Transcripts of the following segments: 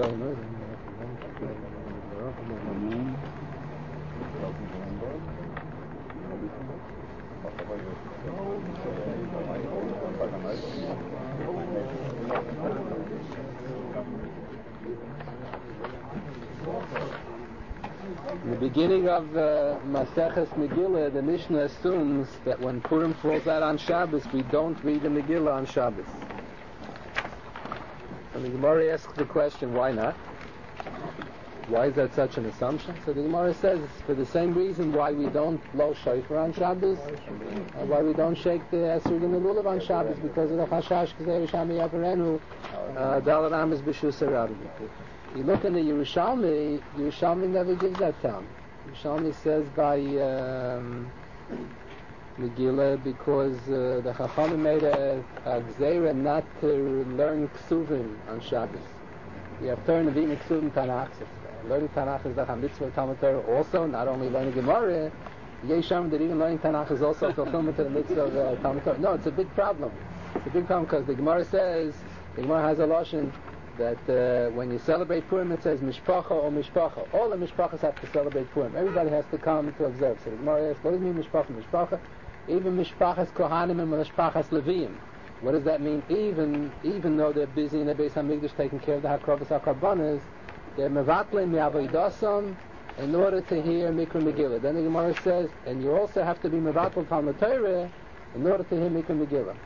In the beginning of Maseches Megillah, the Mishnah assumes that when Purim falls out on Shabbos, we don't read the Megillah on Shabbos. And the Gemara asks the question, why not? Why is that such an assumption? So the Gemara says it's for the same reason why we don't blow shofar on Shabbos, and why we don't shake the Esrog and the Lulav on Shabbos, because of the Chashash K'zeh Shami Yavarenu, Dalar Amos B'Shus HaRabbi. You look in the Yerushalmi never gives that term. Yerushalmi says by Megillah because the Chachamim made a Gzeira not to learn Ksuvim on Shabbos. You have to learn Nevi'im Ksuvim Tanakh. Learning Tanakh is the mitzvah of Talmud Torah also, not only learning Gemara. Yesham that even learning Tanakh is also fulfillment of the mitzvah of Talmud Torah. No, it's a big problem. It's a big problem because the Gemara says, the Gemara has a lashon that when you celebrate Purim, it says Mishpacha or Mishpacha. All the Mishpachas have to celebrate Purim. Everybody has to come to observe. So the Gemara asks, what does it mean Mishpacha? Mishpacha? Even Mishpachas Kohanim and Mishpachas Leviim. What does that mean? Even though they're busy in the Beis HaMikdash taking care of the Hakrovas HaKarbanas, they're mevatlim me'avoidasam in order to hear Mikra Megillah. Then the Gemara says, and you also have to be mevatl Talmud Torah in order to hear Mikra Megillah.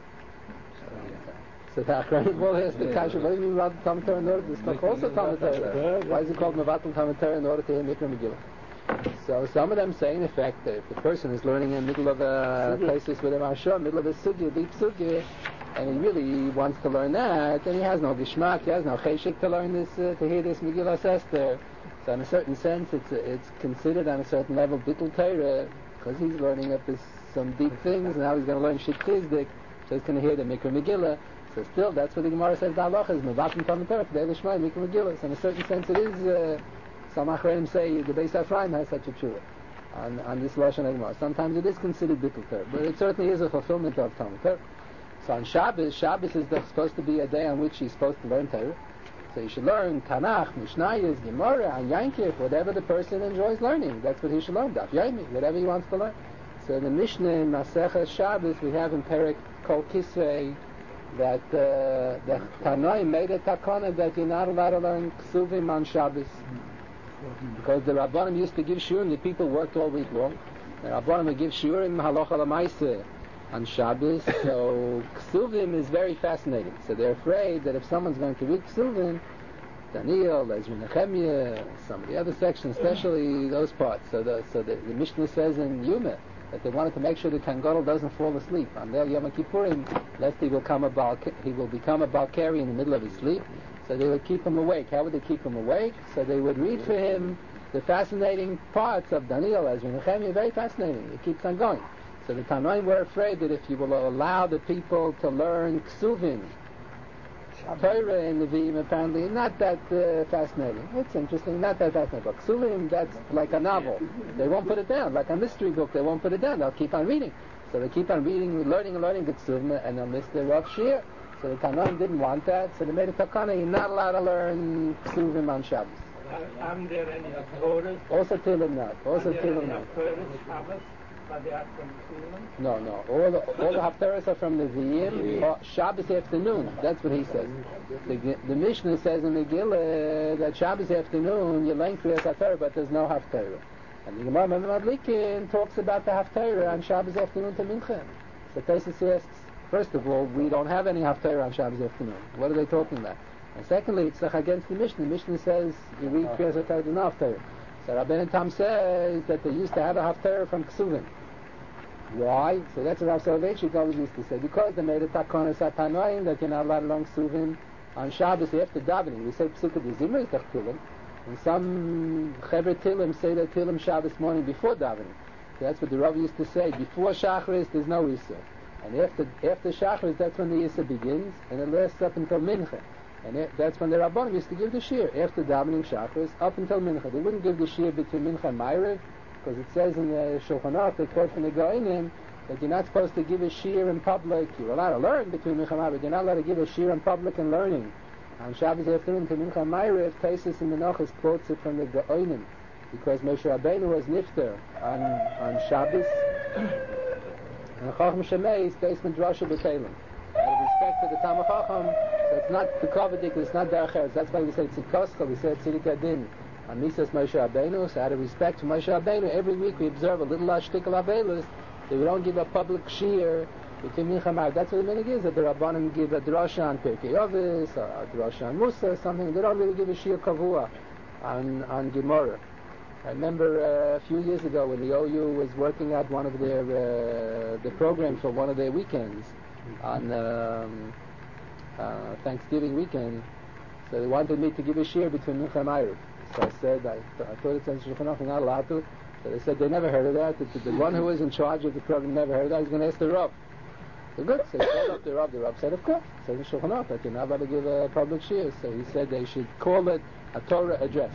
So the Achrayim will ask the Kasha, what do you mean mevatl Talmud Torah in order to speak also Talmud Torah? Why is it called mevatl Talmud Torah in order to hear Mikra Megillah? So some of them say in effect that if the person is learning in the middle of a crisis with a Mashah, middle of a sugya, deep sugya, and he really wants to learn that, then he has no gishmak, he has no cheshik to learn this, to hear this Megillah Esther. So in a certain sense, it's considered on a certain level bittul Torah, because he's learning up some deep things, and now he's going to learn shit chizdik, so he's going to hear the Mikra Megillah. So still, that's what the Gemara says, the halacha is mevatim Talmud Torah, for the Lishma, Mikra Megillah. So in a certain sense, it is, some Achreim say, the Beis Ephraim has such a tshuva on this Lashon Gemara. Sometimes it is considered bittul Torah, but it certainly is a fulfillment of Talmud Torah. So on Shabbos is supposed to be a day on which he's supposed to learn Torah. So you should learn Tanakh, Mishnayos, Gemara, on Yankiv, whatever the person enjoys learning. That's what he should learn. Daf Yomi, whatever he wants to learn. So in the Mishnah in Masechah Shabbos, we have in Perek Kol Kisvei that the Tanoim made a takana that you're not allowed to learn Ksuvim on Shabbos. Because the Rabbanim used to give shiurim, the people worked all week long. The Rabbanim would give shiurim halacha l'maaseh on Shabbos, so Ksuvim is very fascinating. So they're afraid that if someone's going to read Ksuvim, Daniel, Ezra Nehemiah, some of the other sections, especially those parts. So the Mishnah says in Yuma that they wanted to make sure the Tangadol doesn't fall asleep on their Yom Kippurim, lest he will become a Balkari in the middle of his sleep. So they would keep him awake. How would they keep him awake? So they would read for him the fascinating parts of Daniel, Ezra Nehemiah, very fascinating. It keeps on going. So the Tanoim were afraid that if you will allow the people to learn Ksuvim, Torah and Nevi'im, apparently not that fascinating. It's interesting, not that fascinating. But Ksuvim, that's like a novel. They won't put it down. Like a mystery book, they won't put it down. They'll keep on reading. So they keep on reading, learning the Ksuvim, and they'll miss the Rav Shir. So the Tanoim didn't want that, so they made a takana, you're not allowed to learn Ksuvim on Shabbos. Aren't there any Haftorahs? Also Tilim not. Also Tilim not. No. All the Haftarahs are from the Nevi'im. Shabbos afternoon. That's what he says. The Mishnah says in Megillah that Shabbos afternoon you learn Kriyas Haftarah, but there's no Haftarah. And the Gemara Madlikin talks about the Haftarah on Shabbos afternoon to Mincha. So Tosfos asks, first of all, we don't have any Haftarah on Shabbos afternoon. What are they talking about? And secondly, it's against the Mishnah. The Mishnah says you read Kriyas Haftarah, there's no Haftarah. So Rabbeinu Tam says that they used to have a Haftarah from Ksuvim. Why? So that's what Rav Soloveitchik always used to say. Because they made a takana satanoim that you're not allowed to learn Ksuvim on Shabbos after davening. We say Psukkah de Zimmer is the Tilim. And some Chevre Tilim say that Tilim Shabbos morning before davening. So that's what the Rav used to say. Before Shacharis there's no Issa. And after Shacharis that's when the Issa begins. And it lasts up until Mincha. And that's when the Rabbanim used to give the shir after davening Shacharis up until Mincha. They wouldn't give the shir between Mincha and Ma'ariv, because it says in the Shulchan Aruch, they quote from the Goinim, that you're not supposed to give a shir in public. You're allowed to learn between Mincha and Ma'ariv, but you're not allowed to give a shir in public and learning On Shabbos afternoon, to Mincha Ma'ariv, Taisus and Menachos quotes it from the Geonim, because Moshe Rabbeinu was nifter on Shabbos, and Chacham Shemei is based on Drasha B'Telem. Out of respect for the Talmid Chacham, so it's not the Kovadik, it's not Derech Eretz. That's why we say Tzidkoska, we say Tzidik Adin. On Misas Moshe Rabbeinu, so out of respect for Moshe Rabbeinu, every week we observe a little Ashtikal Avelis, that we don't give a public shiur between Mincha Ma'ariv. That's what the minhag is, that the Rabbanim give a drasha on Pirkei Avos, or a drasha on Musa, or something. They don't really give a shiur kavua on Gemara. I remember a few years ago when the OU was working at one of their the programs for one of their weekends on Thanksgiving weekend. So they wanted me to give a shiur between Mincha and Ma'ariv. So I said, I thought it said Shulchan Aruch, I'm not allowed to. So they said they never heard of that. The one who was in charge of the program never heard of that. He's going to ask the Rav. So good. So he called up the Rav. The Rav said, of course. So the Shulchan Aruch, that you're not allowed to give a public shiur. So he said they should call it a Torah address.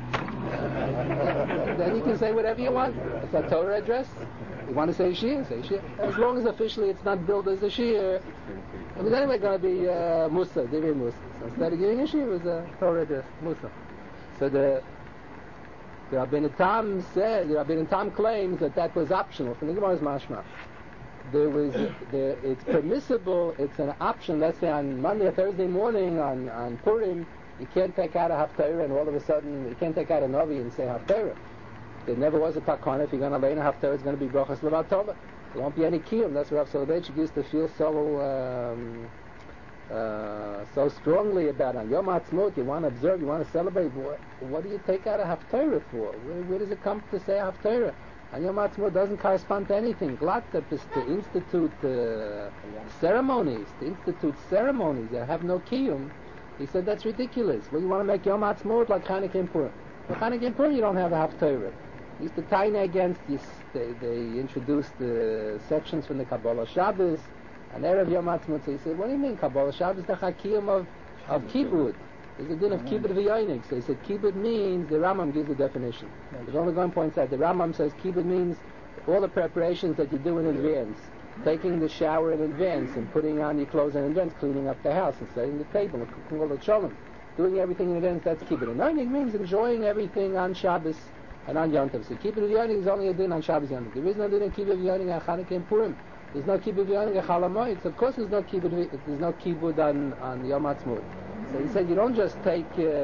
Then you can say whatever you want. It's a Torah address. You want to say shiur, say shiur. As long as officially it's not billed as a shiur, it was anyway going to be Musa, Divrei Musa. So instead of giving a shiur, it was a Torah address, Musa. So the Rabbeinu Tam said, the Rabbeinu Tam claims that was optional. From the Gemara's mashma, it's permissible. It's an option. Let's say on Monday or Thursday morning on Purim, you can't take out a Haftarah, and all of a sudden you can't take out a Navi and say Haftarah. There never was a takana. If you're going to lay in a Haftarah, it's going to be Brachas Levat Tova. There won't be any kiyum. That's what Rav Soloveitchik used to feel so strongly about. On Yom Ha'atzmaut, you want to observe, you want to celebrate. What do you take out a Haftarah for? Where does it come to say Haftarah? And Yom Ha'atzmaut doesn't correspond to anything. Glattep is to institute ceremonies, that have no kiyum. He said that's ridiculous. Well, you want to make Yom Ha'atzmaut like Chanukah and Purim. For Chanukah and Purim, you don't have a Haftarah. He used to tie against this. They introduced sections from the Kabbalah Shabbos and Erev Yom Ha'atzmaut. So he said, what do you mean Kabbalah Shabbos? The Hakiyum of Kibbud. There's a din of Kibbud v'yonik. So he said Kibbud means, the Rambam gives the definition. The Golden Gun points out, the Rambam says Kibbud means all the preparations that you do in advance. Taking the shower in advance and putting on your clothes in advance, cleaning up the house and setting the table and cooking all the shalom. Doing everything in advance, that's Kibbud. And yonik means enjoying everything on Shabbos and on Yom Tov. So Kibbud v'yonik is only a din on Shabbos and Yom Tov. There is no din in Kibbud v'yonik on Chanukah and Purim. There's no Kibbud v'yonik on Chol HaMoed. So of course there's no Kibbud on Yom Ha'atzmaut. So he said you don't just take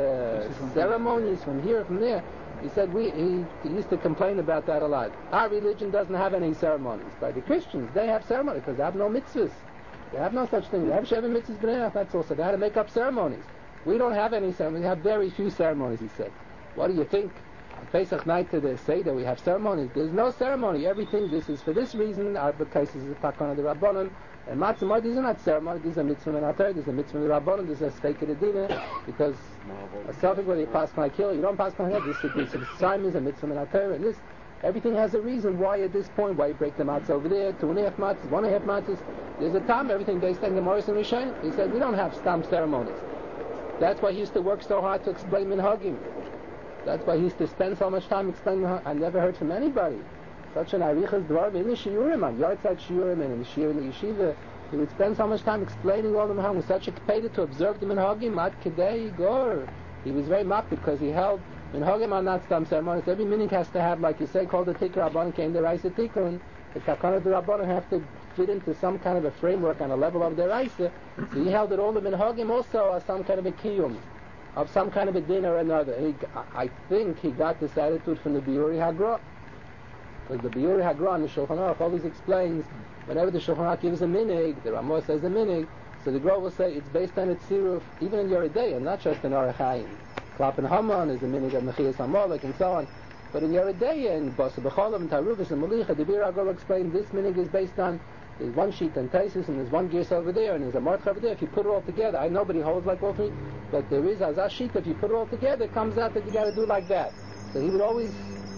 ceremonies from here, from there. He said he used to complain about that a lot. Our religion doesn't have any ceremonies. By the Christians, they have ceremonies because they have no mitzvahs. They have no such thing. They have Sheva mitzvahs b'nei, that's also. They had to make up ceremonies. We don't have any ceremonies. We have very few ceremonies, he said. What do you think? On Pesach night to the Seder, we have ceremonies. There's no ceremony. Everything, this is for this reason. Our case is a takana of the Rabbanon. And Matzah, these are not ceremonies. These are mitzvah and atar. These are mitzvah and Rabbanon. These are steiked adina. Because a selfish whether you pass my kill, you don't pass my head. This is Simons and mitzvah and atar. And this, everything has a reason why at this point, why you break the matzah over there, 2.5 matzahs, 1.5 matzahs. There's a time, everything based on the Morris and Rishon. He said, we don't have stam ceremonies. That's why he used to work so hard to explain minhagim. That's why he used to spend so much time explaining minhagim. I never heard from anybody such an arichas dvar in the shiurim, on yardside shiurim and in the shiur in the yeshiva. He would spend so much time explaining all the minhagim with such a kpeda to observe the minhagim. Ad kedei gor. He was very mocked because he held minhagim are not stam ceremonies. Every minhag has to have, like you say, called the tikkur rabbanon came the raisa tikkun. The takana the rabbanon have to fit into some kind of a framework on a level of their raisa. So he held that all the minhagim also are some kind of a kiyum, of some kind of a din or another. I think he got this attitude from the Biuri Hagra. Because the Biuri Hagra and the Shulchan Aruch always explains, whenever the Shulchan Aruch gives a minig, the Ramah says a minig, so the Gra will say it's based on its siruf, even in Yeridei, not just in Orach Chaim. Klap and Haman is a minig of Mechias HaMolek and so on. But in Yeridei and Basa B'cholam and Tarufis and Malicha, the Biuri Hagra will explain this minig is based on, there's one sheet and Taisis and there's one gears over there and there's a Martcha over there. If you put it all together, nobody holds like all three, but there is a sheet. If you put it all together, it comes out that you got to do like that. So he would always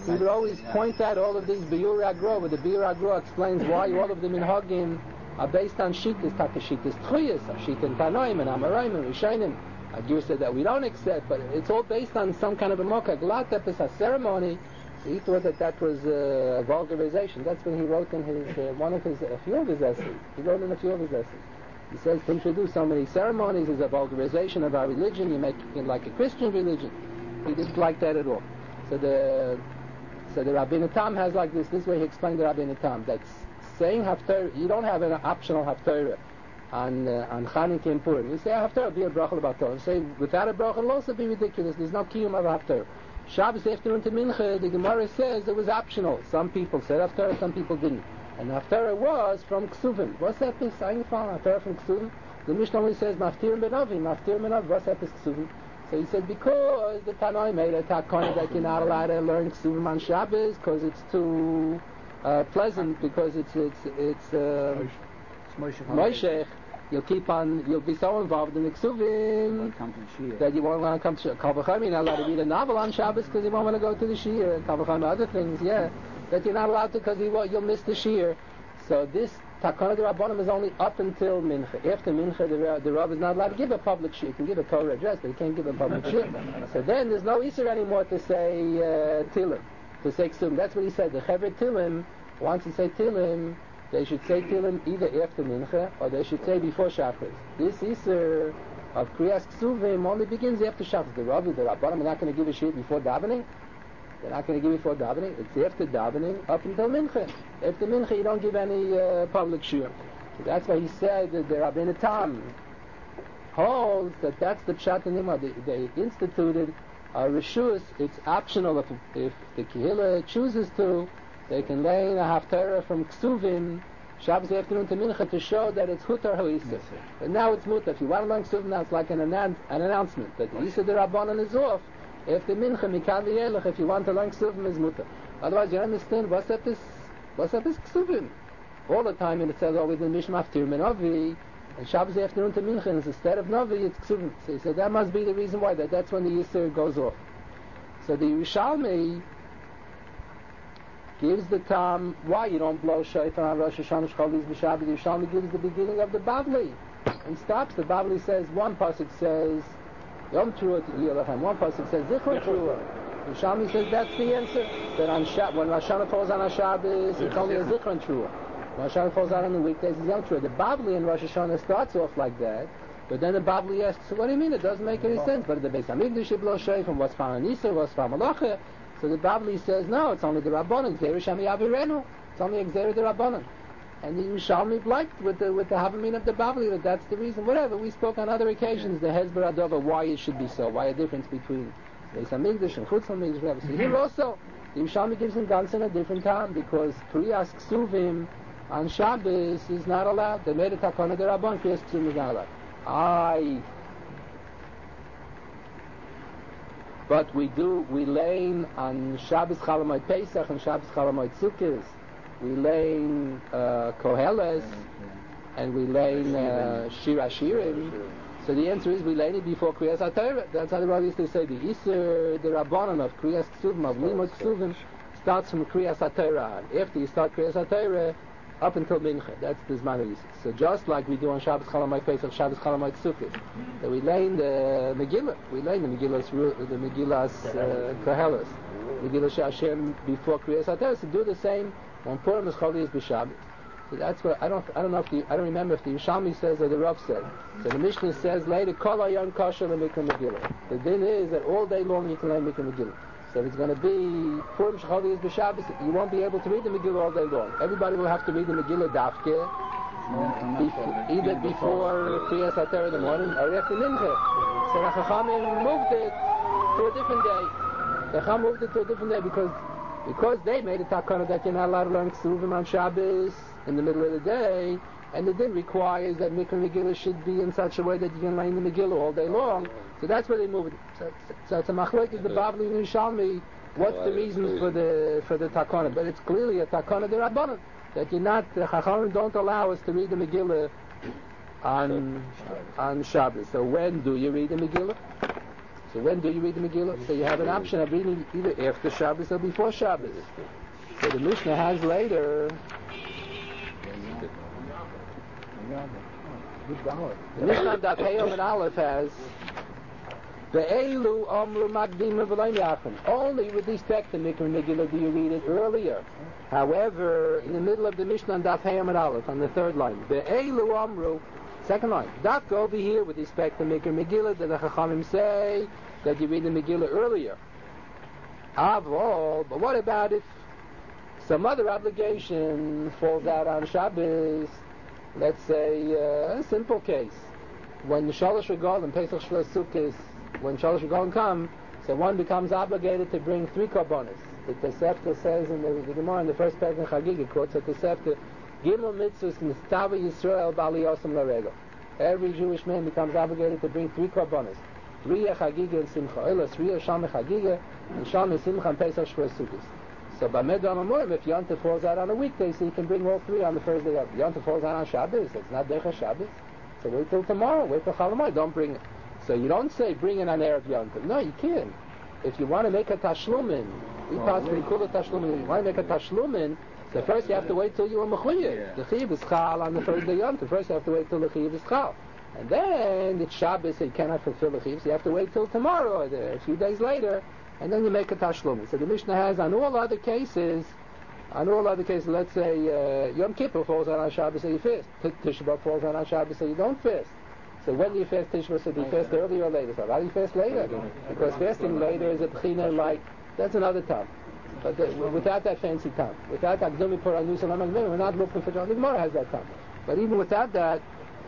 point out all of these Biur Agro, where the Biur Agro explains why all of the minhagim are based on shittas, takashittas, tchuyas, shit and tanoim and amarim and rishayim. Agir said that we don't accept, but it's all based on some kind of a mocha. Glatep is a ceremony. So he thought that was a vulgarization. That's when he wrote in his a few of his essays. He wrote in a few of his essays. He says to introduce so many ceremonies is a vulgarization of our religion. You make it like a Christian religion. He didn't like that at all. So the Rabbeinu Tam has like this. This way he explained the Rabbeinu Tam. That's saying Haftarah. You don't have an optional Haftarah on Chanukah and Purim. You say Haftarah, be a bracha l'bator. You say without a bracha, it'll also be ridiculous. There's no kiyum of Haftarah. Shabbos afternoon to Mincha, the Gemara says it was optional. Some people said Haftarah, some people didn't. And Haftarah was from Ksuvim. What's that this? Haftarah from Ksuvim? The Mishnah only says Maftir Benovi. Maftir Benovi. What's that this Ksuvim? So he said because the Tanoi made a takana that you're not allowed to learn Ksuvim on Shabbos because it's too pleasant, because it's Moshech. You'll be so involved in the Ksuvim that you won't want to come to Kal V'chomer. You're not allowed to read a novel on Shabbos because you won't want to go to the Shir, and Kal V'chomer other things, that you're not allowed to because you'll miss the Shir. So this Takana de Rabbanim is only up until Mincha. After Mincha, the Rav is not allowed to give a public Shir. He can give a Torah address, but he can't give a public Shir. So then there's no Isser anymore to say Tilim, to say Ksuvim. That's what he said. The Chevra Tilim, once you say Tilim, they should say Tilim either after Mincha or they should say before Shachris. This Isser of Kriyas Ksuvim only begins after Shachris. The Rav, the Rabbanim are not going to give a Shir before davening. They're not going to give it before davening. It's after davening up until Mincha. After Mincha you don't give any public Shir. So that's why he said that the Rabbeinu Tam holds that that's the Pshat in Nima. They instituted a Rishus. It's optional if the Kehillah chooses to. They can lay a Haftarah from Ksuvim Shabbos afternoon to Mincha to show that it's Hutar Ha'isah. But now it's Mutar. If you want to learn Ksuvim now, it's like an announcement that the Isah de Rabbanan is off. After Mincha, Mikal V'Yelech, if you want to learn Ksuvim, is Mutar. Otherwise, you understand what's up this Ksuvim. All the time, and it says always in Mishmah Maftir Novi, and Shabbos afternoon to Mincha, and instead of Novi, it's Ksuvim. So he said that must be the reason why. That's when the Yisr goes off. So the Yerushalmi gives the time why you don't blow shofar on Rosh Hashanah Shcholis B'Shabbat. The Yerushalmi gives the beginning of the Bavli and stops. The Bavli says, one pasuk says Yom Teruah Yilachem, one pasuk says Zichron Teruah. The Yerushalmi says that's the answer. That when Rosh Hashanah falls on a Shabbos, it's only a Zichron Teruah. When Rosh Hashanah falls out on the weekdays, it's Yom Teruah. The Bavli in Rosh Hashanah starts off like that, but then the Bavli asks, so what do you mean? It doesn't make any sense. But the Beis Hamikdash should blow shofar, what's from Anisa, what's from Malacha? So the Bavli says, no, it's only the Rabbanan. Gzeira Shami Avirenu. It's only a Gzeira the Rabbanan. And the Yerushalmi liked with the Havamin of the Bavli, that's the reason. Whatever, we spoke on other occasions, the Hezbollah Adova, why it should be so, why a difference between Beis Hamikdash and Chutz Hamikdash, whatever. So here also, the Yerushalmi gives him guns in a different time, because Kriyas Ksuvim on Shabbos is not allowed. They made a Takana de Rabban, Kriyas Ksuvim is not allowed. But we lane on Shabbos Chalamoid Pesach and Shabbos Chalamoid Sukkot. We lane Koheles and we lane Shir Hashirim. So the answer is we lane it before Kriyas HaTorah. That's how the Rabbi used to say the Isser, the Rabbanon of Kriyas Ksuvim, of Limud Ksuvim, starts from Kriyas HaTorah. After you start Kriyas HaTorah, up until Mincha. That's the Zman Yisrael. So just like we do on Shabbos Chalamoid Pesach, Shabbos Chalamoid Sukkot, that we lay in the Megillah. We lay in the Megillah's Koheles, Megillah Hashem before Kriyas HaTorah. So do the same when Purim is Cholias B'Shabbat. So that's what I don't remember if the Yerushalmi says or the Rav said. So the Mishnah says later, Kol Hayom Kosher LeMikra Megillah. The din is that all day long you can learn Mikra Megillah. So if it's going to be Purim Shecholias B'Shabbos, you won't be able to read the Megillah all day long. Everybody will have to read the Megillah Dafke, either before Kriyas HaTorah in the morning or after Mincha. So the Chachamim moved it to a different day. The Chacham moved it to a different day because they made a takana that you're not allowed to learn Ksuvim on Shabbos in the middle of the day, and the din requires that Mikra Megillah should be in such a way that you can learn the Megillah all day long. So that's where they moved it. So it's a machlek is the Bavli and Yerushalmi. What's the reason for the takana? But it's clearly a takana de Rabbanan that you're not. The Chachamim don't allow us to read the Megillah on Shabbos. So when do you read the Megillah? So you have an option of reading either after Shabbos or before Shabbos. So the Mishnah has later. The Mishnah Daf Heyom and Aleph has Ve'elu Amru Magdim V'Lo Yachin. Only with these texts in Mikra Megillah do you read it earlier. However, in the middle of the Mishnah Daf Heyom and Aleph on the third line, Ve'elu Amru, second line. Dafka over here with respect to Mikra Megillah, that the Chachamim say that you read the Megillah earlier. Avol, but what about if some other obligation falls out on Shabbos? Let's say a simple case. When the Shalosh Regalim, Pesach Shlosh Sukkos, when Shalosh Regalim come, so one becomes obligated to bring 3 korbanos. The Tosefta says in the Gemara in the first paragraph in Chagiga quotes the Tosefta, Gimel mitzvahs nistava Yisrael bali yosem laregel. Every Jewish man becomes obligated to bring 3 korbanos. Riyah Chagiga and Simcha. Oilas Riyah Shalmei Chagiga and Shalmei Simcha and Pesach Shlosh Sukkos. So by Medram Amorim, if Yontif falls out on a weekday, so you can bring all 3 on the first day of Yontif falls out on Shabbos, it's not Decha Shabbos. So wait till tomorrow, wait till Chalamoy, don't bring it. So you don't say bring it on Erev Yontif. No, you can't. If you want to make a tashlumin, we possibly call it tashlumin. You want to make a tashlumin, so first you have to wait till you are mechuyev. The chiyuv is chal on the first day Yontif. First you have to wait till the chiyuv is chal. And then it's Shabbos, so you cannot fulfill the chiyuv, so you have to wait till tomorrow, or a few days later, and then you make a tashlumin. So the Mishnah has on all other cases, let's say Yom Kippur falls on Shabbos, so you fast. Tisha B'Av falls on Shabbos, so you don't fast. So when do you fast Tisha B'Av? So do you fast earlier or later? So why do you fast later? Because fasting later is a b'china like, that's another time. But without that fancy time, without that Gdumi Pur Anu Salam Agdumi, we're not looking for John. The Gemara has that time. But even without that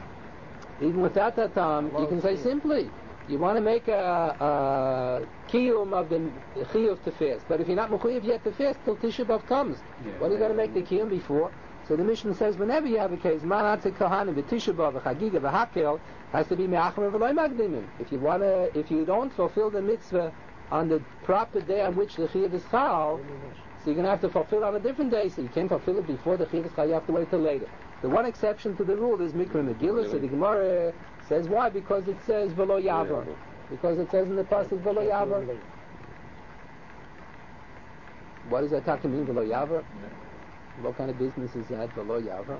time, you can say simply, you want to make a kiyum of the chiyuv to fast. But if you're not mechuyev yet to fast till Tisha B'Av comes, what are you going to make the kiyum before? So the Mishnah says, whenever you have a case, manatze kohanim v'Tisha B'Av v'chagiga v'hakel, has to be me'achmer v'loy magdimim. If you don't fulfill the mitzvah on the proper day on which the chiyuv is chal, so you're going to have to fulfill on a different day. So you can't fulfill it before the chiyuv is chal. You have to wait till later. The one exception to the rule is Mikra Megillah. So the Gemara says why? Because it says v'lo yavar. Because it says in the pasuk v'lo yavar. What does that talking mean v'lo yavar? What kind of business is that v'lo yavar?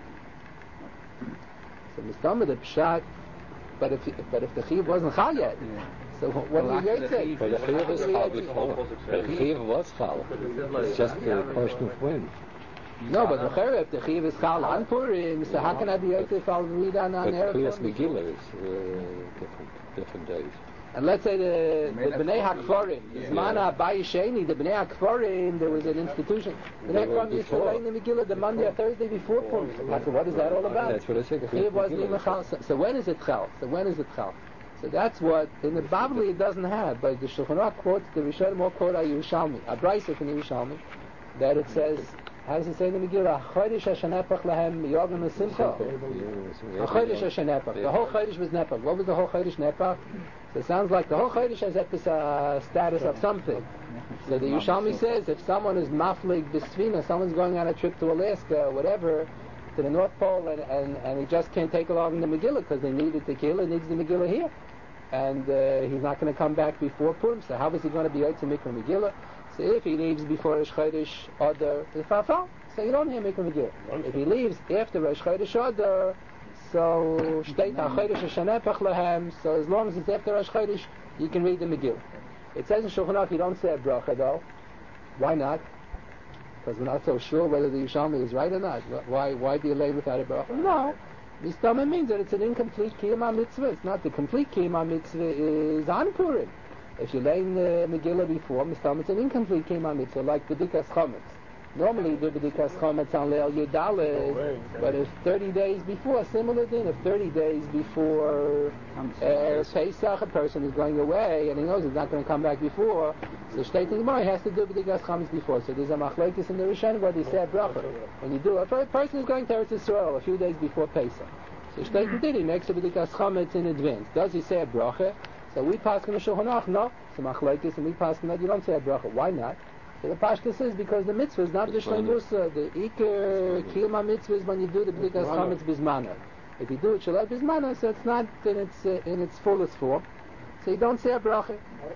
So mistama the pshat. But if the chiyuv wasn't chal yet, so what do you say? The chiyuv is chal before. The chiyuv was chal. It's just the question of when. No, but if the chiyuv is chal on Purim, so how can I be Yosef? I'll read on Erev. But Kriyas Megillah is different days. And let's say the Bnei HaKforim, Zmana Abayi Sheni, the Bnei HaKforim, there was an institution. The Bnei HaKforim used to learn the Megillah the Monday or Thursday before Purim. So what is that all about? That's what I said. The chiyuv wasn't even chal. So when is it chal? So that's what, in the Bavli it doesn't have, but the Shulchan Aruch quotes, the Rishonim all quote a Yerushalmi, a Brisa from the Yerushalmi, that it says, how does it say in the Megillah? Chodesh HaShanepach Lahem Yogim L'Simcha. Chodesh HaShanepach. The whole Chodesh was Nepach. What was the whole Chodesh Nepach? So it sounds like the whole Chodesh has a status of something. So the Yerushalmi says, if someone is maflig b'sfina, someone's going on a trip to Alaska or whatever, to the North Pole, and he just can't take along the Megillah because they needed the Megillah, needs the Megillah here. And he's not going to come back before Purim, so how is he going to be able to make a Megillah? So if he leaves before Rosh Chodesh Adar, so you don't hear Mikra Megillah. If he leaves after Rosh Chodesh Adar, so Shteit HaChodesh HaShanepach Lahem, so as long as it's after Rosh Chodesh, you can read the Megillah. It says in Shulchan Aruch you don't say a bracha though. Why not? Because we're not so sure whether the Yerushalmi is right or not. Why do you lay without a bracha? No. Mistama means that it's an incomplete Kiyam Mitzvah. It's not the complete Kiyam Mitzvah is on Purim. If you lay in the Megillah before, Mistama, it's an incomplete Kiyam Mitzvah, like the B'dikas Chometz. Normally you do B'dikas Chometz on Leil Yudaleh, but if 30 days before, similar thing, if 30 days before Pesach, a person is going away and he knows he's not going to come back before, so Shteit in Gemara has to do B'dikas Chometz before. So there's a machlokes in the Rishonim where they say a bracha. When you do a person is going to Eretz Yisrael a few days before Pesach. So Shteit did, he makes a B'dikas Chometz in advance. Does he say a bracha? So we pass in the Shulchan Aruch, no. So machlokes, and we pass in that you don't say a bracha. Why not? So the Pashta says because the mitzvah is not the Shlem Musa. The Iker Kiyama mitzvah is when you do the B'dikas Chometz Bizmana. If you do it Shalai Bizmana, so it's not in its fullest form. So you don't say a bracha.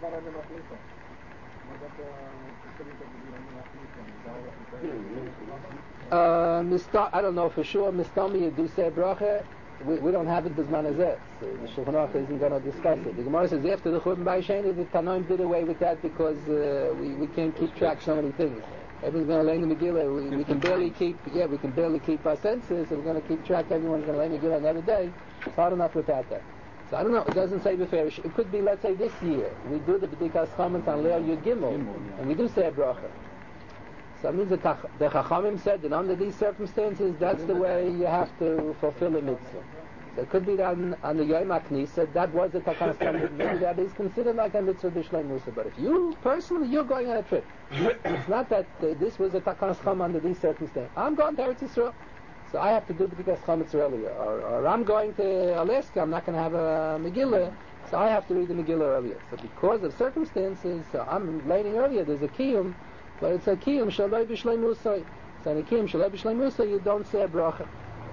I don't know for sure. Mistami, you do say a bracha. We don't have it Bizman Azeh. So the Shulchan Aruch isn't going to discuss it. The Gemara says after the Churban Bayis Sheni, the Tanoim did away with that because we can't keep track of so many things. Everyone's going to learn the Megillah. We can barely keep our senses, so we're going to keep track. Everyone's going to learn Megillah another day. It's hard enough without that. So I don't know. It doesn't say beferish. It could be, let's say, this year we do the B'dikas Chametz on Leil Yud Gimel, and we do say a bracha. So it means that the Chachamim said that under these circumstances, that's the way you have to fulfill a mitzvah. So it could be that on the Yom HaKnisa, that was the Takanas Chametz. Maybe that is considered like a mitzvah b'shlei Musa. But if you, personally, you're going on a trip, it's not that this was a Takanas Chametz under these circumstances. I'm going to Eretz Yisrael, so I have to do the B'dikas Chametz earlier. Or I'm going to Alaska, I'm not going to have a Megillah, so I have to read the Megillah earlier. So because of circumstances, so I'm learning earlier, there's a Kiyum, but it's a Kiyum Shaloi B'Shlei Musa. So in a Kiyum Shaloi B'Shlei Musa, you don't say a bracha.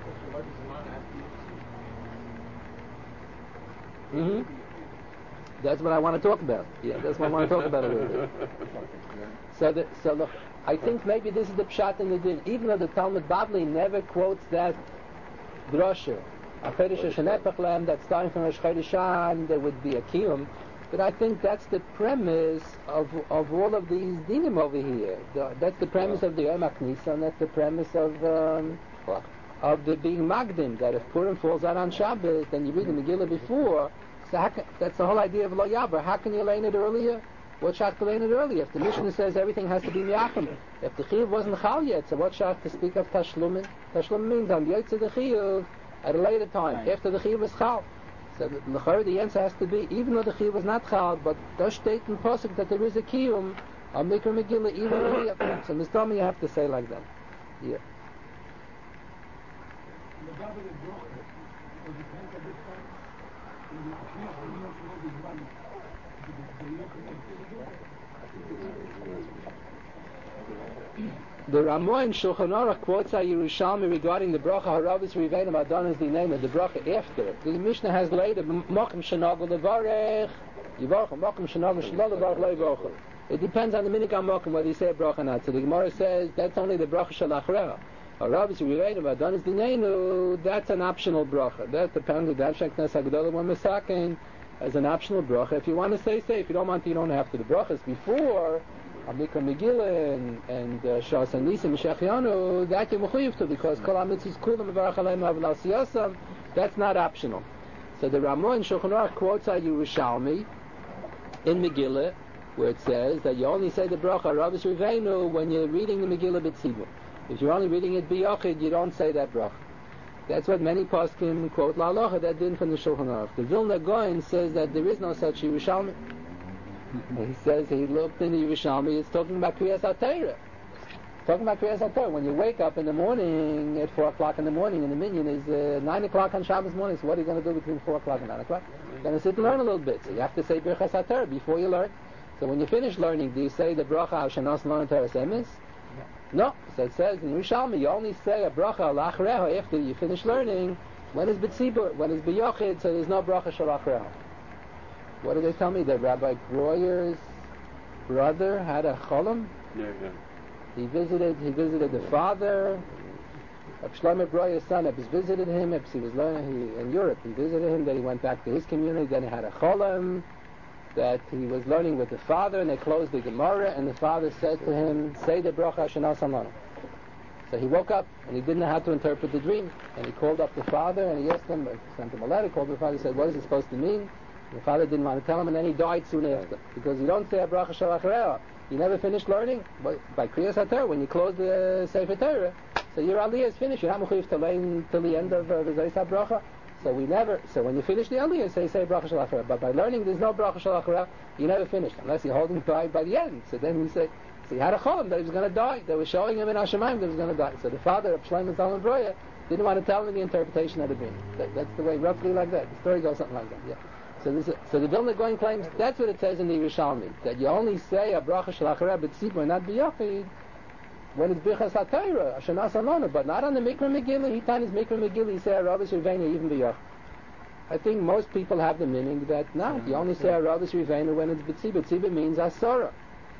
Mm-hmm. That's what I want to talk about. Yeah, that's what I want to talk about a little bit. So look, I think maybe this is the pshat in the din. Even though the Talmud Bavli never quotes that drasha, that's starting from Rosh Chodesh, there would be a kiyum. But I think that's the premise of all of these dinim over here. That's the premise of the Yom HaKnisa, and that's the premise of the being magdim, that if Purim falls out on Shabbos, then you read the Megillah before. So that's the whole idea of Lo Yaber. How can you learn it earlier? What shot to learn it earlier? If the Mishnah says everything has to be miyachim, if the chiyuv wasn't chal yet, so what shot to speak of tashlumin? Tashlumin means on the yotze the chiyuv at a later time, after the chiyuv is chal. So the answer has to be, even though the chiyuv was not chal, but does state in pasuk that there is a kiyum on Mikra Megillah even earlier. So Mr. you have to say like that. Yeah. The Ramah in Shulchan Aruch quotes a Yerushalmi regarding the bracha Haravis Rivenim Adonis the name of the bracha after. The Mishnah has later Mokim Shenagol Levarech Yivarchim Mokim Shenagol Shalol Levarech Lo Yivarchim. It depends on the minik Mokim whether you say a bracha or not. So the Gemara says that's only the bracha Shalachreha. Haravis Rivenim Adonis the name, that's an optional bracha. That depends on the Avshak Nes Hagdolah when Mesakein as an optional bracha. If you want to say, if you don't want to, you don't have to. The brachas before Amikra Megillah and Shas and Nisim Shechianu, that you're mechuyev to, because Kol HaMitzvos Kulam Mevarach Aleim Avlas Yasam, that's not optional. So the Ramah in Shulchan Aruch quotes a Yerushalmi in Megillah, where it says that you only say the bracha Rabbis Riveinu when you're reading the Megillah B'tzibur. If you're only reading it B'yochid, you don't say that bracha. That's what many poskim quote La'alocha, that didn't from the Shulchan Aruch. The Vilna Gaon says that there is no such Yerushalmi. He says he looked in the Yerushalmi, it's talking about Kriyas HaTorah. Talking about Kriyas HaTorah. When you wake up in the morning at 4 o'clock in the morning, and the minyan is 9 o'clock on Shabbos morning, so what are you going to do between 4 o'clock and 9 o'clock? You're going to sit and learn a little bit. So you have to say Birchas HaTorah before you learn. So when you finish learning, do you say the bracha al Shanas Lon Teres Emes? No. So it says in Yerushalmi, you only say a bracha al Achreha after you finish learning. When is B'tzibur? When is B'yochid? So there's no bracha shal Achreha. What did they tell me? That Rabbi Breuer's brother had a cholam. Yeah. He visited the father. Shlomo Breuer's son visited him. He was learning in Europe. He visited him. Then he went back to his community. Then he had a cholam that he was learning with the father. And they closed the Gemara. And the father said to him, "Say the bracha Shana Samana." So he woke up and he didn't know how to interpret the dream. And he called up the father and he asked him, sent him a letter. Called the father and said, "What is it supposed to mean?" The father didn't want to tell him, and then he died soon after. Because you don't say a bracha shel achreya. You never finished learning. But by Kriyas HaTorah, when you close the Sefer Torah, so your aliyah is finished. You're not mechuyev to learn till the end of the Zayis HaBracha. So when you finish the aliyah, say bracha shel achreya. But by learning, there's no bracha shel achreya. You never finished, unless you're holding by the end. So then we say, so he had a cholam that he was going to die. They were showing him in Hashemayim that he was going to die. So the father of Shlomo Zalman Breuer didn't want to tell him the interpretation of the dream. That's the way, roughly like that. The story goes something like that, yeah. So the Vilna Gaon claims that's what it says in the Yerushalmi, that you only say a bracha shel achreya b'tzibur, not b'yochid, when it's Birchas HaTorah, Shanas Alona, but not on the Mikra Megillah. He time is Mikra Megillah, he say a Rabbis Riveinu even b'yochid. I think most people have the meaning that you only say a Rabbis Riveinu when it's b'tzibur. B'tzibur means Asora.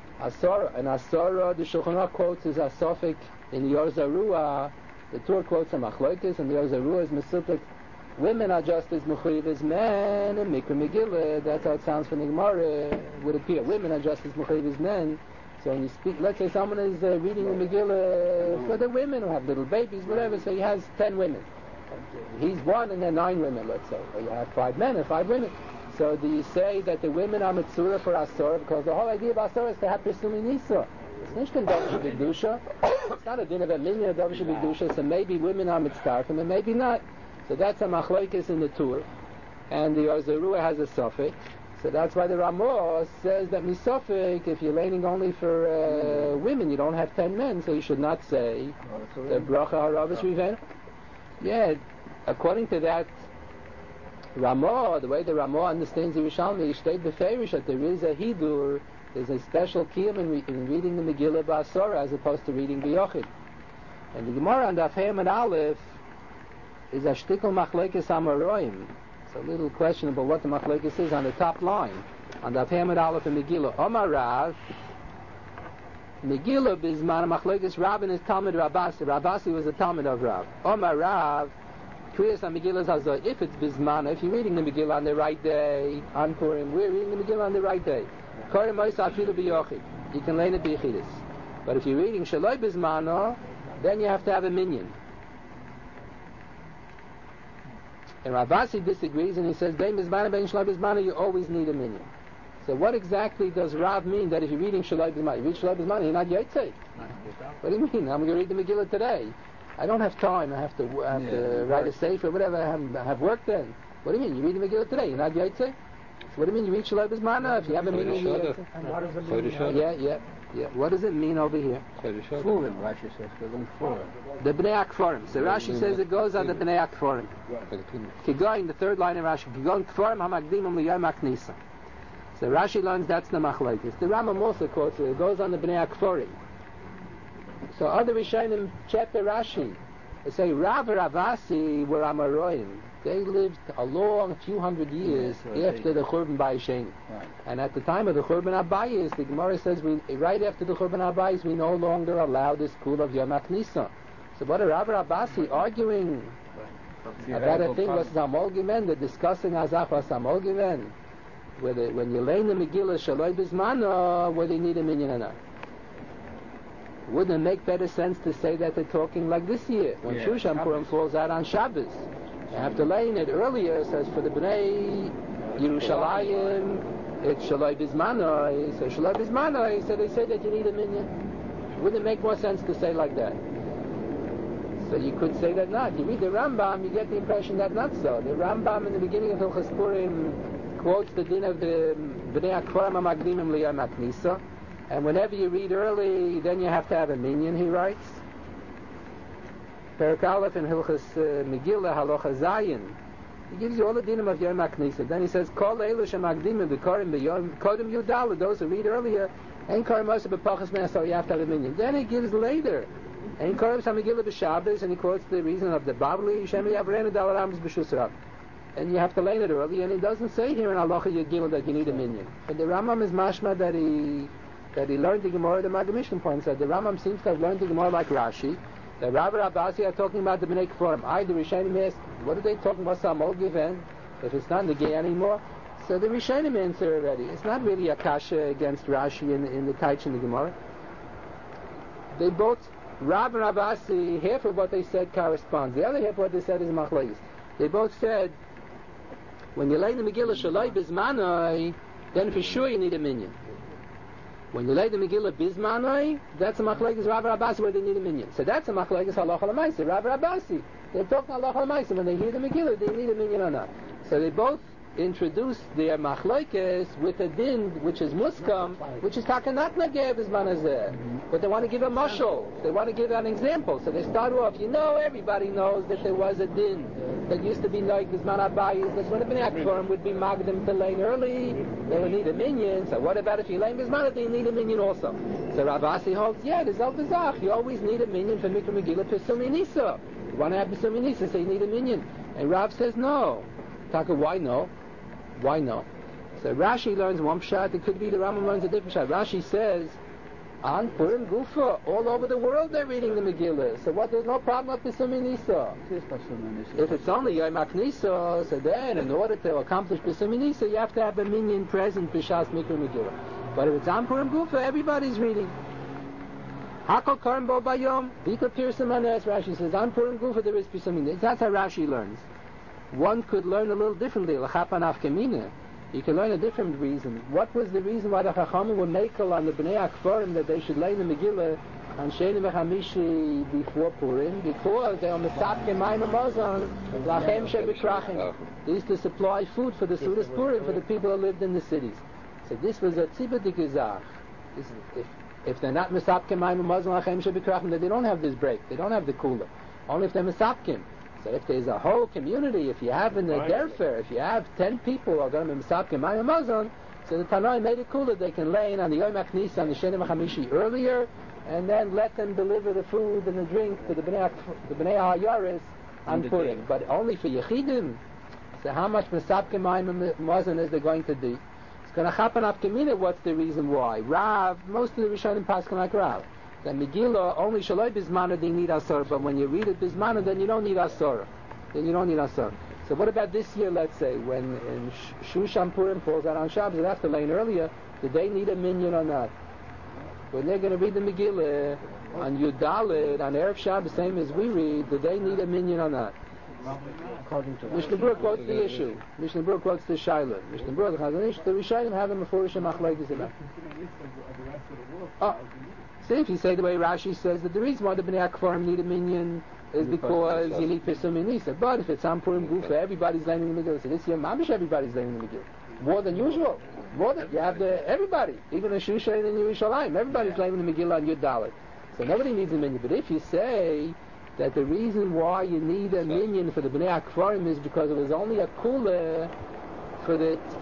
And Asora, the Shulchan Aruch quotes is Asofik in the Or Zarua. The Torah quotes a Machlokes, and the Or Zarua is Mesupik. Women are just as mechuyev as men in Mikra Megillah. That's how it sounds from the Gemara. It would appear women are just as mechuyev as men. So when you speak, let's say someone is reading the Megillah for the women who have little babies, whatever, so he has 10 women. He's one and there are 9 women, let's say. Or you have 5 men and 5 women. So do you say that the women are Mitzura for Asura? Because the whole idea of Asura is to have Pesumi Nisa. It's not a din of a minyan of Davish B'Kedusha, so maybe women are Mitzdarfim and maybe not. So that's a machlokes in the Tur. And the Ozerua has a suffix. So that's why the Ramah says that misofik, if you're laning only for women, you don't have 10 men, so you should not say the bracha haravish riven. Yeah, according to that Ramah, the way the Ramah understands the Yerushalmi, he stated beferish that there is a hidur, there's a special kiyum in reading the Megillah Ba'asora as opposed to reading B'Yochid. And the Gemara on Daf Hey and Aleph is a shtikol machlekes amaroim. It's a little questionable what the machlekes is on the top line. On Daf Hey and Aleph and Megillah. Omar Rav, Megillah bizman machlekes Rav and his Talmud Rabasi. Rabasi was a Talmud of Rav. Omar Rav, Kriyas on Megillah Zazor. If it's bizman, if you're reading the Megillah on the right day, on Purim, we're reading the Megillah on the right day. You can learn it b'yichidus. But if you're reading Shaloi Bizmano, then you have to have a minyan. And Ravasi disagrees and he says, Bein Bizmano, Bein Shaloi Bizmano, you always need a minyan. So what exactly does Rav mean that if you're reading Shaloi Bizmano, you read Shaloi Bizmano, you're not Yotzei? What do you mean? I'm going to read the Megillah today. I don't have time. I have to write a sefer, whatever. I have work then. What do you mean? You read the Megillah today, you're not Yotzei? So what do you mean you read Shaloi Bizmana? If you have a meaning, yeah. What does it mean over here? Furim, Rashi says, the Bnei Akforim. So Rashi says it goes on the Bnei Akforim. Kigoin, the third line of Rashi. Kigoin Kforim Hamagdimum Liyom HaKnisa. So Rashi learns that's the machlokes. The Rambam also quotes it. It goes on the Bnei Akforim. So other Rishonim chapter Rashi. They say Rav Ravasi were Amaroim. They lived a long few hundred years after the Churban Bayis. Right. And at the time of the Churban Abayis, the Gemara says right after the Churban Abayis, we no longer allow this school of Yom HaKnisa. So what are Rav Rabasi arguing about a thing was Zamol Gimen, they're discussing Azach was Zamol Gimen. When you lay in the Megillah Shaloi Bizmana, whether you need a minyan or not. Wouldn't it make better sense to say that they're talking like this year, when Shushan Purim falls out on Shabbos? You have to lay in it earlier. It says for the Bnei Yerushalayim, it's Shaloi Bizmanoi. So Shaloi Bizmanoi, so they say that you need a minyan. Wouldn't it make more sense to say like that? So you could say that not. You read the Rambam, you get the impression that not so. The Rambam in the beginning of Hilchos Purim quotes the din of the Bnei Akforim HaMagdimim Liyom HaKnisa. And whenever you read early, then you have to have a minyan, he writes. Perek Aleph in Hilchos Megillah Halacha Zayin. He gives you all the dinim of Yom HaKnisa. Then he says, Kol Eilu Shemagdimim B'Korim B'Yom Kodem Yudal. Those who read earlier, Ein Korim Moshe B'Pachas Me'asor, so you have to have a minyan. Then he gives later, Ein Korim Samegillah B'Shabbos, and he quotes the reason of the Babli Shem Yavrenu Dal Rambos B'Shusrav. And you have to learn it early, and he doesn't say here in Halacha Yud that you need a minyan. But the Rambam is mashma that he learned the Gemara. The Maggid Mishnah points out the Rambam seems to have learned the Gemara like Rashi. The Rav Rabasi are talking about the Bnei Kforim. The Rishonim ask, what are they talking about? Samol Given, if it's not the gay anymore. So the Rishonim answer already. It's not really a kasha against Rashi in the Taich in the Gemara. They both, Rav and Rabasi, half of what they said corresponds. The other half of what they said is machlokes. They both said, when you lay the Megillah Shaloi Bizmanoi, then for sure you need a minyan. When you lay the Megillah Bizmanoi, that's a machlokes Rav Rabasi where they need a minyan. So that's a machlokes Halacha L'Maaseh. Rav Rabasi, they're talking Halacha L'Maaseh. When they hear the Megillah, they need a minyan or not. So they both introduce their machlokes with a din which is muskam, which is takanat nagev Bizmanazeh. But they want to give a mashal. They want to give an example. So they start off, everybody knows that there was a din that used to be like Bizman Abayis, that when a Bnei Akforim would be magdim to lay early, they would need a minyan. So what about if you lay Bizman, they need a minyan also? So Rav Asi holds, there's El Bezach. You always need a minyan for Mikra Megillah Pesumi Nisa. You want to have Pesumi Nisa, so you need a minyan. And Rav says no. Taka, why no? Why no? So Rashi learns one pshat. It could be the Rambam learns a different pshat. Rashi says, on Purim Gufa, all over the world they're reading the Megillah. So what? There's no problem with Pesumi Nisa. If it's only Yom HaKnisa, so then in order to accomplish Pesumi Nisa, you have to have a minyan present b'shas Mikra Megillah. But if it's Am Purim Gufa, everybody's reading. Hakol Karim Bo Bayom, Vika Pirsum Anes, Rashi says, Am Purim Gufa, there is Pirsum. That's how Rashi learns. One could learn a little differently. L'chapan Afkamina. You can learn a different reason. What was the reason why the Chachamim were makel on the Bnei Akfarim that they should lay in the Megillah on Sheni Mechamishi before Purim? Because they were Mesapke Mayim Mazon Lachem Shebekrachim. They used to supply food for the Sudas Purim for the people who lived in the cities. So this was a Tzibah Dikizach. If they're not Mesapke Mayim Mazon Lachem Shebekrachim, then they don't have this break. They don't have the cooler. Only if they're Mesapkim. So if there's a whole community, if you have in the derfair, if you have 10 people who are going to be Mesapke Mayim Mazon, so the Tanai made it cooler. They can lay in on the Yom HaKnisa on the Sheni Mechamishi earlier, and then let them deliver the food and the drink to the Bnei HaYaris on Purim. But only for Yechidim. So how much Mesapke Mayim Mazon is there going to do? It's going to happen up Kamina. What's the reason why? Rav, most of the Rishonim Paskin like Rav. The Megillah, only Shaloi Bismana, they need Asor, but when you read it Bismana, then you don't need Asor. So what about this year, let's say, when in Shushan Purim falls out on Shabbos, they have to lane earlier, do they need a minyan or not? When they're going to read the Megillah on Yudalit, on Erev Shabbos, same as we read, do they need a minyan or not? Mishnah Berurah quotes the issue. Mishnah Berurah quotes the Shaila. Mishnah Berurah, the Rishonim have a Mefurish and Machlokes about. See, if you say the way Rashi says that the reason why the Bnei Akfarim need a minyan is because you need Pirsum Nisa. But if it's Am Purim Gufa, everybody's laying in the Megillah. So this year, Mamish, everybody's laying in the Megillah. More than usual. You have everybody. Even in Shushan and Yerushalayim, everybody's laying in the Megillah on Yud Dalet. So nobody needs a minyan. But if you say that the reason why you need a minyan for the Bnei Akfarim is because it was only a kula for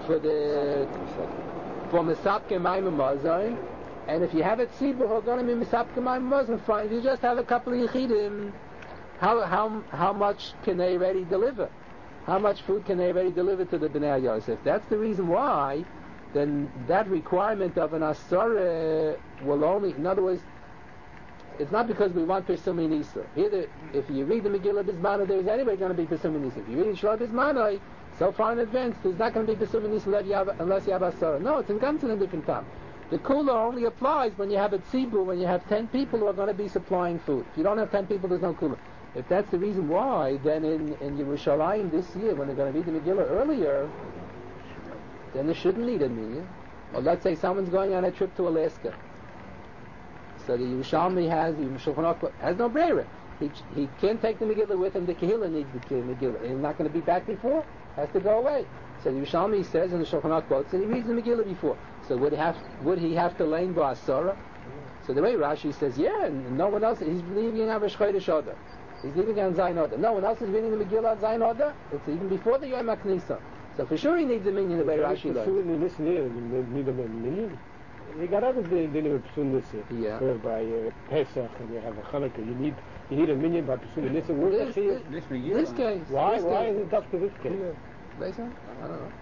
Mesapke Mayim Mazon, and if you have a tzibur who are going to be Mesapke Mayim Mazon, fine. If you just have a couple of Yechidim, how much can they already deliver? How much food can they already deliver to the Bnei Yosef? If that's the reason why, then that requirement of an Asara will only, in other words, it's not because we want Pirsum Nisa. Here, if you read the Megillah Bismana, there's anyway going to be Pirsum Nisa. If you read Shlomo Bismana, so far in advance, there's not going to be Pirsum Nisa unless you have Asara. No, it's in ganz in a different time. The kula only applies when you have a tzibur, when you have 10 people who are going to be supplying food. If you don't have 10 people, there's no kula. If that's the reason why, then in Yerushalayim this year, when they're going to read the Megillah earlier, then they shouldn't need a minyan. Or let's say someone's going on a trip to Alaska. So the Yerushalmi has no brera. He can't take the Megillah with him. The Kehillah needs the Megillah. He's not going to be back before. Has to go away. So the Yerushalmi says in the Shulchan Aruch quotes that he reads the Megillah before. So would he have to lane Ba'asara? So the way Rashi says, yeah, and no one else, he's leaving on Rosh Chodesh Adar. He's leaving on Zayin Adar. No one else is reading the Megillah on Zayin Adar. It's even before the Yom HaKnisa. So for sure he needs a minyan the way Rashi learns. Listen here, you need a minyan. You got other dealing with Pirsum Nisa. Yeah. Whereby Pesach and you have a Chanukah, you need a minyan by Pirsum Nisa. This case. Why is it just for this case? I don't know.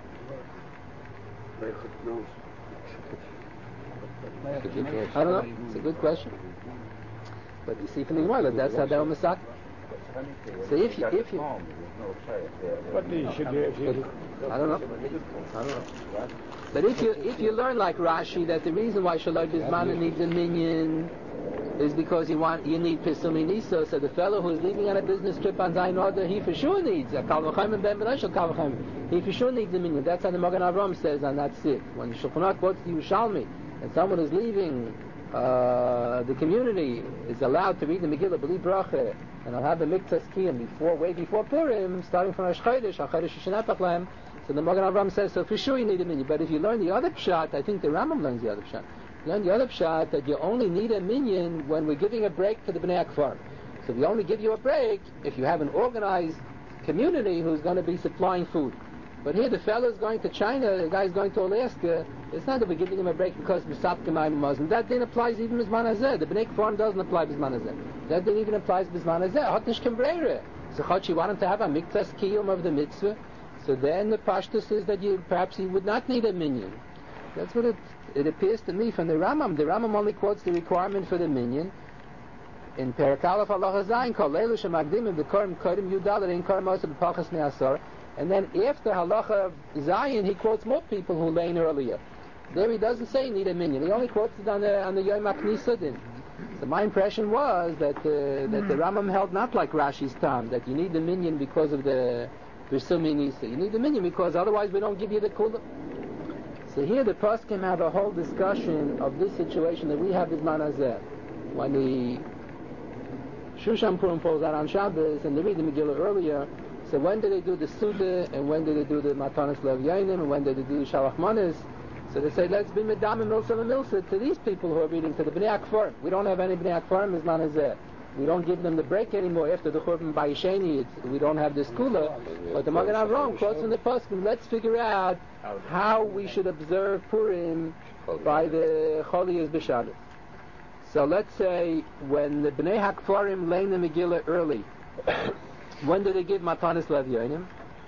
I don't know. It's a good question. But you see from the Gemara, that's how they're Masak. So if you But you should I don't know. But if you learn like Rashi that the reason why Shaloi Bismana needs a minyan is because you need Pirsum Nisa, so the fellow who's leaving on a business trip on Zayin Adar, he for sure needs a Kal V'Chaim and Ben B'Nai Kal V'Chaim. He for sure needs a minyan. That's how the Magen Avraham says on that sit. When the Shulchan Aruch quotes the Yerushalmi, and someone is leaving the community is allowed to read the Megillah B'li Bracha, and I'll have a Miktas Kiyam way before Purim, starting from Rosh Chodesh, HaChodesh Shenapach Lahem. So the Magen Avraham says, so for sure you need a minyan. But if you learn the other pshat, I think the Rambam learns the other pshat. You learn the other pshat that you only need a minyan when we're giving a break to the Bnei Akfarim. So we only give you a break if you have an organized community who's going to be supplying food. But here the fellow's going to China, the guy's going to Alaska. It's not that we're giving him a break because Mesapke Mayim Mazon. That din applies even Bisman Hazeh. The Bnei Akfarim doesn't apply Bisman Hazeh. That din even applies Bisman Hazeh. Hot nish kembrere. So Chotchi want him to have a miktas kiyum of the mitzvah. So then the pashtus is that perhaps he would not need a minyan. That's what it appears to me from the Rambam. The Rambam only quotes the requirement for the minyan. In Perek Aleph Halacha Zayin, Kol Leilu Shemagdimim B'Korim Kodim Yudal Ein Korim Osa B'Pachas Me'asor. And then after Halacha Zayin, he quotes more people who lane earlier. There he doesn't say you need a minyan. He only quotes it on the Yom HaKnisa din. So my impression was that the Rambam held not like Rashi's Tam, that you need the minyan because of the B'sumi Nisa. You need the minyan because otherwise we don't give you the kula. So here the poskim have a whole discussion of this situation that we have with Manazeh. When the Shushan Purim falls out on Shabbos and they read the Megillah earlier, so when do they do the Suda and when do they do the Matanis Lev Yainim and when do they do the Shalach Manis? So they say, let's be Medam and Milsa and Milsa to these people who are reading, to the Bnei Akfarim. We don't have any Bnei Akfarim as Manazeh. We don't give them the break anymore after the Churban Bayisheni. We don't have this kula. But the Magen Avraham quotes from the poskim, let's figure out how we should observe Purim by the Choliyas B'Shabbos. So let's say when the Bnei Hakfarim learn the Megillah early, when do they give Matanis Lev Yonim?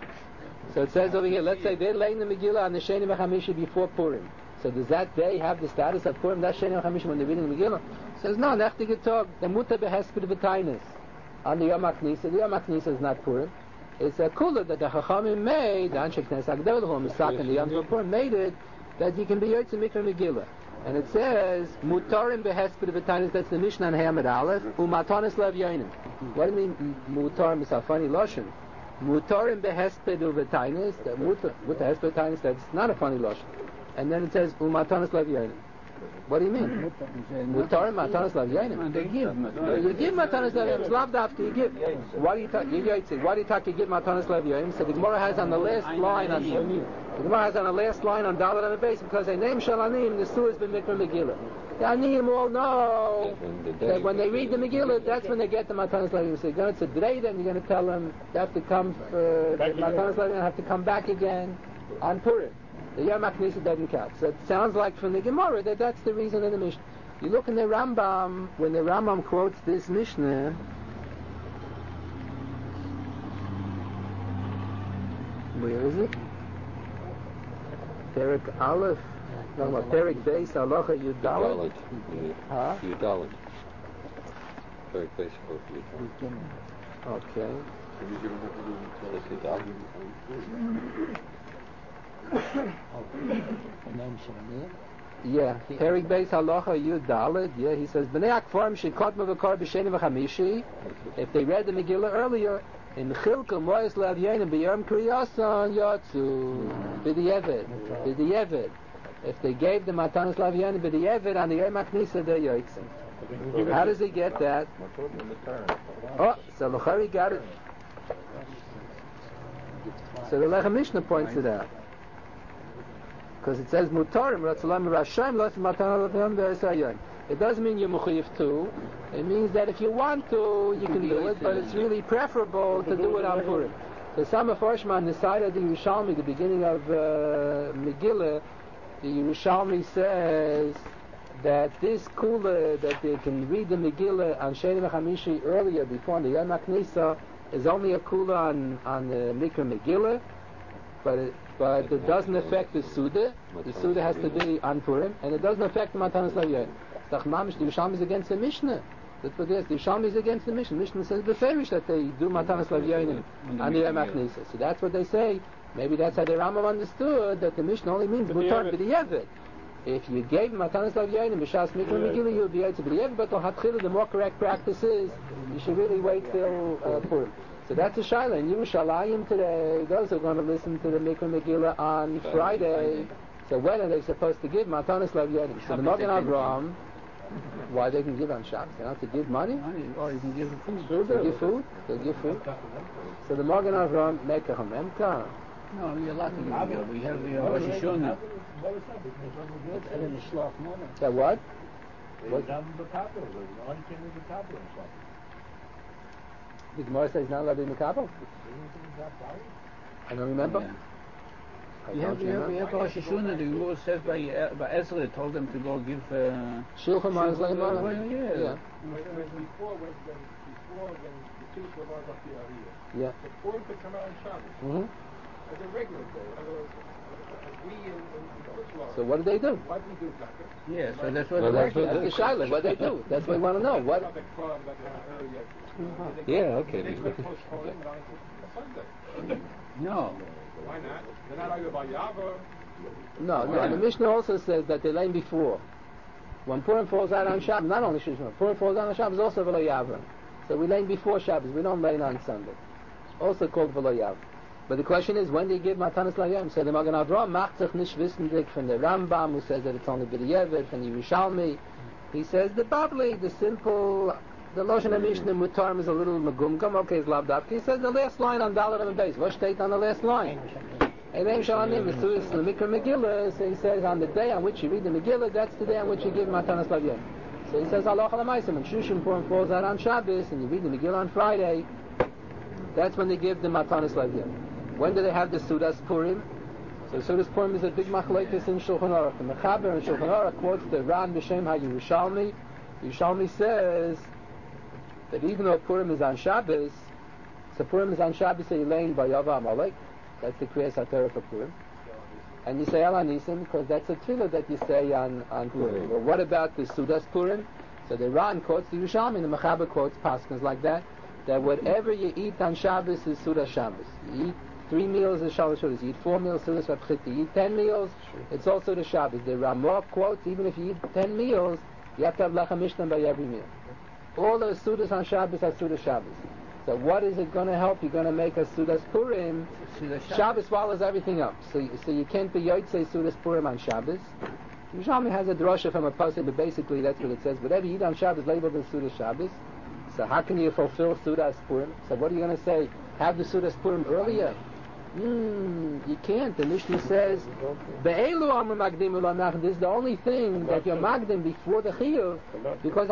So it says over here, let's say they learn the Megillah on the Sheni V'Chamishi before Purim. So does that day have the status of Purim? That's Sheni V'Chamishi when they're reading the Megillah? It says no, Nechti Getog, the Muta Behesped V'Tainis. On the Yom HaKnisa, the Yom HaKnisa is not Purim. It's a kula that the Chachamim made, the Anshe Knes HaGdol, who Misak and the Yom Tov Purim made it, that you can be Yotze Mikra Megillah. And it says, Mutarim Behesped V'Tainis, that's the Mishnah on Hamid Aleph, Umatanis Lev Yonim. What do you mean, Mutarim is a funny Lashon? Mutarim Behesped V'Tainis, Muta Hesped V'Tainis, that's not a funny Lashon. And then it says, Umatanis Lev Yonim. What do you mean? Mutarim Matanis Lev Yonim. They give. You give Matanis Lev Yonim. Slav Dafka, you give. Why do you talk? You give Matanis Lev Yonim? So the Gemara has on the last line on Dalet on the base because they name Shalanim. The Suh has been Mikra Megillah. The Aniyim all know that when they read the Megillah, that's when they get the Matanis Lev Yonim. So you're going to today, then you're going to tell them they have to come. The Matanis Lev Yonim have to come back again on Purim. The Yom HaKnisa doesn't count. So it sounds like from the Gemara that that's the reason in the Mishnah. You look in the Rambam, when the Rambam quotes this Mishnah, where is it? Perek Aleph, no, Perek Beis, Halacha Yudalet. Huh? Yudalet. Perek Beis, Yudalet. Okay. Yeah, Perek Beis Halacha Yud Dalet. Yeah, he says Bnei Akfarim shekotma v'kar b'sheni v'chamishi. If they read the Megillah earlier, in Chilka Mois Lev Yonim b'Yom Kriyasan Yatsu b'Di'evet. If they gave the Matanis Lev Yonim b'Di'evet on the Yom HaKnisa, they're Yotzim. How does he get that? Oh, so L'chari got it. So the Lechem Mishnah points it out. Because it says Mutarim Ratzalam Rashaim Los Matan Lev Yonim. It doesn't mean you're mechuyev to. It means that if you want to, you can do it, but it's really preferable to do it on Purim. So some of Farshman decided the Yerushalmi, the beginning of Megillah, the Yerushalmi says that this kula that they can read the Megillah on Sheni V'Chamishi earlier before the Yom HaKnisa is only a kula on the Mikra Megillah, but it doesn't affect the Suda. The Suda has to be on Purim, and it doesn't affect the Matanis Lev Yonim. The Yerushalmi is against the Mishnah. That's what it is. The Yerushalmi is against the Mishnah. The Mishnah says the Ferish that they do Matanis Lev Yonim on the Yom HaKnisa. So that's what they say. Maybe that's how the Rambam understood that the Mishnah only means Mutar B'Di'evet. If you gave Matanis Lev Yonim B'Shas Mikra Megillah, you would be able to B'Di'evet. But the more correct practice is you should really wait till Purim. So that's a Shaila. In Yerushalayim today, those who are going to listen to the Mikra Megillah on Friday, so when are they supposed to give Matanis Lev Yonim? So the Magen Avraham, why they can give on Shabbos? They don't have to give money? Or you can give food. They'll give food? They'll give food. So the Magen Avraham, Mekach HaMemka. No, you're allowed to give. We have the Rosh Hashanah. That what? The Gemara says not allowed to be Mekabel? I don't remember. Yeah. We have Rosh Hashanah. The Gemara says by Ezra told them to go give Shulchan Aruch yeah. Before when the two Shabbat of the Ariyah. Yeah. The Purim could come out on Shabbos. As a regular day. So what do they do? What do we do, Doctor? Yeah, so that's what that's the Shiloh. What do they do? That's what we want to know. What? Yeah, okay. No. Why not? They're not arguing about Yavor. No, the Mishnah also says that they lane before. When Purim falls out on Shabbos, not only Shishma, Purim falls out on Shabbos, also V'lo Yavrin. So we lane before Shabbos, we don't lane on Sunday. Also called V'lo Yavrin. But the question is, when do you give Matanas Layom? So the Magen Avraham macht sich nicht wissendig from the Rambam, who says that it's only B'di'evet, from the Yerushalmi. He says the Babli, the simple, the Loshen HaMishnah Mutarm is a little Megumgam, okay, it's Lavdavki. He says the last line on Dalet and Beis. What state on the last line? Ereim Shalanim, the Mikra Megillah, so he says on the day on which you read the Megillah, that's the day on which you give Matanas Layom. So he says, Allah Chalamaisim, when Shushim Purim falls out on Shabbos, and you read the Megillah on Friday, that's when they give the Matanas Layom. When do they have the Sudas Purim? So Sudas Purim is a big machlekes in Shulchan Aruch. The Mechaber in Shulchan Aruch quotes the Ran B'Shem HaYerushalmi. Yerushalmi says that even though Purim is on Shabbos, so Purim is on Shabbos, so you lane by Yava Amalek. That's the Kriyas HaTorah for Purim. And you say Ala Nisim because that's a tefillah that you say on Purim. Well, what about the Sudas Purim? So the Ran quotes the Yerushalmi, and the Mechaber quotes Paskins like that whatever you eat on Shabbos is Sudas Shabbos. You eat 3 meals is Shalosh Sudas. You eat 4 meals, Sudas V'Pchit. You eat 10 meals, it's also the Shabbos. The Ramah quotes, even if you eat 10 meals, you have to have Lechem Mishnah by every meal. All the Sudas on Shabbos are Sudas Shabbos. So what is it going to help? You're going to make a Sudas Purim. Shabbos swallows everything up. So you can't be Yotzei Sudas Purim on Shabbos. Yerushalmi has a drasha from a pasuk, but basically that's what it says. Whatever you eat on Shabbos labeled as Sudas Shabbos. So how can you fulfill Sudas Purim? So what are you going to say? Have the Sudas Purim earlier? You can't. The Mishnah says, this is the only thing that you're magdim before the Chiyuv, because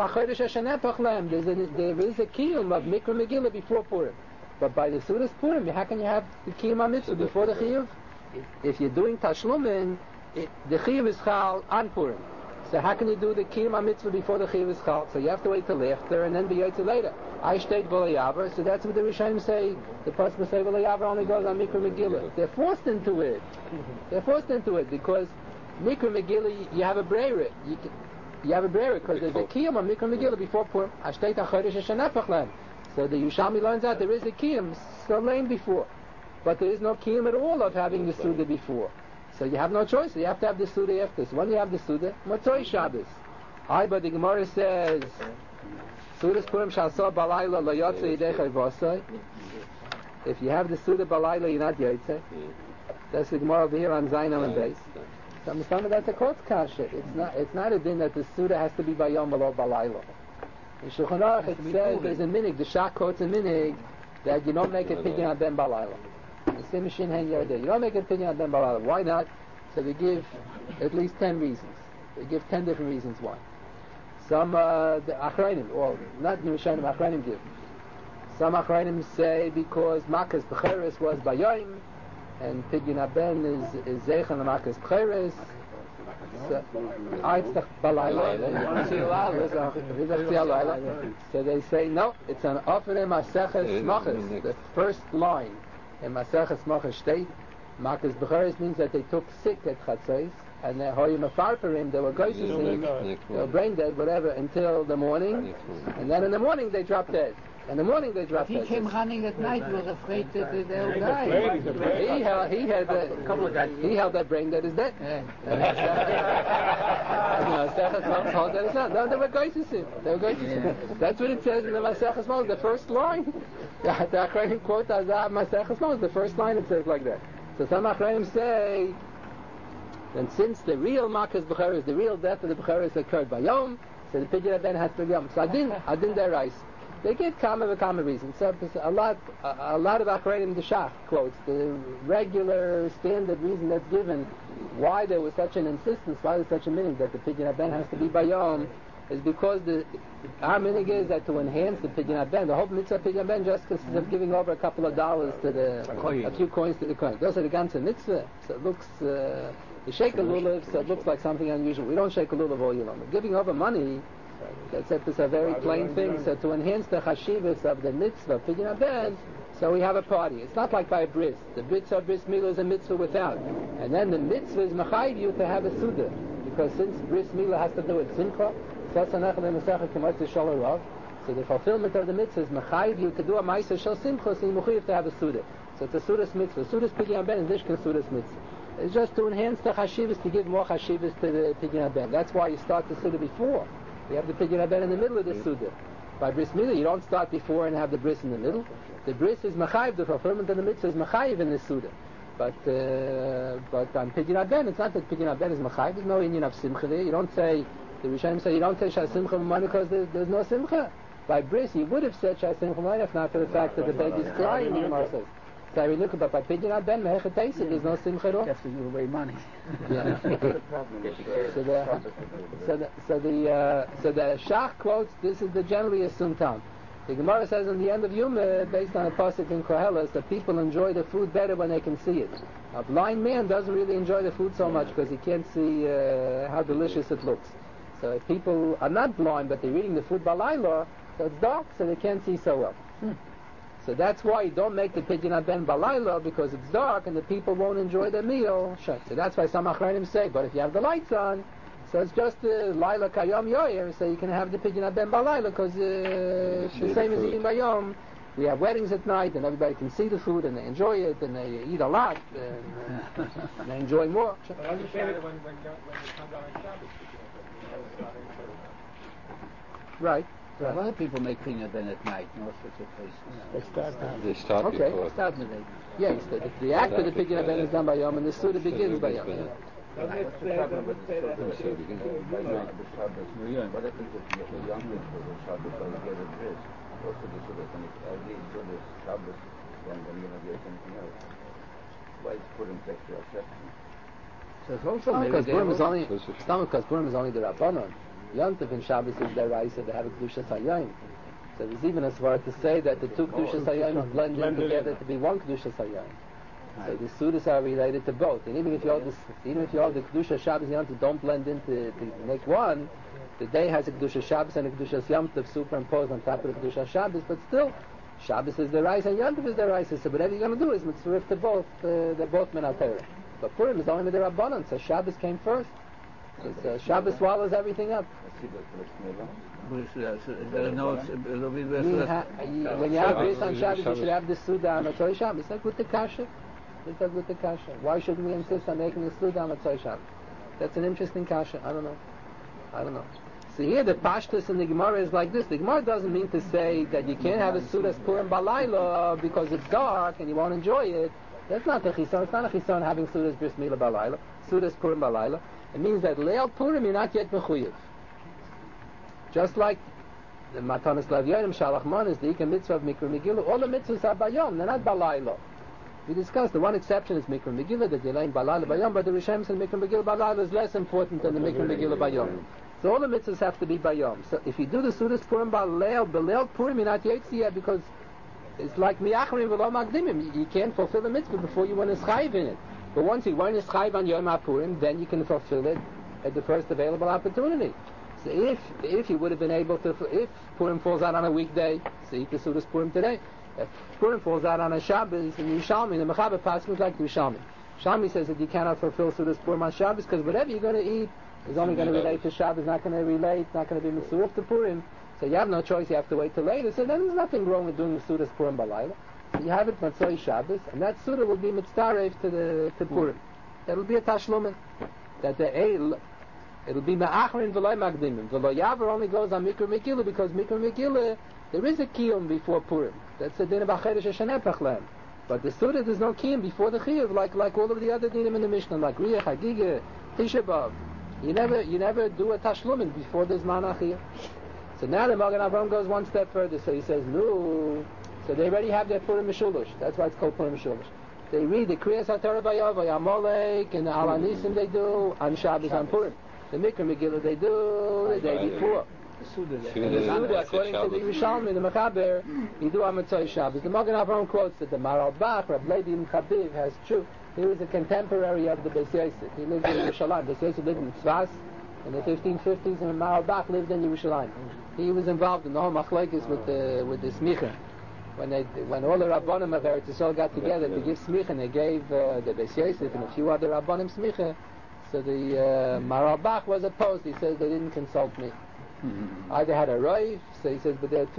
there is a Kiyum of Mikra Megillah before Purim. But by the Sudas Purim, how can you have the Kiyum HaMitzvah before the Chiyuv? If you're doing Tashlumin, the Chiyuv is Chal on Purim. So how can you do the Kiyum HaMitzvah before the Chiyuv is Chal? So you have to wait till after and then be Yotze later. I state V'lo Yavra, so that's what the Rishonim say. The Pasuk say V'lo Yavra only goes on Mikra Megillah. They're forced into it. Because Mikra Megillah, you have a breira. You have a breira because there's a Kiyum on Mikra Megillah before Purim. I state HaChodesh HaShanepach. So the Yerushalmi learns out there is a Kiyum, so lame before. But there is no Kiyum at all of having the Suda before. So you have no choice. You have to have the Suda after. So when you have the Suda, Motzoi Shabbos. But the Gemara says, Sudas Purim Shasah Balayla Lo Yotzei Yidei Vosai. If you have the Suda Balayla, you're not Yotzei. That's the Gemara over here on Zayin and Beis. So understand that's a Kotz Kasha. It's not a din that the Suda has to be by Yom Lo Balayla. In Shulchan Aruch it says there's a minig, the Shach quotes a minig that you don't make a pidyon on Ben Balayla. You don't make an opinion on Ben Balayla. Why not? So they give at least 10 reasons. They give 10 different reasons why. Some the Achrayim, or not the Rishonim, Achrayim give. Some Achrayim say because Makas B'cheres was Bayoim, and Pidyon Ben is Zeich and Makas B'cheres. So they say no, it's an Ofene Maseches Machas, the first line. In Maseches Machas state, Makas B'cheres means that they took sick at Chatzos, and they were goyim, they were brain dead, whatever, until the morning, and then in the morning they dropped dead. He came running at night, was afraid that they'll die. He held that brain dead is dead. No, they were goyim. That's what it says in the Maseches Machas, the first line. The Achrayim quote Maseches Machas, the first line it says like that. So some Achrayim say, and since the real Makas B'cheres, the real death of the B'cheres occurred by Yom, so the Pidyon Ben has to be Yom. So I didn't their rice. They give common reasons. So a lot of Achrayim the Shach quotes the regular standard reason that's given why there was such an insistence, why there was such a meaning that the Pidyon Ben has to be by Yom, is because our meaning is that to enhance the Pidyon Ben, the whole mitzvah Pidyon Ben just consists of giving over a couple of dollars to a few coins to the coin. Those are the ganze mitzvah. So it looks. You shake a lulav, so it looks like something unusual. We don't shake a lulav all year long. But giving over money, that's a very plain thing. So to enhance the chashivas of the mitzvah, Pidyon Ben, so we have a party. It's not like by a bris. The bris milah is a mitzvah without. And then the mitzvah is machayiv you to have a suda. Because since bris milah has to do with simcha, so the fulfillment of the mitzvah is machayiv you to do a ma'aser shel simcha, so you mechuyev to have a suda. So it's a sudas mitzvah. Sudas Pidyon Ben is nishkan sudas mitzvah. It's just to enhance the chashivas, to give more chashivas to the Pidyon Ben. That's why you start the Suda before. You have the Pidyon Ben in the middle of the Suda. By Bris Milah, you don't start before and have the Bris in the middle. The Bris is Machayiv, the fulfillment of the mitzvah is Machayiv in the Suda. But on Pidyon Ben, it's not that Pidyon Ben is Machayiv. There's no Indian of Simcha there. You don't say, the Rishonim say, you don't say Shas Simcha B'Mani because there's no Simcha. By Bris, you would have said Shas Simcha B'Mani if not for the fact that the baby is crying, the Gemara says. So we look about by Pidyon Ben, Mehechet Teisik, there's no Simcha at all. You have to give away money. Yeah. So the Shach quotes, this is the generally assumed time. The Gemara says in the end of Yom, based on a pasuk in Koheles, that people enjoy the food better when they can see it. A blind man doesn't really enjoy the food so much because he can't see how delicious it looks. So if people are not blind but they're eating the food balayla, so it's dark, so they can't see so well. So that's why you don't make the Pidyon Ben balayla, because it's dark and the people won't enjoy the meal. So that's why some Achronim say, but if you have the lights on, so it's just Laila Kayom Yoyer, so you can have the Pidyon Ben balayla, because it's the same as eating Bayom. We have weddings at night and everybody can see the food and they enjoy it and they eat a lot and they enjoy more. But I understand it when you come down on Shabbos. Right. A lot of people make Pidyon Ben at night in all sorts of places. They start now. They start Okay, before. start midday. Yes, the act of the Pidyon Ben is done by Yom and the Suda begins by Yom. Doesn't it say that? What if it's the youngest for the Shabbos or get a dress? Also the Suda, and if every Suda is Shabbos, then you're going to get something else. Why is Purim extra exception? So it's also Because Purim is only, Close to- it's not because Purim is only the Rabbanon. Yontif and Shabbos is the Raisa, they have a Kedushas Hayom. So there's even a svara to say that the two Kedushas Hayom blend in together to be one Kedushas Hayom. So the Sudas are related to both. And even if you have the Kedusha Shabbos and Yontif don't blend in to make one, the day has a Kedusha Shabbos and a Kedusha Yontif superimposed on top of the Kedusha Shabbos, but still, Shabbos is the Raisa and Yontif is the Raisa. So whatever you're going to do is mitzvah to both, they're both Min HaTorah. But Purim is only with the Rabbanon, so Shabbos came first. So Shabbos swallows everything up. When you have Bris on Shabbos, you should have the Suda on Motzei Shabbos. It's like with the Kasha. Why shouldn't we insist on making the Suda on Motzei Shabbos? That's an interesting Kasha. I don't know. So here the Pashtus in the Gemara is like this. The Gemara doesn't mean to say that you can't have a Suda's Purim Balayla because it's dark and you won't enjoy it. That's not the Chison. It's not a Chison having Suda's Bris Milah Balayla. Suda's Purim Balayla. It means that Leil Purim you're not yet Mechuyev. Just like the Matanas Lavyonim Shalach Mon is the Ikar Mitzvah of Mikra Megillah. All the mitzvahs are Bayom, they're not Balayla. We discussed the one exception is Mikra Megillah, that you learn Balayla Bayom, but the Rishonim said Mikra Megillah Balayla is less important than the Mikra Megillah Bayom. So all the mitzvahs have to be Bayom. So if you do the Sudas Purim Baleil Purim you're not yet yet because it's like Miachrim V'lo Magdimim. You can't fulfill the mitzvah before you want to schayv in it. But once you want to schayv on Yom HaPurim, then you can fulfill it at the first available opportunity. So if you would have been able to, if Purim falls out on a weekday, so eat the Sudas Purim today. If Purim falls out on a Shabbos, and Yerushalmi, the Mechaber Pasuk is like Yerushalmi. Yerushalmi says that you cannot fulfill Sudas Purim on Shabbos because whatever you're going to eat is only going to relate to Shabbos, not going to relate, not going to be Mitzvah to Purim. So you have no choice, you have to wait till later. So then there's nothing wrong with doing the Sudas Purim Balayla. So you have it Matzoi Shabbos, and that Suda will be Mitztarev to Purim. That'll be a Tashlumin. That it'll be Ma'achrin V'loi Magdimim. V'lo Yavar only goes on Mikra Megillah because Mikra Megillah, there is a Kiyum before Purim. That's a din of Acheresh Hashaneh Pachlan. But the Suda, there's no Kiyum before the Chiyuv, like all of the other dinim in the Mishnah, like Riyah, Hagigah, Tisha B'Av. You never do a Tashlumin before there's Manach Chiyuv. So now the Magen Avraham goes one step further. So he says, no. So they already have their Purim Mishulish. That's why it's called Purim Mishulish. They read the Kriyas HaTorah Vayavay, Amalek, and the Al Anisim they do on Shabbos on Purim. The Mikra Megillah they do the day before. the Suda, And the Suda, according to the Yerushalmi, the Mechaber, you do on Motzei Shabbos. The Magen Avraham quotes that the Maral Bach, Reb Levi Chabiv, has true. He was a contemporary of the Beis Yosef. He lived in Yerushalayim. Beis Yosef lived in Tzvas in the 1550s, and Maral Bach lived in Yerushalayim. He was involved in the whole machlekes with the smicha. When all the Rabbanim of Eretz Yisrael got together to give smicha, they gave the Beis Yosef and a few other Rabbanim smicha. So the Maral Bach was opposed. He says they didn't consult me. Either had a roiv, so he says, but there are two.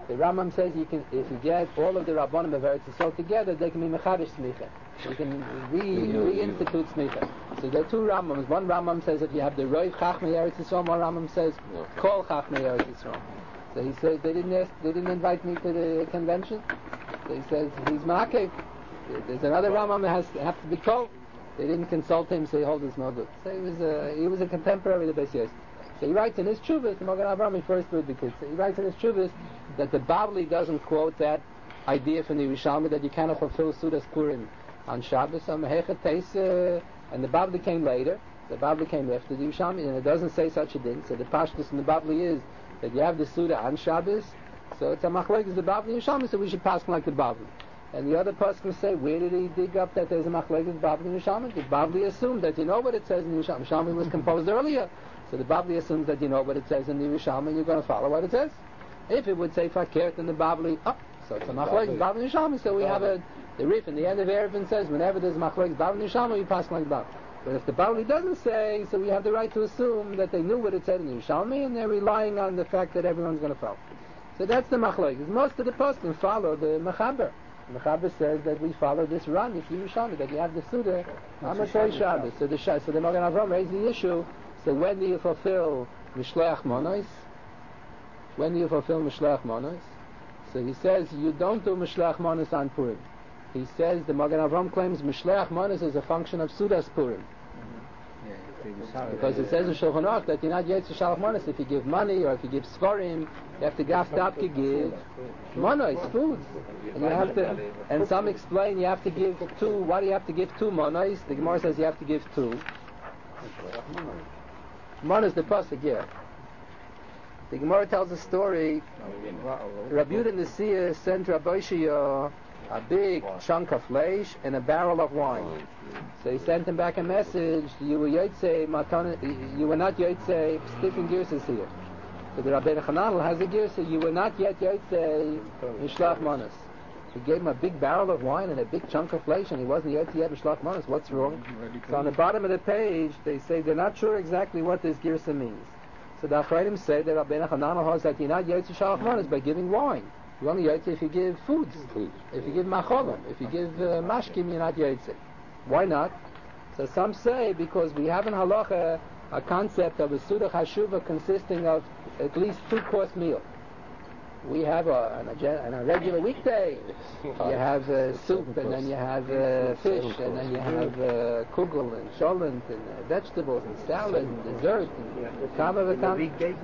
The Rambam says you can, if you get all of the Rabbanim of Eretz Yisrael together, they can be Mechadish Smicha. You can reinstitute Smicha. So there are two Rambams. One Rambam says that you have the Roiv Chachmei Eretz Yisrael. One Rambam says Kol Chachmei Eretz Yisrael. So he says they didn't invite me to the convention. So he says he's Ma'akev. There's another Rambam that has to be Kol. They didn't consult him, so he holds his no good. So he was a contemporary of the Beis Yosef. So he writes in his Chuvas, the Magen Avraham refers to it because he writes in his Chuvas that the Bavli doesn't quote that idea from the Yerushalmi that you cannot fulfill Sudas Purim on Shabbos. And the Bavli came later. The Bavli came after the Yerushalmi, and it doesn't say such a thing. So the Pashtus in the Bavli is that you have the Suda on Shabbos. So it's a machlokes the Bavli and Yerushalmi, so we should pass like the Bavli. And the other person say, where did he dig up that there's a machlokes Bavli and Yerushalmi? The Bavli assumed that you know what it says in the Yerushalmi. Yerushalmi was composed earlier. So the Bavli assumes that you know what it says in the Yerushalmi and you're going to follow what it says. If it would say Fakert in the Bavli, so it's a machlokes Bavli and Yerushalmi. So we have the Rif in the end of Erevin says whenever there's a machlokes Bavli and Yerushalmi, we pass like the Bavli. But if the Bavli doesn't say, so we have the right to assume that they knew what it said in the Yerushalmi and they're relying on the fact that everyone's going to follow. So that's the machlokes. Most of the poskim follow the Mechaber. The Mechaber says that we follow this run, it's Yerushalmi, that you have the Suda on Motzei Shabbos. So the Magen Avraham raised the issue. So when do you fulfill Mishleach Monos? When do you fulfill Mishleach Monos? So he says you don't do Mishleach Monos on Purim. He says the Magen Avraham claims Mishleach Monos is a function of Sudas Purim. Because it says in Shulchan Aruch that you're not Yetzer Shalach Monos. If you give money or if you give Skorim, you have to Gaftapke give Monos, foods. And you have to, and some explain you have to give two. Why do you have to give two Monos? The Gemara says you have to give two. Monos the pasuk here. The Gemara tells a story. Rabbi Yehuda Nesiah sent Rabbi Shia a big chunk of flesh and a barrel of wine. So he sent him back a message. You were not Yotzei sticking girses here. So the Rabbeinu Chananel has a girsa. You were not yet Yotzei Mishlach Monos. He gave him a big barrel of wine and a big chunk of flesh, and he wasn't Yotzei yet Mishlach Monos. What's wrong? So on the bottom of the page, they say they're not sure exactly what this girsa means. So the Achreidim say that Rabbeinu Chananel holds that you're not Yotzei Shalach Monos by giving wine. You only Yotzei if you give foods. If you give macholim, if you give mashkim, you're not Yotzei. Why not? So some say because we have in halacha a concept of a Suda Chashuva consisting of at least 2-course meal. We have on a regular weekday, you have soup, and then you have fish, and then you have kugel and sholent and vegetables and salad and dessert and kama v'kama.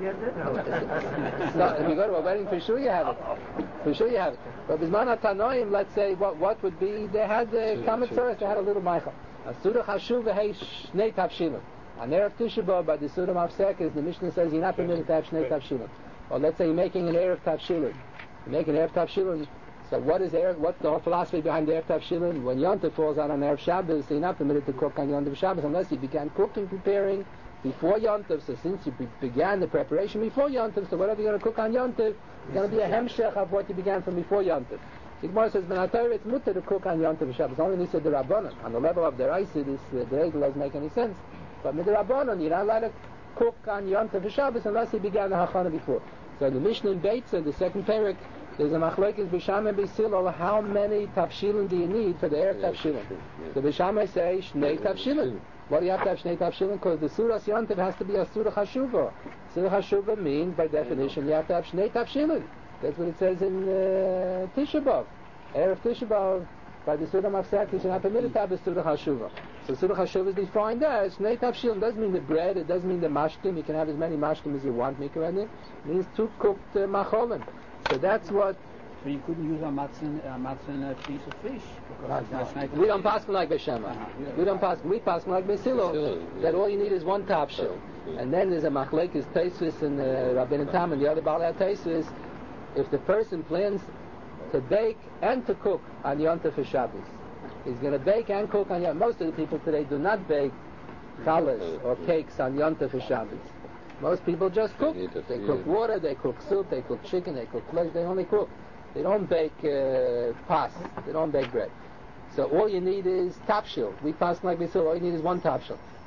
So if you go to a wedding, for sure you have it. For sure you have it. But Bisman HaTanoim, let's say, what would be, they had kama first, they had a little meichel. A Suda Chashuva hay shnei tavshilim. On Erev Tisha B'Av, by the Suda Mafsekes, the Mishnah says you're not permitted to have shnei tavshilim. Or let's say you're making an Erev Tavshilin. You're making an Erev Tavshilin. So what's the whole philosophy behind the Erev Tavshilin? When Yontif falls out on Erev Shabbos, so you're not permitted to cook on Yontif Shabbos unless you began cooking, preparing before Yontif. So since you began the preparation before Yontif, so whatever you're going to cook on Yontif is going to be a hemshech of what you began from before Yontif. The Gemara says, it's mutter to cook on Yontif Shabbos. Only Nisa the Rabbanon. On the level of the Raisa, the Regel doesn't make any sense. But with the Rabbanon, you're not allowed to cook on Yontif Shabbos unless you began the Hachana before. So the Mishnah in Beitza, the second parak, there's a machlokes Bisham and Beisil, how many tavshilin do you need for the Erev Tavshilin? The Bisham say Shnei Tavshilin. Why do you have to have Shnei Tavshilin? Because the Surah Yontif has to be a Surah Hashuva. Surah Hashuva means, by definition, you have to have Shnei Tavshilin. That's what it says in Tisha B'Av. Erev Tisha B'Av, by the Surah Mafsek, you're not permitted to have a Surah Hashuva. So Surah Hashuva is defined as Shnei Tavshilin. It doesn't mean the bread, it doesn't mean the mashkim. You can have as many mashkim as you want, Mikra. It means 2 cooked macholim. So that's what... So you couldn't use a matzah and a piece of fish? We don't pass like Beshema. We pass like Besilo. That all you need is 1 tavshil. And then there's a machlekes Taisus and Rabbeinu Tam and the other Baalei Taisus. If the person plans to bake and to cook on Yom Tov for Shabbos, he's going to bake and cook on Yom Tov. Most of the people today do not bake challahs or cakes on Yom Tov for Shabbos. Most people just cook. They cook water, they cook soup, they cook chicken, they cook flesh, they only cook. They don't bake pas, they don't bake bread. So all you need is tavshil. We pass like we said, all you need is 1 tavshil.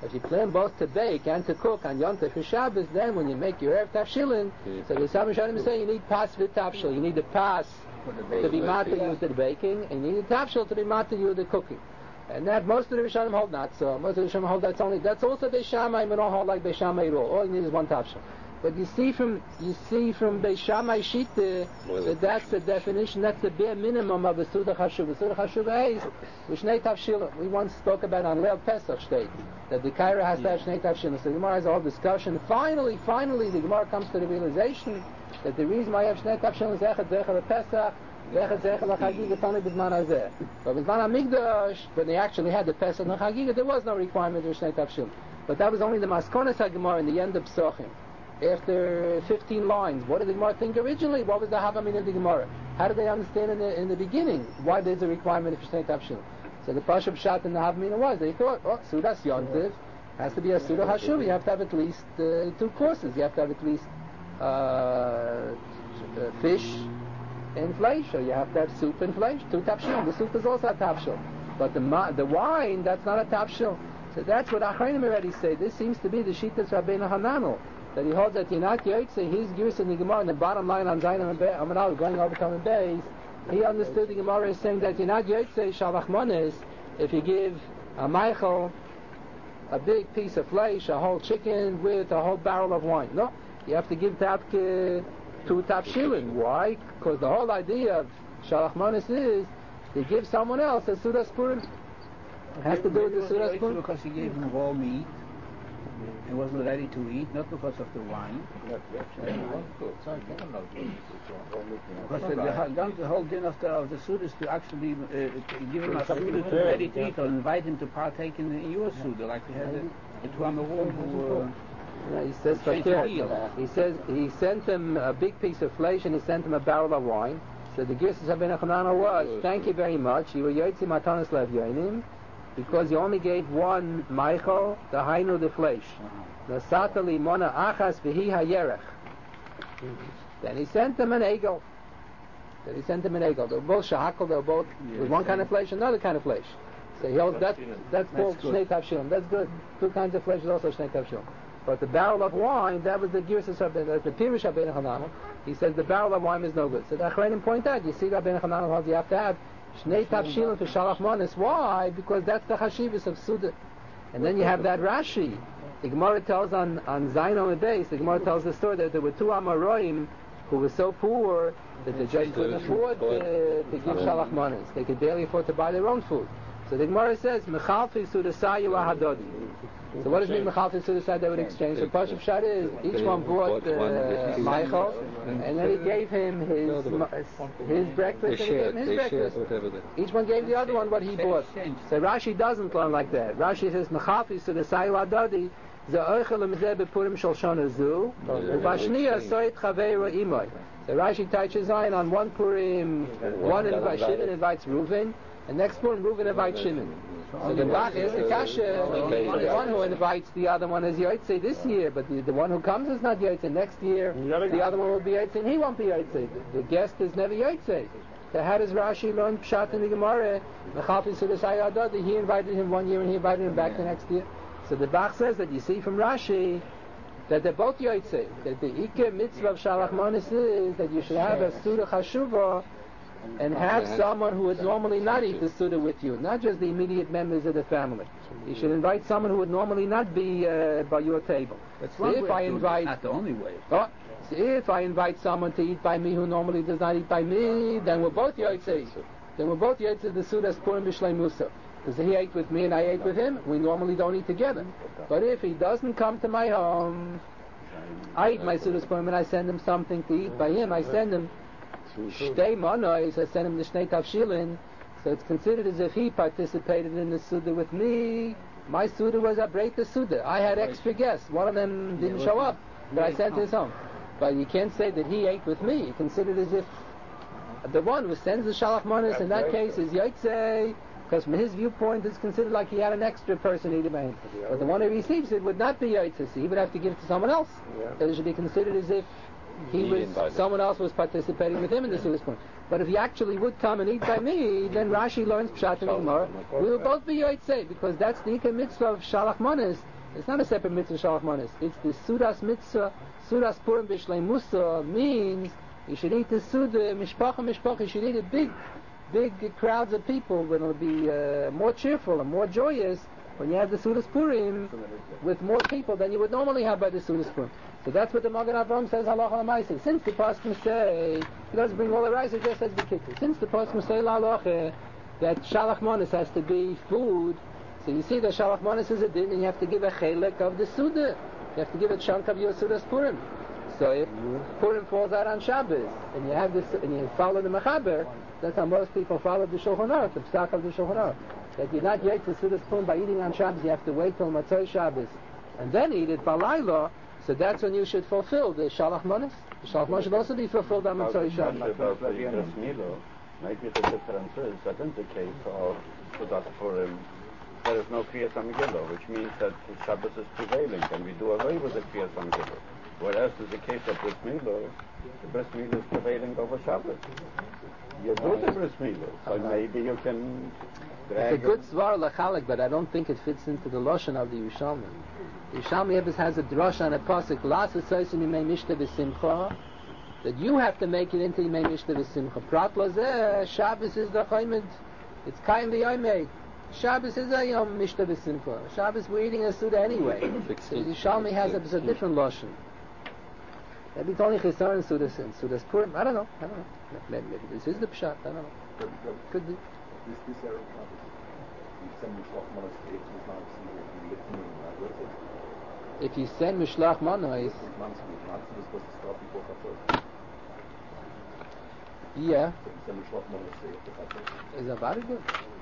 If you plan both to bake and to cook on Yom Tov for Shabbos, then when you make your Erev Tafshilin, so the Sami Shanim say you need pas v'tafshil. You need the pas to be mata you to the baking, and you need the tafshil to be mata you to the cooking. And that most of the Rishonim hold not so. Most of the Rishonim hold that's also Beis Shammai, but don't hold like Beis Shammai at all. All you need is one tafshil. But you see from Beis Shammai Shita that that's the definition, that's the bare minimum of a Suda Chashuva. Suda Chashuva is Shnei Tafshilim. We once spoke about on Leil Pesach State that the Kaira has to have Shnei Tafshilim. So the Gemara has a whole discussion. Finally, the Gemara comes to the realization that the reason why you have Shnei Tafshilim is Echad Zecher Pesach, Echad Zecher L'Chagiga, Tani B'zman Hazeh. But B'zman HaMikdash, when they actually had the Pesach and Chagiga, there was no requirement of Shnei Tafshilim. But that was only the Maskonas HaGemara in the end of Psochim. After 15 lines, what did the Gemara think originally? What was the Havamin of the Gemara? How did they understand in the beginning why there's a requirement for Shnei Tafshil? So the Pashup Pshat in the Havamin was, they thought, Sudas Yontiv has to be a Suda Hashuv. You have to have at least 2 courses. You have to have at least fish and flesh, or you have to have soup and flesh, 2 Tafshil. The soup is also a Tafshil. But the wine, that's not a Tafshil. So that's what Achronim already say. This seems to be the Shittas Rabbeinu Hananel, that he holds that Yinat Yotzei, his Girs in the Gemara, in the bottom line on Zayin Amanal, going over Kamen Beis, he understood the Gemara is saying that Yinat Yotzei Shalach Mones, if you give a Michael a big piece of flesh, a whole chicken with a whole barrel of wine. No, you have to give Tapke 2 Tafshilin. Why? Because the whole idea of Shalach Mones is to give someone else a Sudas Purim. It has to do with the Sudas Purim. Because he gave him raw meat. He wasn't ready to eat, not because of the wine. Because the whole din of the Suda is to actually give him a Suda to be ready to eat, or invite him to partake in your Suda, like we had the two Amarum who... he says he sent him a big piece of flesh and he sent him a barrel of wine. So the Girsas Rabbeinu Hananel was, thank you very much, you were Yotzi Matanos Lev Yoinim, because you only gave one Michael, the Hainu, the flesh. Nasata limona achas v'hi hayerech. Then he sent him an egel. They were both shahakal, they were both with one kind of flesh, another kind of flesh. So he holds that's called Shnei Tafshilim. That's good. 2 kinds of flesh is also Shnei Tafshilim. But the barrel of wine, that was the Girsas Rabbeinu, the Pirush Rabbeinu Hananel. He says the barrel of wine is no good. So the Achronim point out, you see Rabbeinu Hananel holds you have to have Shnei Tafshilin for Shalach Mones. Why? Because that's the Hashivas of Suda. And then you have that Rashi. The Gemara tells on Zayin and Beis, the Gemara tells the story that there were 2 Amoraim who were so poor that they just couldn't afford to give Shalach Mones. They could barely afford to buy their own food. So the Gemara says, Mechalfi Sudasayu Ahadodi. So what does it mean Mechalfi Sudasai? They would exchange. So Pashup Pshat is, each one bought Michael, and then he gave him his breakfast, and he gave him his breakfast. Each one gave the other one what he bought. So Rashi doesn't learn like that. Rashi says, Mechalfi Sudasayu Ahadodi, Za'oichel Mizeh Bepurim Shel Shana Zu, Ubashniya Soit Chaveira Imoy. So Rashi touches on one Purim, Shimon invites Reuven, and next Purim Reuven invites Shimon. So the Bach is the Kasha, the one who invites the other one is Yotzei this year, but the one who comes is not Yotzei. Next year, the other one will be Yotzei, and he won't be Yotzei. The guest is never Yotzei. So how does Rashi learn Pshat in the Gemara? He invited him one year and he invited him back the next year. So the Bach says that you see from Rashi that they're both Yotzei. That the Iker mitzvah of Shalach Mones is that you should have a Suda Chashuva and have someone who would normally not eat the Suda with you, not just the immediate members of the family. You should invite someone who would normally not be by your table. That's so one if way I invite, not the only way. So if I invite someone to eat by me who normally does not eat by me, then we're both Yotzei. Then we're both Yotzei the Suda Purim B'Shlei Musa. Because he ate with me and I ate with him, we normally don't eat together. But if he doesn't come to my home, I eat my Sudas Purim and I send him something to eat by him. I send him Shtei Monois, I send him the Shnei Tafshilin. So it's considered as if he participated in the Suda with me. My Suda was a Breita Suda. I had extra guests. One of them didn't show up, but I sent his home. But you can't say that he ate with me. You consider it as if the one who sends the Shalach Monos in that case is Yotzei, because from his viewpoint it's considered like he had an extra person eating by him. But the one who receives it would not be Yotzei, so he would have to give it to someone else. So it should be considered as if someone else was participating with him in the Sudas point. But if he actually would come and eat by me, then Rashi learns Pshat and Gemara. We will both be Yotzei, because that's the Ikar mitzvah of Shalach Monos, It's not a separate mitzvah Shalach Manos. It's the Sudas mitzvah. Sudas Purim B'Shlei Musa means you should eat the Suda, mishpacha, you should eat it big crowds of people when it'll be more cheerful and more joyous when you have the Sudas Purim with more people than you would normally have by the Sudas Purim. So that's what the Magen Avraham says, halacha l'maaseh. Since the Pasuk say, he doesn't bring all the rice, it just says the kicker. Since the Pasuk say halacha that Shalach Manos has to be food, so you see that Shalach Manos is a din, and you have to give a chelik of the Suda. You have to give a chunk of your Sudas Purim. So if Purim falls out on Shabbos, and you have this, and you follow the Mechaber, that's how most people follow the Shulchan Aruch, the Psak of the Shulchan Aruch. That you're not yet to Sudas Purim by eating on Shabbos, you have to wait till Matzai Shabbos, and then eat it Balayla. So that's when you should fulfill the Shalach Manos. The Shalach Manos should also be fulfilled on Matzai Shabbos. Maybe the difference is that in the case of Sudas Purim, there is no Kriyas HaMegillah, which means that Shabbos is prevailing, and we do away with the Kriyas HaMegillah. Whereas in the case of Bris Milah, the Bris Milah is prevailing over Shabbos. You do the Bris Milah, so maybe you can drag it's a good svar l'chalik, but I don't think it fits into the Lashon of the Yerushalmi. The Yerushalmi Ebbes has a drush on a pasuk, Las Esoisim Yimei Mishta V'Simcha, that you have to make it into Yimei Mishta V'Simcha. Prat Lazeh, Shabbos is the Chaymed, it's Kaim V'Yomei. Shabbos is a Yom Mishta V'Simcha. Shabbos we're eating a Suda anyway. The Yerushalmi has a different Lashon. Maybe it's only Chisaron Sudas and Sudas Purim. I don't know. Maybe this is the Pshat. I don't know. Could be. This era of Shabbos, you send Mishlach Manos to each if you send Mishlach Manos, is supposed to start before Chatzot. Yeah. So you send Mishlach Manos to Is that very good?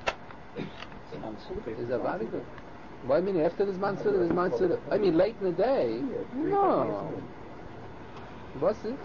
Is that very good? What I mean, after this Mansuda, I mean, late in the day? No. What's this?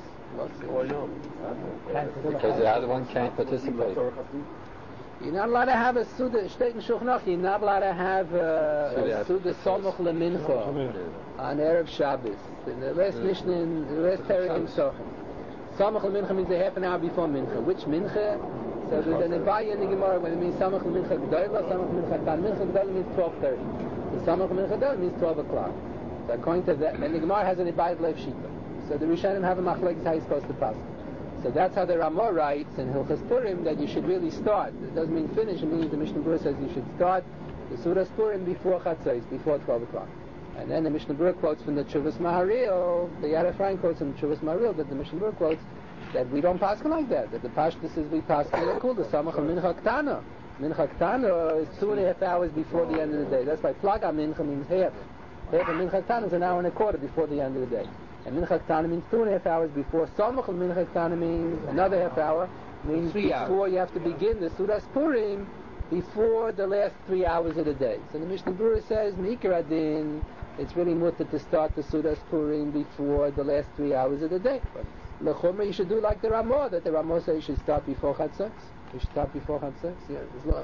Because the other one can't participate. You're not allowed to have a Suda, Shteit and Shulchan Aruch, you're not allowed to have a Suda Somoch LeMincha on Erev Shabbos. In the last Mishnah, in the last Perek in Sochem. Somoch LeMincha means a half an hour before Mincha. Which Mincha? So there's an Avaya in the Gemara when it means Somoch LeMincha G'dayla, Somoch LeMincha Tan. Mincha G'dayla means 12:30. The Somoch LeMincha G'dayla means 12 o'clock. So according to that, and the Gemara has an Ibayat Lev Shita. So the Rishonim have a machlekes how you're supposed to pass. So that's how the Ramah writes in Hilchas Purim that you should really start. It doesn't mean finish. It means the Mishnah Berurah says you should start the Sudas Purim before Chatzos, before 12 o'clock. And then the Mishnah Berurah quotes from the Tshuvas Maharil, the Yad Ephraim quotes from the Tshuvas Maharil, that the Mishnah Berurah quotes that we don't pass like that. That the Pashtus says we pass like cool. The Samach of Mincha Ktana. Mincha Ktana is 2.5 hours before the end of the day. That's why Plaga Mincha means half. Half of Mincha Ktana is an hour and a quarter before the end of the day. And Mincha Ktana means 2.5 hours before. Samach of Mincha Ktana means another half hour. Means 3 hours. Before you have to begin the Sudas Purim, before the last 3 hours of the day. So the Mishnah Berurah says, Mikra Adin, it's really mutter to start the Sudas Purim before the last 3 hours of the day. L'chumra, you should do like the Ramah, that the Ramah says you should start before Chatzos. You should start before Chatzos. Yeah, there's no.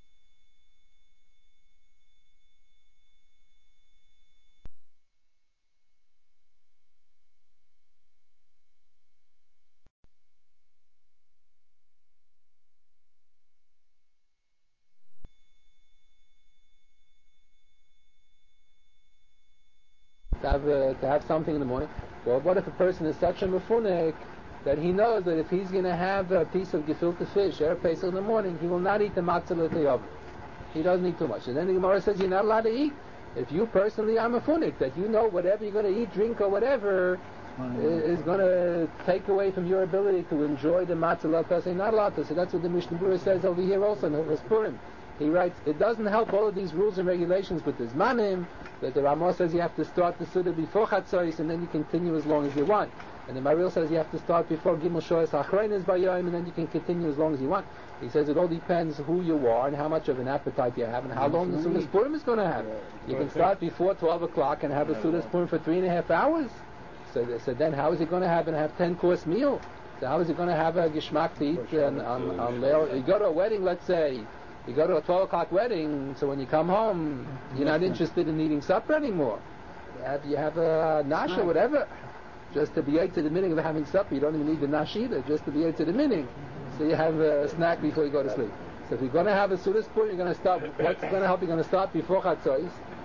To have something in the morning. Well, what if a person is such a mefunek that he knows that if he's going to have a piece of gefilte fish or a pesach in the morning, he will not eat the matzah l'teyov. He doesn't eat too much. And then the Gemara says you're not allowed to eat. If you personally are mefunek, that you know whatever you're going to eat, drink, or whatever is going to take away from your ability to enjoy the matzah l'teyov, you're not allowed to. So that's what the Mishnah Berurah says over here also in Hilchos Purim. He writes, it doesn't help all of these rules and regulations with the Zmanim, that the Ramah says you have to start the Suda before Chatzos and then you continue as long as you want. And the Maharil says you have to start before Gimel Shoyes Achreinis Bayayim and then you can continue as long as you want. He says it all depends who you are and how much of an appetite you have and how long the Sudas Purim is going to have. You can start before 12 o'clock and have a Sudas Purim for 3.5 hours. So then how is he going to have 10-course meal? So how is he going to have a Gishmak to eat on Leil? You go to a wedding, let's say, you go to a 12 o'clock wedding, so when you come home, you're not interested in eating supper anymore. You have a nash or whatever. Just to be ate to the meaning of having supper, you don't even need the nash either, just to be ate to the meaning. So you have a snack before you go to sleep. So if you're going to have a Sudas Purim, you're going to start, what's going to help you? You're going to start before Chatzos,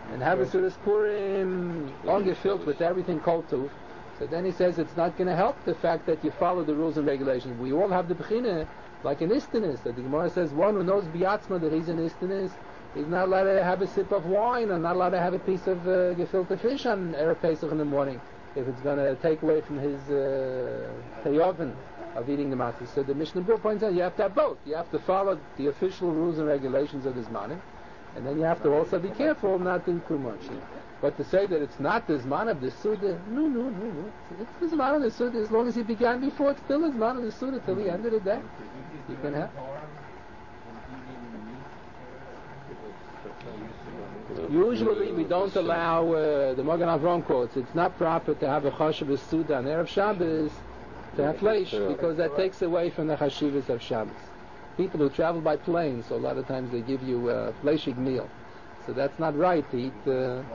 and have a Sudas Purim ungefilled with everything called to. So then he says it's not going to help the fact that you follow the rules and regulations. We all have the Bechina like an Istanis. That the Gemara says one who knows Biatzma that he's an Istanis, he's not allowed to have a sip of wine and not allowed to have a piece of gefilte fish on Erev Pesach in the morning if it's going to take away from his Teyovin of eating the matzah. So the Mishnah Berurah points out you have to have both. You have to follow the official rules and regulations of the Zmanim, and then you have to also be careful not to do too much. But to say that it's not the Zman of the Suda, no. It's the Zman of the Suda. As long as he began before, it's still the Zman of the Suda till the end of the day. You can have. Usually we don't allow, the Magen Avraham quotes, it's not proper to have a Chashavas Suda on Erev Shabbos to have fleish, because that takes away from the Chashivas of Shabbos. People who travel by plane, so a lot of times they give you a fleishig meal. So that's not right to eat.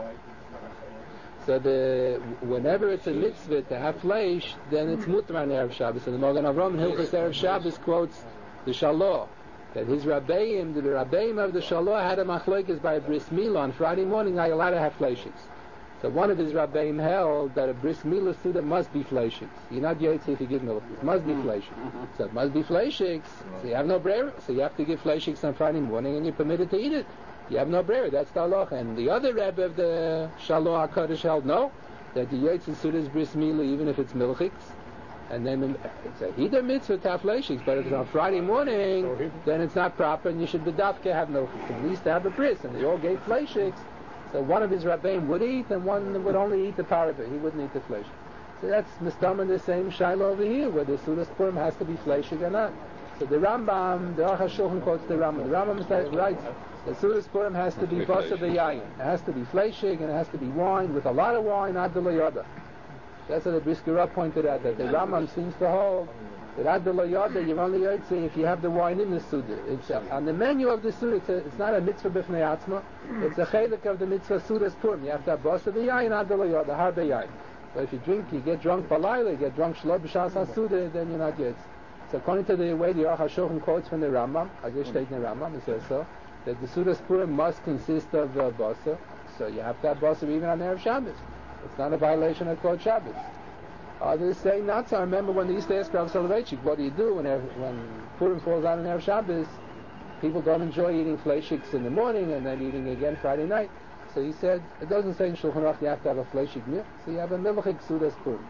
Whenever it's a mitzvah to have fleish, then it's mutar on Erev Shabbos. And the Magen Avraham in Hilchos Erev Shabbos quotes the Shaloh, that his Rabbeim, the Rabbeim of the Shaloh, had a machlokes by a bris milah on Friday morning. Are you allowed to have fleishiks? So one of his Rabbeim held that a bris milah suda must be fleishiks. You're not yotze if you give milk. It must be fleishiks. So it must be fleishiks. So you have no brer. So you have to give fleishiks on Friday morning, and you're permitted to eat it. You have no brer. That's the halacha. And the other Rebbe of the Shaloh HaKadosh held no, that the yotze suda is bris milah even if it's milchiks. And then it's a either mitzvah to have fleishiks, but if it's on Friday morning, then it's not proper, and you should bedavke have milchiks. At least to have a bris, and they all gave fleishiks. So one of his Rabbeim would eat, and one would only eat the parabah. He wouldn't eat the flesh. So that's mistam in the same shaila over here, where the Sudas Purim has to be fleshig or not. So the Rambam, the Aruch HaShulchan quotes the Rambam. The Rambam says, right, the Sudas Purim has to be basa b'yayin. It has to be fleshig, and it has to be wine, with a lot of wine, ad l'yoda. That's what the Brisker Rav pointed out, that the Rambam seems to hold that ad l'yoda, you're only yotzei if you have the wine in the Suda. It's on the menu of the Suda, it's not a mitzvah b'fnei atzma, it's a chelik of the mitzvah Sudas Purim. You have to have basa b'yayin, ad l'yoda, har b'yayin. But if you drink, you get drunk balayla, you get drunk shlo b'shas ha-Suda, then you're not yotzei. So according to the way the Aruch HaShulchan quotes from the Rambam, I just state in the Rambam, it says so, that the Sudas Purim must consist of basa, so you have to have basa even on Erev Shabbos. It's not a violation of Kvod Shabbos. Others say not so. I remember when they used to ask Rav Soloveitchik, what do you do when Purim falls out on Erev Shabbos? People don't enjoy eating fleishiks in the morning and then eating again Friday night. So he said, it doesn't say in Shulchan Aruch you have to have a fleishik meal, so you have a milchik Sudas Purim.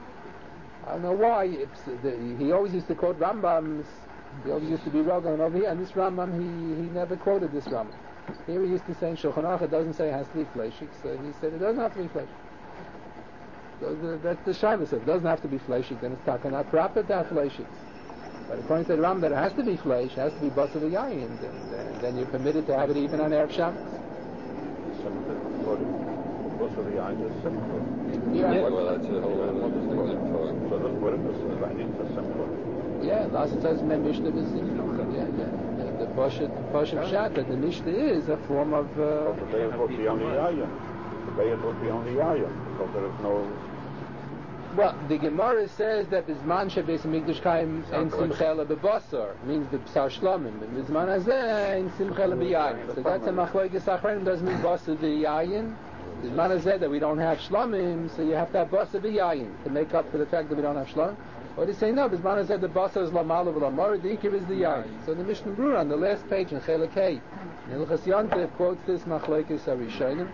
I don't know why. He always used to quote Rambams. He always used to be Rogan, and over here, and this Rambam, he never quoted this Rambam. Here he used to say in Shulchan Aruch it doesn't say it has to be fleishik, so he said it doesn't have to be fleishik. So that's the Shabbos. If it doesn't have to be fleshik, then it's not proper to have fleshik. But according to the Ram, that it has to be flesh, it has to be basa v'yayin, and then you're permitted to have it even on Erev Shabbos. Basa v'yayin is simple. Yeah, well, that's a whole other thing. So this Purim is right into simple. Yeah, last it says men Mishnah v'simcha. Yeah. The Pashat Shat, that the Mishnah is a form of. The Bayat would be on the Yayin. The Bayat would be on the Yayin, because there is no. Well, the Gemara says that Bizman Shabbos Mikdash Chaim Ein Simcha B'Basar means the B'Sar Shlomim, and Bizman Hazeh Ein Simcha B'Yayin. So that's a Machlokes Achronim, doesn't mean Basar B'Yayin. Bizman Hazeh that we don't have Shlomim, so you have to have Basar B'Yayin to make up for the fact that we don't have Shlomim. Or they say no, Bizman Hazeh the Basar is Lamala V'Lamar, the Ikir is the Yayin. So the Mishnah Berurah on the last page in Chelek Hey, in Hilchos Yontif quotes this Machlokes Harishonim.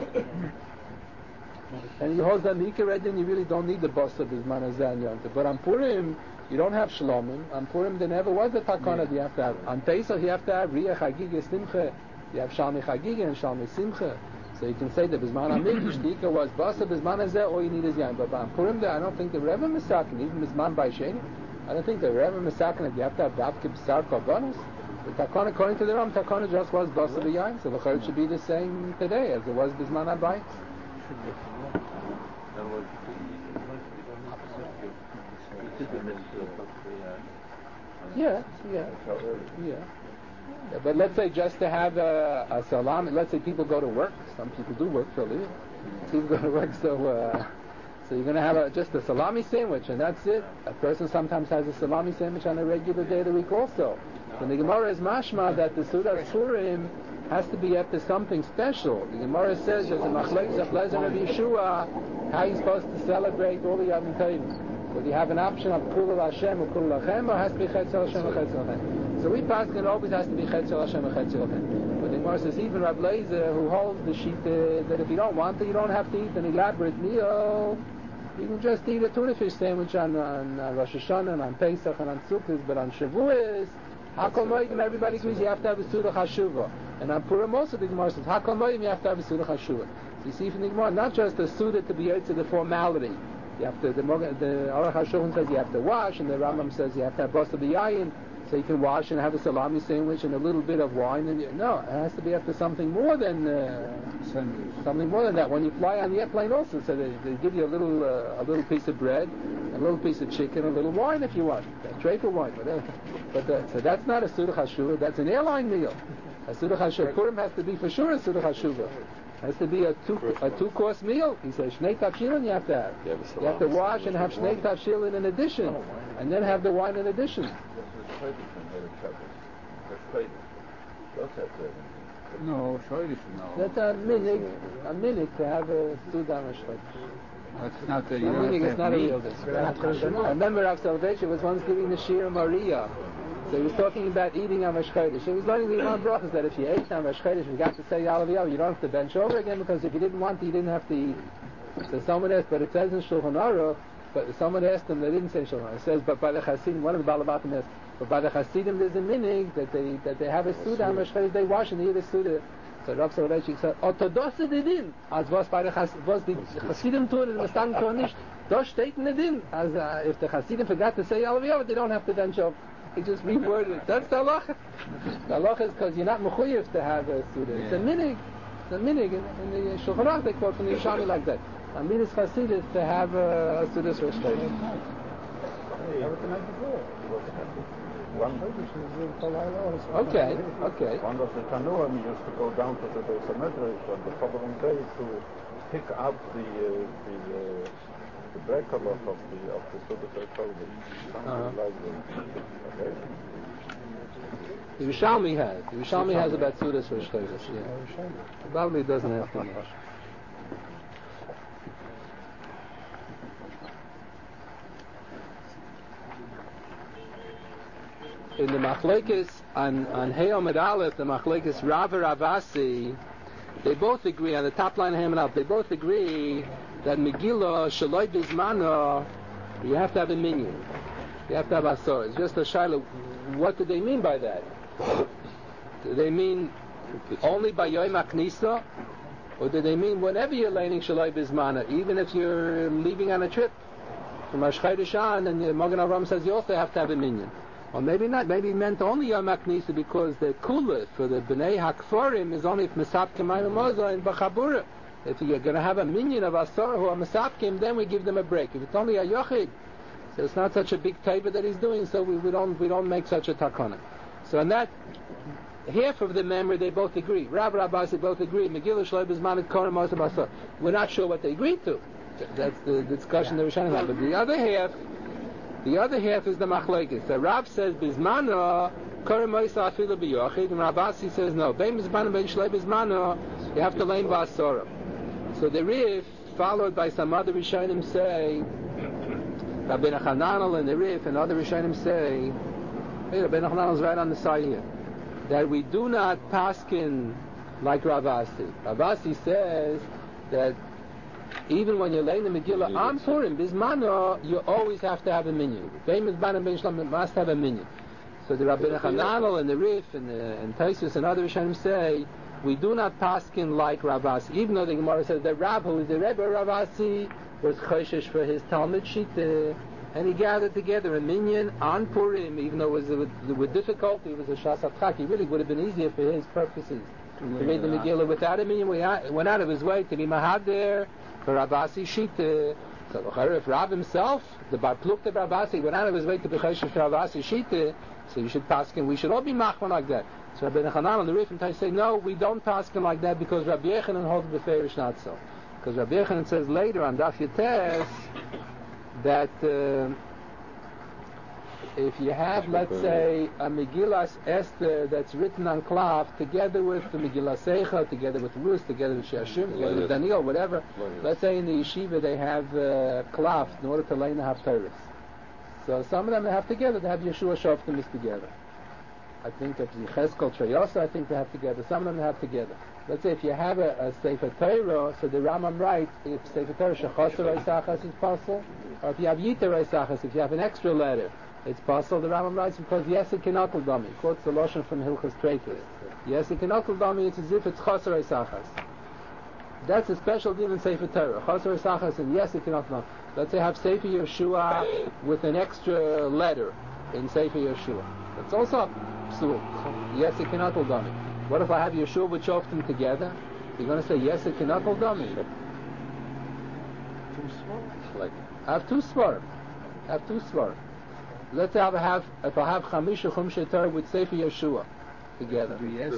And you hold that Mikra, then you really don't need the boss of his manazan yontif. But on Purim, you don't have shlomim. On Purim, there never was a takana you have to have. On Pesach, you have to have Riyah Chagiga Simcha. You have Shalmi Chagiga and Shalmi Simcha. So you can say that Bizman HaMikdash, the Ikra was boss of Bizman Hazeh, all you need is Yain. But on Purim, I don't think the Rebbe Mesakin, even Bizman Baisheni, I don't think the Rebbe Mesakin that you have to have Davke B'Sar Korbanos. The takana, according to the Ram, takana just was boss of the Yain. So the Chayot should be the same today as it was Bizman HaBayis. Yeah. But let's say just to have a salami, let's say people go to work. Some people do work for a living. People go to work, so you're going to have just a salami sandwich, and that's it. A person sometimes has a salami sandwich on a regular day of the week also. So the Gemara is mashma that the Sudas Purim has to be after something special. The Gemara says there's a machlokes of Lezer Rabbi Yeshua, how you're supposed to celebrate all the Yom Tovim. Whether you have an option of Kulul Hashem or Kulul Lachem, or has to be Chetzel Hashem or Chetzel Lachem. So we pass it always has to be Chetzel Hashem or Chetzel Lachem. But the Gemara says even Rabbi Lezer, who holds the sheet that if you don't want it, you don't have to eat an elaborate meal. You can just eat a tuna fish sandwich on Rosh Hashanah and on Pesach and on Sukkot, but on Shavuos, Hakol Moedim, everybody agrees you have to have a Suda Chashuva. And on Purim also the Gemara says, Hakol Moedim, you have to have a Suda Chashuva. So you see from the Gemara, not just a Suda to be able to the formality. You have to, the Aruch HaShulchan says you have to wash, and the Rambam says you have to have Basa B'yayin, so you can wash and have a salami sandwich and a little bit of wine. And no, it has to be after something more than that. When you fly on the airplane also, so they give you a little piece of bread, a little piece of chicken, a little wine if you want, Draper wine, whatever. So that's not a Suda Chashuva, that's an airline meal. A Suda Chashuva, Purim has to be for sure a Suda Chashuva. Has to be a two-course meal. He says Shnei Tavshilin you have to have. You have to wash and have Shnei Tavshilin in addition, and then have the wine in addition. No, Shoylish, no. That's a minute to have a Suda Mashchot. That's not the Meaning it's not a real dish. I remember Rav Soloveitchik was once giving the Shir Maria. So he was talking about eating on Rosh Chodesh. He was learning the Imam Brachas that if you ate on Rosh Chodesh, you got to say Yalav Yav, you don't have to bench over again, because if you didn't want to, you didn't have to eat. So someone asked, but it says in Shulchan Aruch, but someone asked them, they didn't say Shulchan Aruch. It says, but by the Hasidim, one of the Balabatim asked, but by the Hasidim there's a minig that they have a Suda on Rosh Chodesh, they wash and they eat a Suda. So Rav Soloveitchik said, Orthodoxe de din, as was by the Hasidim tun, and the Mustang tun nicht, das steht in the din. As if the Hasidim forgot to say Yalav Yav, they don't have to bench over. He just reworded it. That's the halacha. The halacha is because you're not mechuyev to have a Suda. It's a minig. It's a minig. In the Shulchan Aruch they quote from the Yishami like that. A minig Chasidus to have a Suda Rosh Chodesh. Okay. One of the Tanuim used to go down to the Beis HaMedrash on the following day to pick up the breakaloff of the Suda Chodesh. Something like that. Okay. The Yerushalmi has about Sudas Rosh Chodesh. Yeah. Probably doesn't have too much. In the Machlekes on Heyom Aleph, the Machlekes Rav Ravasi, they both agree on the top line of Heyom Aleph. They both agree that Megillah Shaloi Bizmano, you have to have a minyan. You have to have asor. It's just a shaila. What do they mean by that? Do they mean only by Yom HaKnisa, or do they mean whenever you're learning Shaloi Bizmana, even if you're leaving on a trip from Rosh Chodesh on, and the Magen Avraham says you also have to have a minyan? Or maybe not. Maybe it meant only Yom HaKnisa because the kula for the Bnei HaKforim is only if Mesapkim Mayim Moza and B'Chabura. If you're going to have a minyan of asor who are Mesapkim, then we give them a break. If it's only a Yochid, so it's not such a big taiva that he's doing, so we don't make such a takana. So in that half of the memory they both agree. Rav Rabasi both agree. Megillah Shaloi Bizman Korim Moshe Basar. We're not sure what they agreed to. That's the discussion that we're trying to have. But the other half is the machlekes. So Rav says Bizmana Korim Moshe Afilu B'Yochid, and Rabasi says no. Bein Bizmana Bein Shaloi Bizmana, you have to learn Basara. So the Rif, followed by some other Rishonim, say. Rabbeinu Hananel and the Rif and other Rishonim say, Rabbeinu Hananel is right on the side here, that we do not paskin like Ravasi. Ravasi says that even when you're laying the Megillah on Purim, Bizmano, you always have to have a minyan. Famous Banim Ben Shlomo must have a minyan. So the Rabbeinu Hananel and the Rif and Taisus and other Rishonim say, we do not paskin like Ravasi, even though the Gemara says that Rab, who is the Rebbe Ravasi, was choshesh for his Talmud Shita, and he gathered together a minyan on Purim, even though it was with difficulty. It was a Shas HaTchak. It really would have been easier for his purposes to read the Megillah without a minyan. He went out of his way to be mahader for Ravasi Shita. So if Rav himself, the Bar Plukta Ravasi, went out of his way to be choshesh for Ravasi Shita, so you should paskin. We should all be machman like that. So Rabbi Hanan and the Rif and Tai say, no, we don't paskin like that because Rabbi Yechanan holds the Beferish not so. Because Rabbi Yechanan says later on Daf Yotes that if you have, let's say, a Megillas Esther that's written on cloth, together with the Megillas Seicha, together with Rus, together with Shashim, together with Daniel, whatever, let's say in the yeshiva they have cloth in order to learn the Haftarahs. So some of them they have together, they have Yeshua Shoftim is together. I think that Yechezkel Treyasa, I think they have together. Some of them they have together. Let's say if you have a Sefer Torah, so the Rambam writes, if Sefer Torah Shechoser Reisachas is possible, or if you have Yiter Reisachas, if you have an extra letter, it's possible. The Rambam writes because yes, it cannot dami. Quotes the Lashon from Hilchos Treitos. Yes, it cannot dami. It's as if it's Choser Reisachas. That's a special din in Sefer Torah. Choser Reisachas and yes, it cannot dami. Let's say have Sefer Yeshua with an extra letter in Sefer Yeshua. That's also psul. Yes, it cannot dami. What if I have Yeshua with Shoftim together? You're going to say yes, it cannot dami. I have two svarim. Let's say if I have Chamisha Chumshe Torah with Sefer Yeshua together.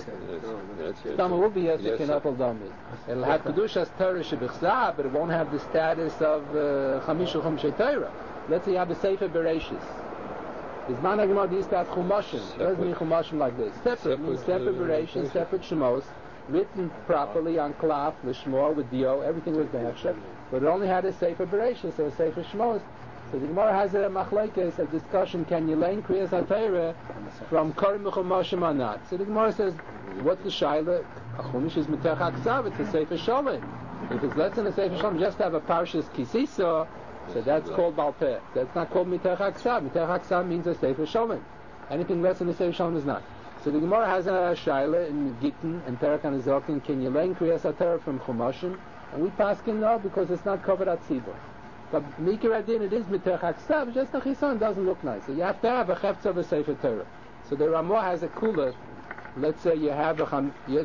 Stama will be yes, it cannot dami. It'll have Kedushas Torah Shebichzah, but it won't have the status of Chamisha Chumshe Torah. Let's say you have a Sefer Bereshis. Bizman HaGemara used to have Chumashim. It doesn't mean Chumashim like this. Separate means separate Bereshis, separate Shemos, written properly on cloth, Lishmor, with Dio, everything was Behechsher, but it only had a Sefer Bereshis, or a Sefer Shemos. So the Gemara has a machlekes, a discussion, can you learn Kriyas HaTorah from Korim Chumashim or not? So the Gemara says, what's the Shaila? A Chumash is Mitech HaKsav, it's a Sefer Sholem. If it's less than a Sefer Sholem, just have a Parshas Kisisa, so that's called Balpeh. That's not called Mitech HaKsav. Mitech HaKsav means a Sefer Sholem. Anything less than a Sefer Sholem is not. So the Gemara has a Shaila in Gittin and Perek HaNezokin, can you learn Kriyas HaTorah from Chumashim? And we paskin no, because it's not covered at Tzibur. But Mikra Adin, it is Mitech HaKsav, just the Chison doesn't look nice. So you have to have a Chefetz of a Sefer Torah. So the Ramah has a kula. Let's say you have a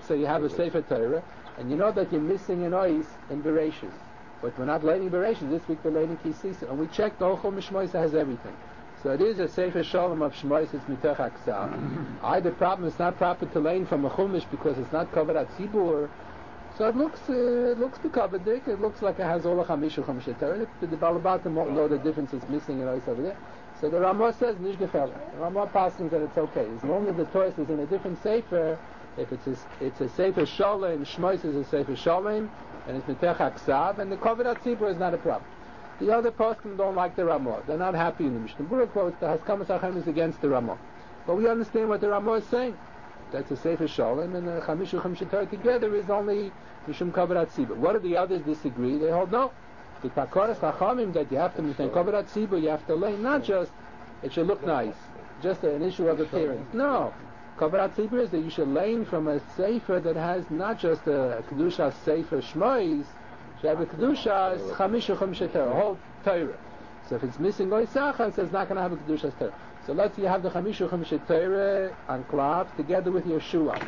Sefer Torah, and you know that you're missing an ois in Bereshis. But we're not learning Bereshis, this week we're learning Kisisa. And we checked, the Ochel Mishmoisa has everything. So it is a Sefer Shalom of Shmois, it's Mitech HaKsav. The problem is not proper to learn from a Chumash because it's not covered at Tzibur. So it looks bekabadik. It looks like it has all a Chamisha Chamisha Torah. The Balabatim won't know the difference it's missing and over there. So the Ramah says Nish Gefel. The Ramah passes that it's okay as long as the Torah is in a different sefer. If it's a Sefer Shalom, Shmois is a Sefer Shalom, and it's Mitech HaKsav, and the covered at Tzibur is not a problem. The other poskim don't like the Ramah. They're not happy in the Mishnah Berurah quotes the Haskamas Hachem is against the Ramah. But we understand what the Ramah is saying. That's a Sefer Shalom, and the Chamisha Chamisha Torah together is only Mishum Kavod Tzibur. What do the others disagree? They hold no. The Takoras Chachamim that you have to maintain Kavod Tzibur, you have to lay not just it should look nice, just an issue of appearance. No, Kavod Tzibur is that you should lay from a Sefer that has not just a Kedusha Sefer Shmois, you have a Kedusha Chamisha Chamisha Torah, a whole Torah. So if it's missing Oisachas, it's not going to have a Kedusha Torah. So let's say you have the Chamisha Chamisha Torah on cloth together with Yeshua.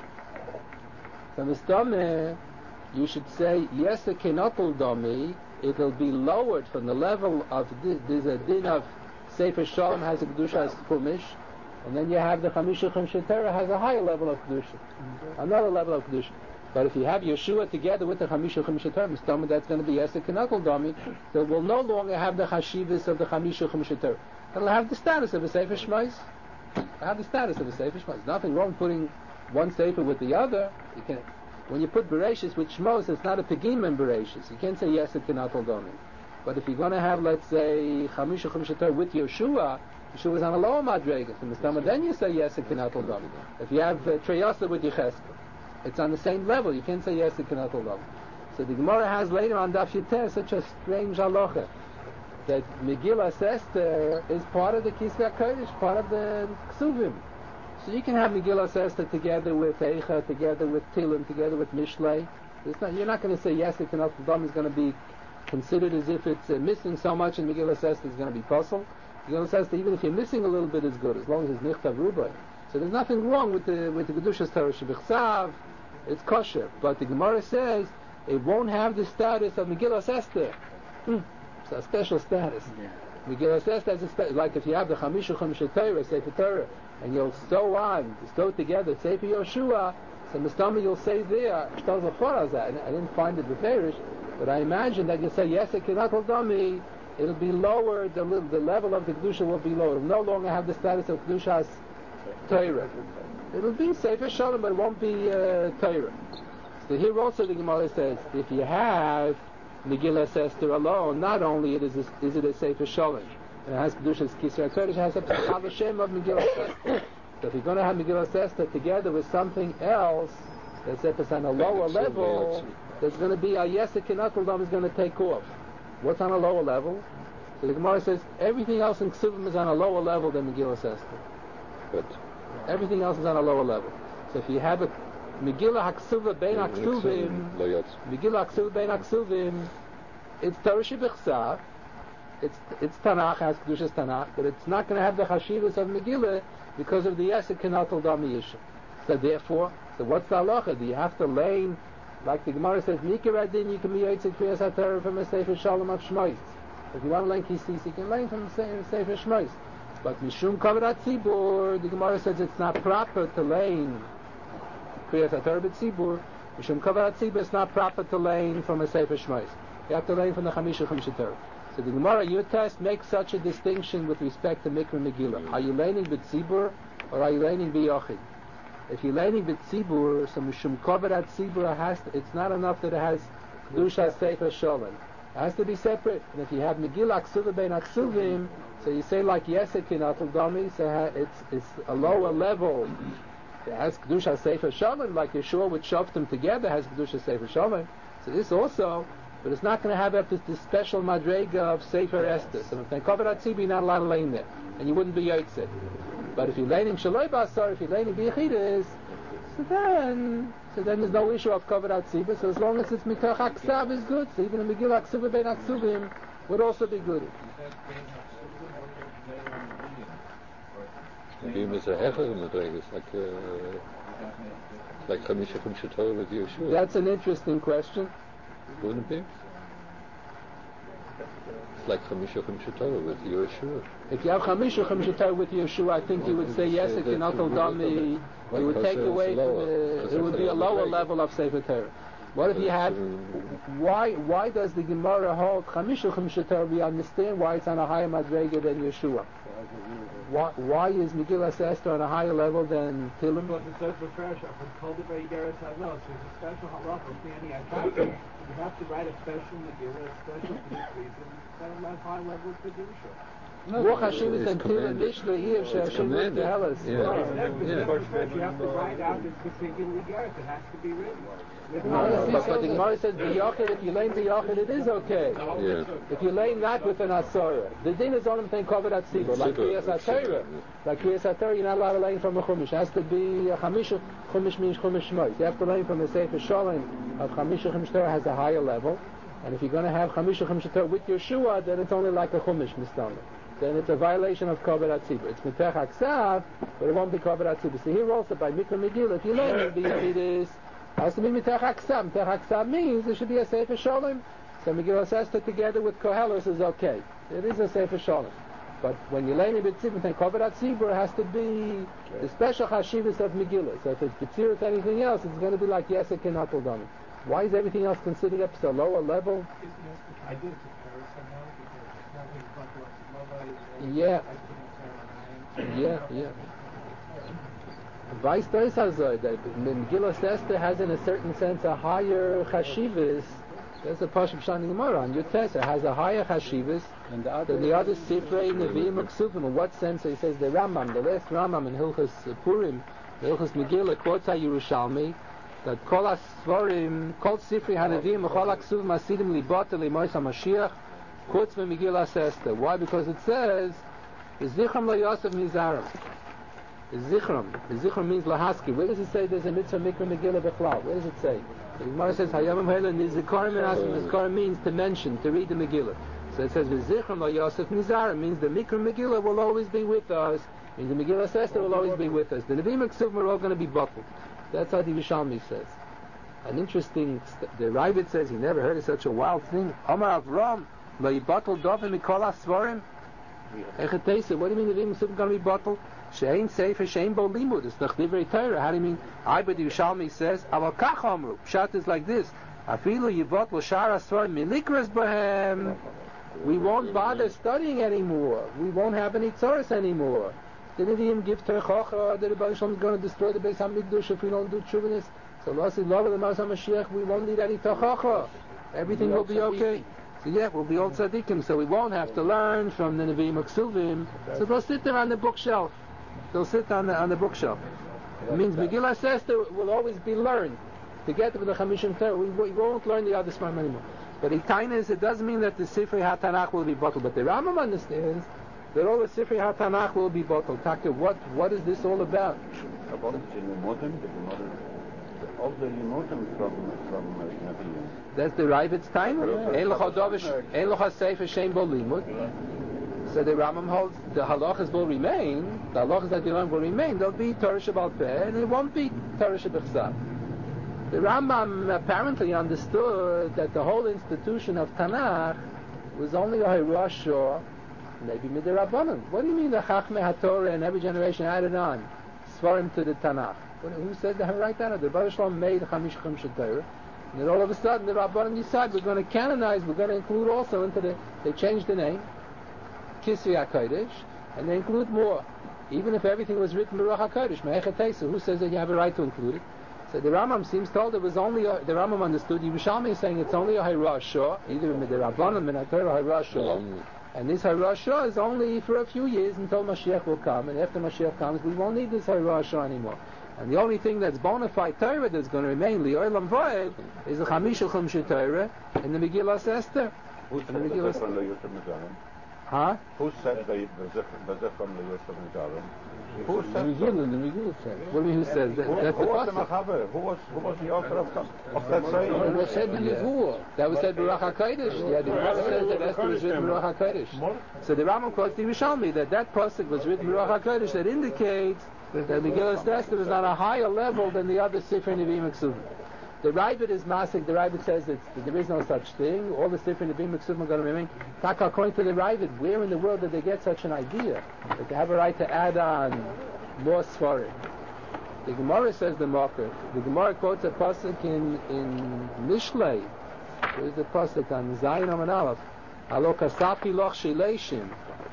So Mistame, you should say, yes, it cannot dami. It'll be lowered from the level of, there's a din of Sefer Shalom has a Kedusha as Chumash, and then you have the Chamisha Chamisha Torah has a higher level of Kedusha, another level of Kedusha. But if you have Yeshua together with the Chamisha Chamisha Torah, Mistame, that's going to be yes, it cannot dami. So it will no longer have the Chashivas of the Chamisha Chamisha Torah. It'll have the status of a Sefer Shmais. Nothing wrong putting one Sefer with the other. You can, when you put Bereshis with Shmos, it's not a Pegim in Bereshis. You can't say yes, it cannot hold on. But if you're going to have, let's say, Chamisha Chamisha Torah with Yeshua is on a lower Madrega. Then you say yes, it cannot hold on. If you have Treyasa with Yechezkel, it's on the same level. You can't say yes, it cannot hold on. So the Gemara has later on Daf Yiter such a strange halacha that Megillas Esther is part of the Kisvei HaKodesh, part of the Ksuvim. So you can have Megillas Esther together with Eicha, together with Tilim, together with Mishlei. You're not going to say yes, it cannot hold on. Is going to be considered as if it's missing so much, and Megillas Esther is going to be puzzled. Megillas Esther, even if you're missing a little bit, is good as long as it's Nichtav Rubai. So there's nothing wrong with the Kedushas Torah Shebichsav. It's kosher, but the Gemara says it won't have the status of Megillas Esther. It's a special status. Megillas Esther has a like if you have the Chamisha Chamisha Torah, Sefer Torah, and you'll sew together Sefer Yoshua. So Mistama, you'll say there, I didn't find it beferish, but I imagine that you say yes, it cannot hold on me it'll be lower, the level of the Kedusha will be lower. It will no longer have the status of Kedusha's Torah. It'll be Sefer Shalom, but it won't be Torah. So here also the Gemara says, if you have Megillas Esther alone, not only is it a Sefer Shalom, it has Kedusha's Kisra Torah, it has a Hashem of Megillas Esther. So if you're going to have Megillas Esther together with something else that's on a lower level, there's going to be a Yesek Kinatl is going to take off. What's on a lower level? So the Gemara says everything else in Ksuvim is on a lower level than Megillas Esther. Good. Everything else is on a lower level. So if you have a Megillah HaKsuva Bein HaKsuvim, Megillah HaKsuva Bein HaKsuvim, it's Torah Shebechsav, it's Tanakh, has Kedushas Tanakh, but it's not going to have the Chashivas of Megillah because of the Yesek Kinatl Dami Yisha. So therefore, what's the halacha? Do you have to lane, like the Gemara says, Nikir Adin, you can be Yitzhak Kriyas HaTorah from a Sefer Shalom of Shmois. If you want to lane Kisis, you can lane from a Sefer Shmois. But Mishum Kavrat Tzibur, the Gemara says it's not proper to lane Kriyas HaTorah B'Tzibur. Mishum Kavrat Tzibur, it's not proper to lane from a Sefer Shmois. You have to lane from the Chamisha Torah. So the Gemara, your test, makes such a distinction with respect to Mikra Megillah. Are you laning B'Tzibur or are you laning B'Yochid? If you're laning B'Tzibur, so Mishum Kavrat Tzibur it's not enough that it has Kedusha Sefer Shalom. It has to be separate. And if you have Megillah Ksuvah Bein HaKsuvim, so you say like Yesek Kinatl Dami, so it's a lower level. It has Kedusha Sefer Shalom, like Yeshua with Shoftim together has Kedusha Sefer Shalom. So this also, but it's not going to have this special madrega of Sefer Esther. So if they cover that tzibur, you're not allowed to lane there, and you wouldn't be yotzei. But if you're laning Shaloi Basar, if you're laning B'Yechidus, so then there's no issue of covered out tzibur. So as long as it's Mitoch HaKsav is good. So even a Megillah HaKsuva Bein HaKsuvim would also be good. Beam is a hecher madrega. It's like Chamisha Torah with Yeshua. That's an interesting question. Wouldn't it be? It's like Chamisha Torah with Yeshua. If you have Chamisha Torah with Yeshua, I think you would say yes, it cannot dami. It would take away from it would be a lower level of Sefer Torah. What if you had? Why does the Gemara hold Chamisha Torah? We understand why it's on a higher madrega than Yeshua. Why is Megillas Esther on a higher level than Tilim? Because it says Mefresh, from Cultivate Geras Hazal, so it's a special halacha for any attack. You have to write a special Megillah, especially for this reason, instead of that high level of Kedusha. More Hashivas than Tilim Mishnah here, Shashim to tell us. You have to write out this particular Geras, it has to be written. But the Gemara says B'Yochid, if you lane B'Yochid, it is okay. Yeah. If you lane that with an Asura, the din is on them thing covered at Tzibur, like Kriyas HaTorah. Like Kriyas HaTorah, you're not allowed to lane from a Chumash. It has to be a Chamisha. Chumash means Chumash Shmois. You have to lane from a Sefer Shalom of Chamisha Torah has a higher level. And if you're going to have Chamisha Torah with Yeshua, then it's only like a Chumash Mistama. Then it's a violation of Kavod HaTzibur. It's Mitech HaKsav, but it won't be Kavod HaTzibur. So here also, by Mikra Megillah, if you learn it has to be Mitech HaKsav. Mitech HaKsav means there should be a Sefer Shalom. So Megillah Esther together with Kohelos is okay. It is a Sefer Shalom. But when you learn it with Tzibur, then Kavod HaTzibur has to be the special Hashivas of Megillah. So if it's B'tzir with anything else, it's going to be like Yesek and Atul Dami. Why is everything else considered up to a lower level? I did comparison now because it's nothing but Yeah. Vice versa, that Megillah Esther has in a certain sense a higher chashivas. There's a Pashup Shani Gemara on Yutes. It has a higher chashivas than the other Sifrei Nevi'im Uksuvim. In what sense? He says the Rambam, the last Rambam in Hilchas Purim, the Hilchas Megillah quotes Yerushalmi that Kol Asvarim, Kol Sifrei Hanevi'im, Kol Aksuvim Asidim Libot Lemois HaMashiach quotes from Megillah Esther. Why? Because it says Zichram Lo Yosef Mizarim. Zichram means lahaski. Where does it say there's a mitzvah mikra Megillah b'chlal? Where does it say? The Gemara says Hayamim Ha'elan Nizikarim and Asim. Nizikarim means to mention, to read the Megillah. So it says Zichram Lo Yosef Mizarim means the mikra Megillah will always be with us. Means the Megillah Esther will always be with us. The Nevi'im Ksuvim are all going to be bottled. That's how the Yerushalmi says. An interesting. The Ravid says he never heard of such a wild thing. Amar Avram Lo Yibatel Dovim Mikol Asvarim. What do you mean the Nevi'im Ksuvim going to be bottled? Shein Sefer Shein Bo Limud. It's not Divrei Torah. How do you mean? I but the Yerushalmi says Aval Kach Amru. Pshat is like this. Afilu Yivot L'Shar Asvarim Milikras Bohem. We won't bother studying anymore. We won't have any tzoros anymore. The Nevi'im give Terchocha, the Rebbe Shalom is going to destroy the Beis HaMikdash if we don't do Tshuvanis. So Lo Sid Lo V'Lemar HaMashiach, we won't need any Terchocha. Everything will be okay. So yeah, we'll be all tzaddikim, so we won't have to learn from the Nevi'im Uksuvim. So they'll sit there on the bookshelf. They'll sit on the bookshelf. It means Megillah Esther will always be learned. Together with the Chamishim Torah, we won't learn the other Smarim anymore. But it doesn't mean that the Sifrei HaTanakh will be bottled. But the Rambam understands that all the Sifrei HaTanakh will be bottled. Taka, what is this all about? About the Limudim, all the Limudim from Nevi'im. That's the Ravid's time. Ein L'cha Sefer Shem Bo Limud. So the Rambam holds the halachas will remain. The halachas that you learn will remain. There'll be Torah Shebal Peh, and it won't be Torah Shebechsav. The Rambam apparently understood that the whole institution of Tanakh was only a Hirashah, maybe Midirabbanan. What do you mean the Chachmei HaTorah and every generation added on Svarim to the Tanakh? Who said that? Write that out. The Baruch Shalom made Chamish Torah, and then all of a sudden the Rabbanim decide we're going to canonize, we're going to include also into they changed the name, Kisvei HaKodesh, and they include more. Even if everything was written Baruch HaKodesh, Me'echet Teisa, who says that you have a right to include it? So the Rambam seems told it was only the Rambam understood. Yerushalmi is saying it's only a Hirashah, either in the Rabbanim and Torah Hirashah, and this Hirashah is only for a few years until Mashiach will come, and after Mashiach comes, we won't need this Hirashah anymore. And the only thing that's bona fide Torah that's going to remain Li'olam V'ed is the Chamish Chumshei Torah in the Megillah Esther. Who said the Zech from the Yosef Mizarim? Huh? Who said the Zech from the Yosef Mizarim? Who said the Megillah said? What do you mean who says that? That's the Pasuk. Who was the author of that saying? It was said before. That was said Baruch HaKodesh. Yeah, the Gemara says that Esther was written Baruch HaKodesh. So the Rambam quotes the Yerushalmi that pasuk was written Baruch HaKodesh that indicates that Megillah Esther is on a higher level than the other Sifrei Nevi'im Uksuvim. The Ravid is Masik. The Ravid says that there is no such thing. All the Sifrei Nevi'im Uksuvim are going to remain. According to the Ravid, where in the world did they get such an idea that they have a right to add on more Sfarim? The Gemara says the Makar. The Gemara quotes a pasuk in Mishlei. There is a pasuk on Zayin Amud Aleph. Halo kasapi loch shileshim.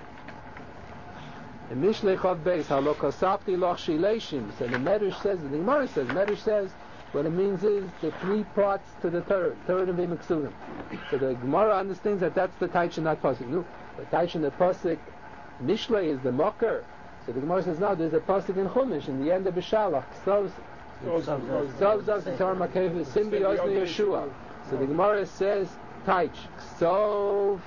In Mishlei Chav Beis, Halo kasapi loch shileshim. So the Medrash says, the Gemara says, what it means is the three parts to the Torah Nevi'im Uksuvim. So the Gemara understands that that's the Taich in that pasuk. No, the Taich in the pasuk Mishlei is the Makar. So the Gemara says, no, there's a pasuk in Chumash in the end of Bishalach. So the Gemara says, Taich, Ksov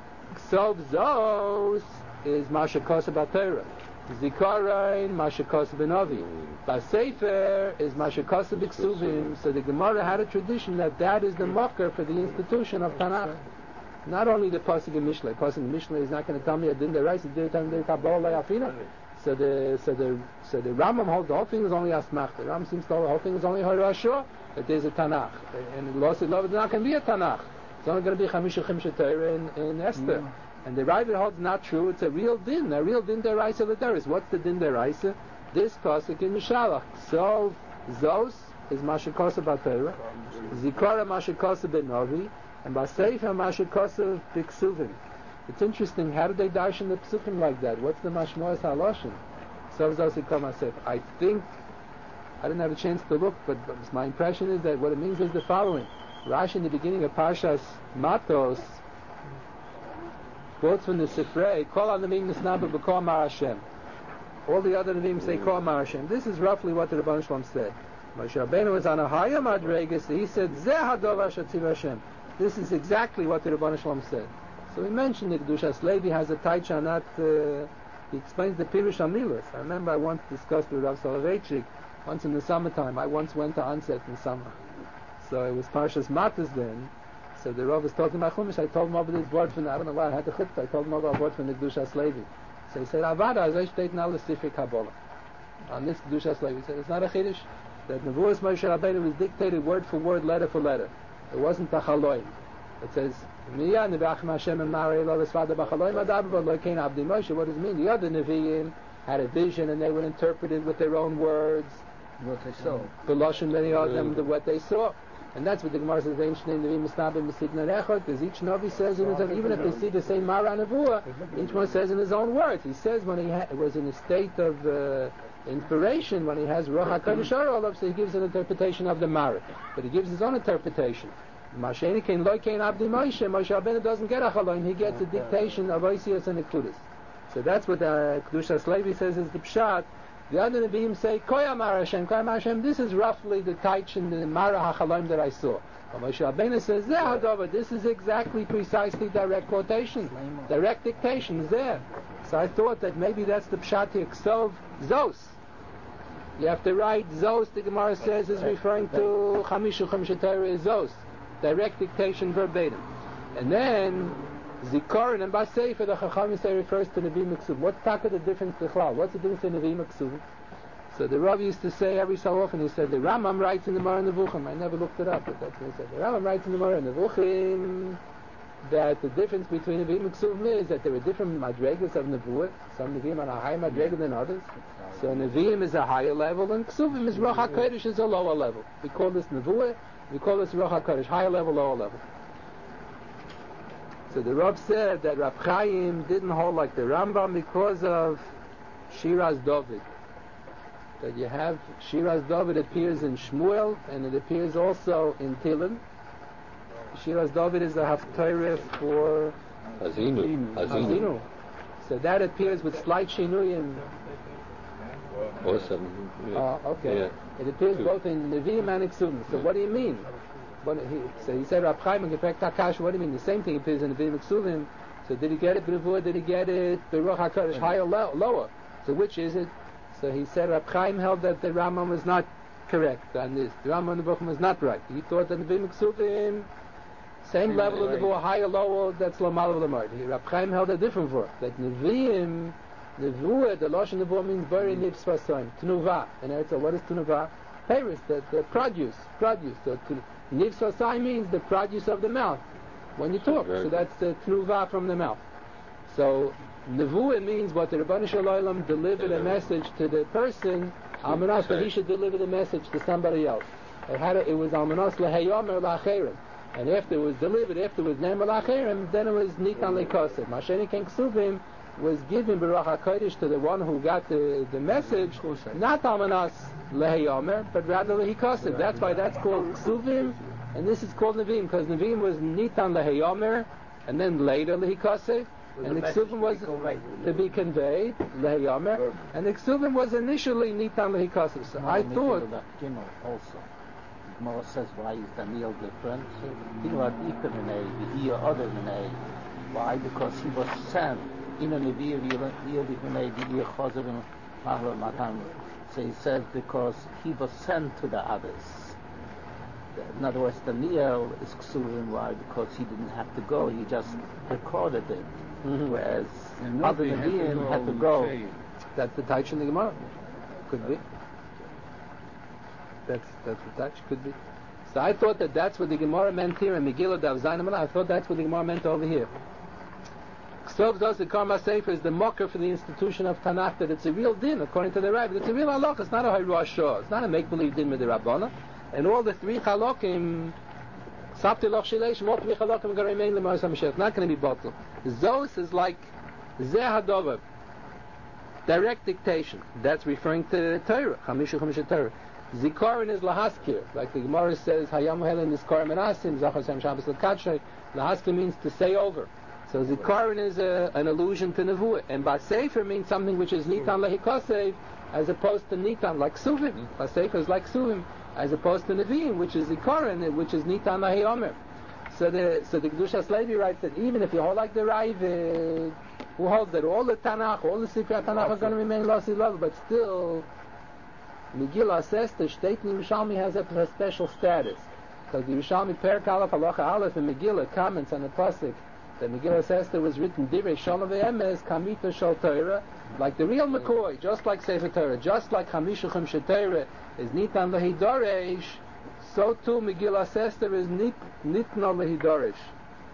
Zos is Masha Kosa B'Torah. Zikaron, Masha Kosa B'Navi. Basefer is Masha Kosa B'Ksuvim. So the Gemara had a tradition that is the Makar for the institution of Tanakh. Not only the pasuk in Mishlei. Pasuk in Mishlei is not going to tell me I didn't write it. Didn't tell me Kabbalah Afina. So the Rambam holds the whole thing is only Asmach. The Rambam seems to hold the whole thing is only Harashah. That there's a Tanakh, and the Lo Sid Lo V'ed not going to be a Tanakh. It's only going to be Chamisha Torah in Esther. And the Ravid holds not true. It's a real din deraisa l'deris. What's the din deraisa? This pasuk in Mishalach. So Zos is Masha Kosa B'Torah, Zikara Masha Kosa B'Navi, and Basefer Masha Kosa B'Ksuvim. It's interesting. How did they darshan the psukim like that? What's the mashmoas haloshin? So Zos Zikar Masef. I think I didn't have a chance to look, but my impression is that what it means is the following. Rashi in the beginning of Parshas Matos quotes from the Sifrei, Kol HaNevi'im Nisnabu B'Kol Mar Hashem. All the other Nevi'im say Kol Mar Hashem. This is roughly what the Rebbeinu Shalom said. Moshe Rabbeinu was on a higher madregas. He said, Zeh Hadov Asher Hashem. This is exactly what the Rebbeinu Shalom said. So we mentioned that Kedushas Levi has a taich on that. He explains the Pirush HaMilos. I remember I once discussed with Rav Soloveitchik once in the summertime. I once went to Onset in summer. So it was Parshas Matas then. So the Rav was talking about Chumash. I told him over this word from, I don't know why I had the chutzpah. I told him over a word from the Kedushas Levi. So he said, Avada, as I state now, the Sifrei Kabbalah. On this Kedushas Levi. He said, it's not a Chiddush. That Nevuos Moshe Rabbeinu was dictated word for word, letter for letter. It wasn't a Chaloim. It says, Miya Nebe'achim Hashem and Marei Lo Vesvada B'Chaloim Adav V'Lo Kein Abdi Moshe. What does it mean? The other Nevi'im had a vision and they would interpret it with their own words. What they saw. The Lashon, many of them, what they saw. And that's what the Gemara says, because each Navi says in his own, even if they see the same Mara Nevuah, each one says in his own words. He says when he was in a state of inspiration, when he has Ruach HaKodesh Olav, so he gives an interpretation of the Mara. But he gives his own interpretation. Moshe Rabbeinu doesn't get a Chaloim, he gets a dictation of Oisias and Ekudus. So that's what Kedushas Levi says is the Pshat. The other Nevi'im say, Koya Mara Hashem, this is roughly the Taich and the Mara HaChaloim that I saw. But Moshe Rabbeinu says, this is exactly, precisely direct quotation, direct dictation is there. So I thought that maybe that's the Pshat here, Ksov Zos. You have to write Zos, the Gemara says, is referring to Chamishu Torah Zos, direct dictation verbatim. And then, Zikaron and Baseifa, the Chachamim say refers to Nevi Meksub. What's the difference Bichlal? What's the difference in Nevi Meksub? So the Rav used to say every so often, he said, the Rambam writes in the Moreh Nevuchim. I never looked it up, but that's what he said. The Rambam writes in the Moreh Nevuchim that the difference between Nevi Meksub is that there are different madregas of Nevuah. Some Nevi'im are a higher madrega than others. So Nevi'im is a higher level, and Ksuvim is Ruach HaKodesh is a lower level. We call this Nevuah, we call this Ruach HaKodesh, higher level, lower level. So the Rav said that Rav Chaim didn't hold like the Rambam because of Shiras David. That you have Shiras David appears in Shmuel and it appears also in Tehillim. Shiras David is a haftarah for Hazinu. So that appears with slight shinuyim. Awesome. Okay. Yeah. It appears both in Nevi'im and Ksuvim. So what do you mean? So he said, Rav Chaim and Gefek Takash, what do you mean? The same thing appears in the Nevi'im Ksuvim. So did he get it B'Nevuah? Did he get it B'Ruach HaKodesh? Higher, lower? So which is it? So he said, Rav Chaim held that the Rambam was not correct on this. The Rambam Nevuchim was not right. He thought that the Nevi'im Ksuvim, same level of Nevuah, higher, lower, that's Lamal of the Mard. Rav Chaim held a different word. That Nevi'im, Nevuah, the Lashon Nevuah means Bari Nivsvasoim, Tnuva. And what is Tnuva? Paris, the produce. So Nivsvasoim means the produce of the mouth when you talk. So that's the Tnuva from the mouth. So Nevuah means what the Rebbeinu Shalom delivered a message to the person, Almanas, that he should deliver the message to somebody else. It was Almanas Lehayomer Lacherim. And after it was delivered, after it was Ne'emer Lacherim, then it was Nitan Lekosev. Masheni Ken Ksuvim was given B'Ruach HaKodesh to the one who got the message, not Almanas Lehayomer, but rather Lehikosev. That's why that's called Ksuvim, and this is called Nevi'im, because Nevi'im was Nitan Lehayomer, and then later Lehikosev. And the Ksuvim was to be conveyed, Lehayomer, and the Ksuvim was initially Nitan Lehikosev. So I thought... also. Gemara says, why is Daniel different? He was deeper than A, he or other than A. Why? Because he was sent in a Nevi'im, so he says because he was sent to the others. In other words, Daniel is Ksuvim. Why? Because he didn't have to go, he just recorded it. Mm-hmm. Whereas other Nevi'im had to go. That's the Taich in the Gemara. Could be. That's the Taich, could be. So I thought that's what the Gemara meant here in Megillah Dav Zayin. I thought that's what the Gemara meant over here. Ksov Zos, the Karma Sefer, is the mocker for the institution of Tanakh, that it's a real din, according to the Rabbi. It's a real halakha. It's not a Hayrah Shah. It's not a make-believe din with the Rabbana. And all the three halakim, Sabti Loch Shileish, all three halakim are going to remain L'Ma'as HaMashiach. It's not going to be bottled. Zos is like Zeh HaDover, direct dictation. That's referring to the Torah, Chamisha Torah. Zikaron is Lahaskir, like the Gemara says, Hayam Helen is Karim and Asim, Zachar Sam Shabbos L'Kadshay. Lahaskir means to say over. So Zikaron is an allusion to Nevuah. And Basefer means something which is Nitan Lehikosev, as opposed to Nitan, like Suvim. Basefer is like Suvim, as opposed to Nevi'im, which is Zikaron, which is Nitan Laheyomer. So the Kedushas Levi writes that even if you hold like the Ravid, who holds that all the Tanakh, all the Sifrei Tanakh are going to remain Lossi level, but still, Megillah says the Shteit Yerushalmi has a special status. Because the Yerushalmi Perek Aleph Halacha Aleph in Megillah comments on the pasuk that Megillah says there was written Divrei Shalom ve'emes Kamita Shal Torah, like the real McCoy, just like Sefer Torah, just like Chamishuchim Shetorah is Nitan Lehidoresh, so too Megillah says there is Nitna Lehidoresh.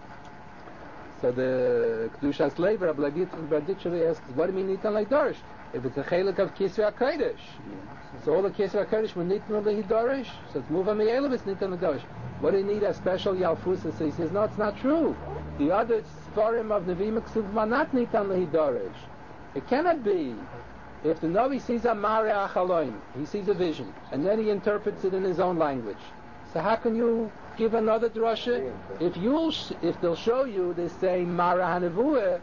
So the Kedushas Levi, Rabbi Berditchevi asks, what do you mean Nitan Lehidoresh? if it's a chelik of Kisra Kodesh. So all the Kisra Kodesh will nitnu lehidorish. So it's muva me'elav, it's nitnu lehidorish. What do you need a special Yalfusa? So he says, no, it's not true. The other Sfarim of Nevi'im Ksuvim are not nitan lehidorish. It cannot be. If the Navi sees a Mare Achaloim, he sees a vision, and then he interprets it in his own language. So how can you give another drasha? If they'll show you the same Mare HaNevuah,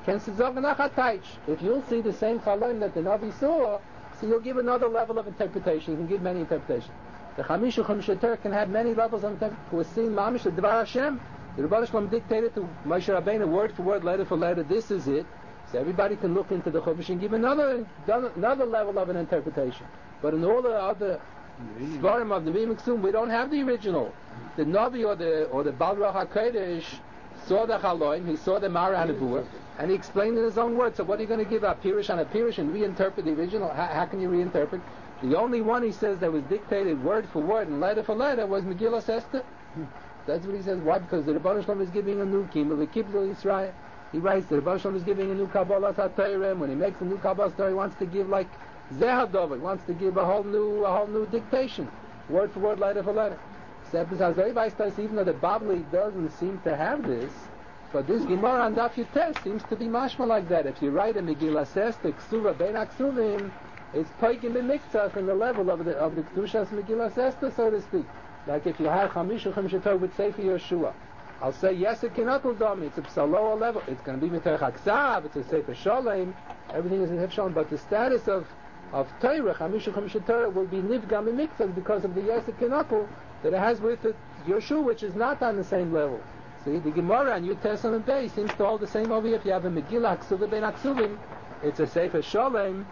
if you'll see the same Chaloim that the Navi saw, so you'll give another level of interpretation. You can give many interpretations. The Chamisha Chamishater can have many levels of interpretation. Who was seeing Mamish, the Dvar Hashem, the Rebbe Shalom dictated to Moshe Rabbeinu word for word, letter for letter, this is it. So everybody can look into the Chumash and give another level of an interpretation. But in all the other Svarim of the Nevi'im Ksuvim, we don't have the original. The Navi or the Baal Ruach HaKodesh saw the Chaloim, he saw the Mara HaNevuah, and he explained in his own words. So what are you going to give a Pirush on a Pirush and reinterpret the original? How can you reinterpret? The only one he says that was dictated word for word and letter for letter was Megillas Esther. That's what he says. Why? Because the Rebbe Shalom is giving a new Kimmel, the Kibbutz Yisrael. He writes that Rebbe Shalom is giving a new Kabbalah Torah. When he makes a new Kabbalah Torah, he wants to give like Zehadov. He wants to give a whole new dictation, word for word, letter for letter. Even though the Babli doesn't seem to have this, but this Gemara on Daf Yutes seems to be mashma like that. If you write a Megillas Esther, Ksuva Bein HaKsuvim, it's Poigim B'Miktzas in the level of the Kedushas Megillas Esther, so to speak. Like if you have Chamisha Chamishator with Sefer Yeshua, I'll say yes, it cannot dom. It's a psaloa level. It's going to be Miterach Aksav. It's a Sefer Shalom. Everything is in Sefer Shalom. But the status of Torah, Chamisha Torah, will be Nivgam in Mikvah because of the yes, it cannot that it has with it Yeshua, which is not on the same level. See, the Gemara and Yud Testament Bay seems to hold the same over here. If you have a Megillah Ksuvah Ben Aksuvim, it's a Sefer Shalom,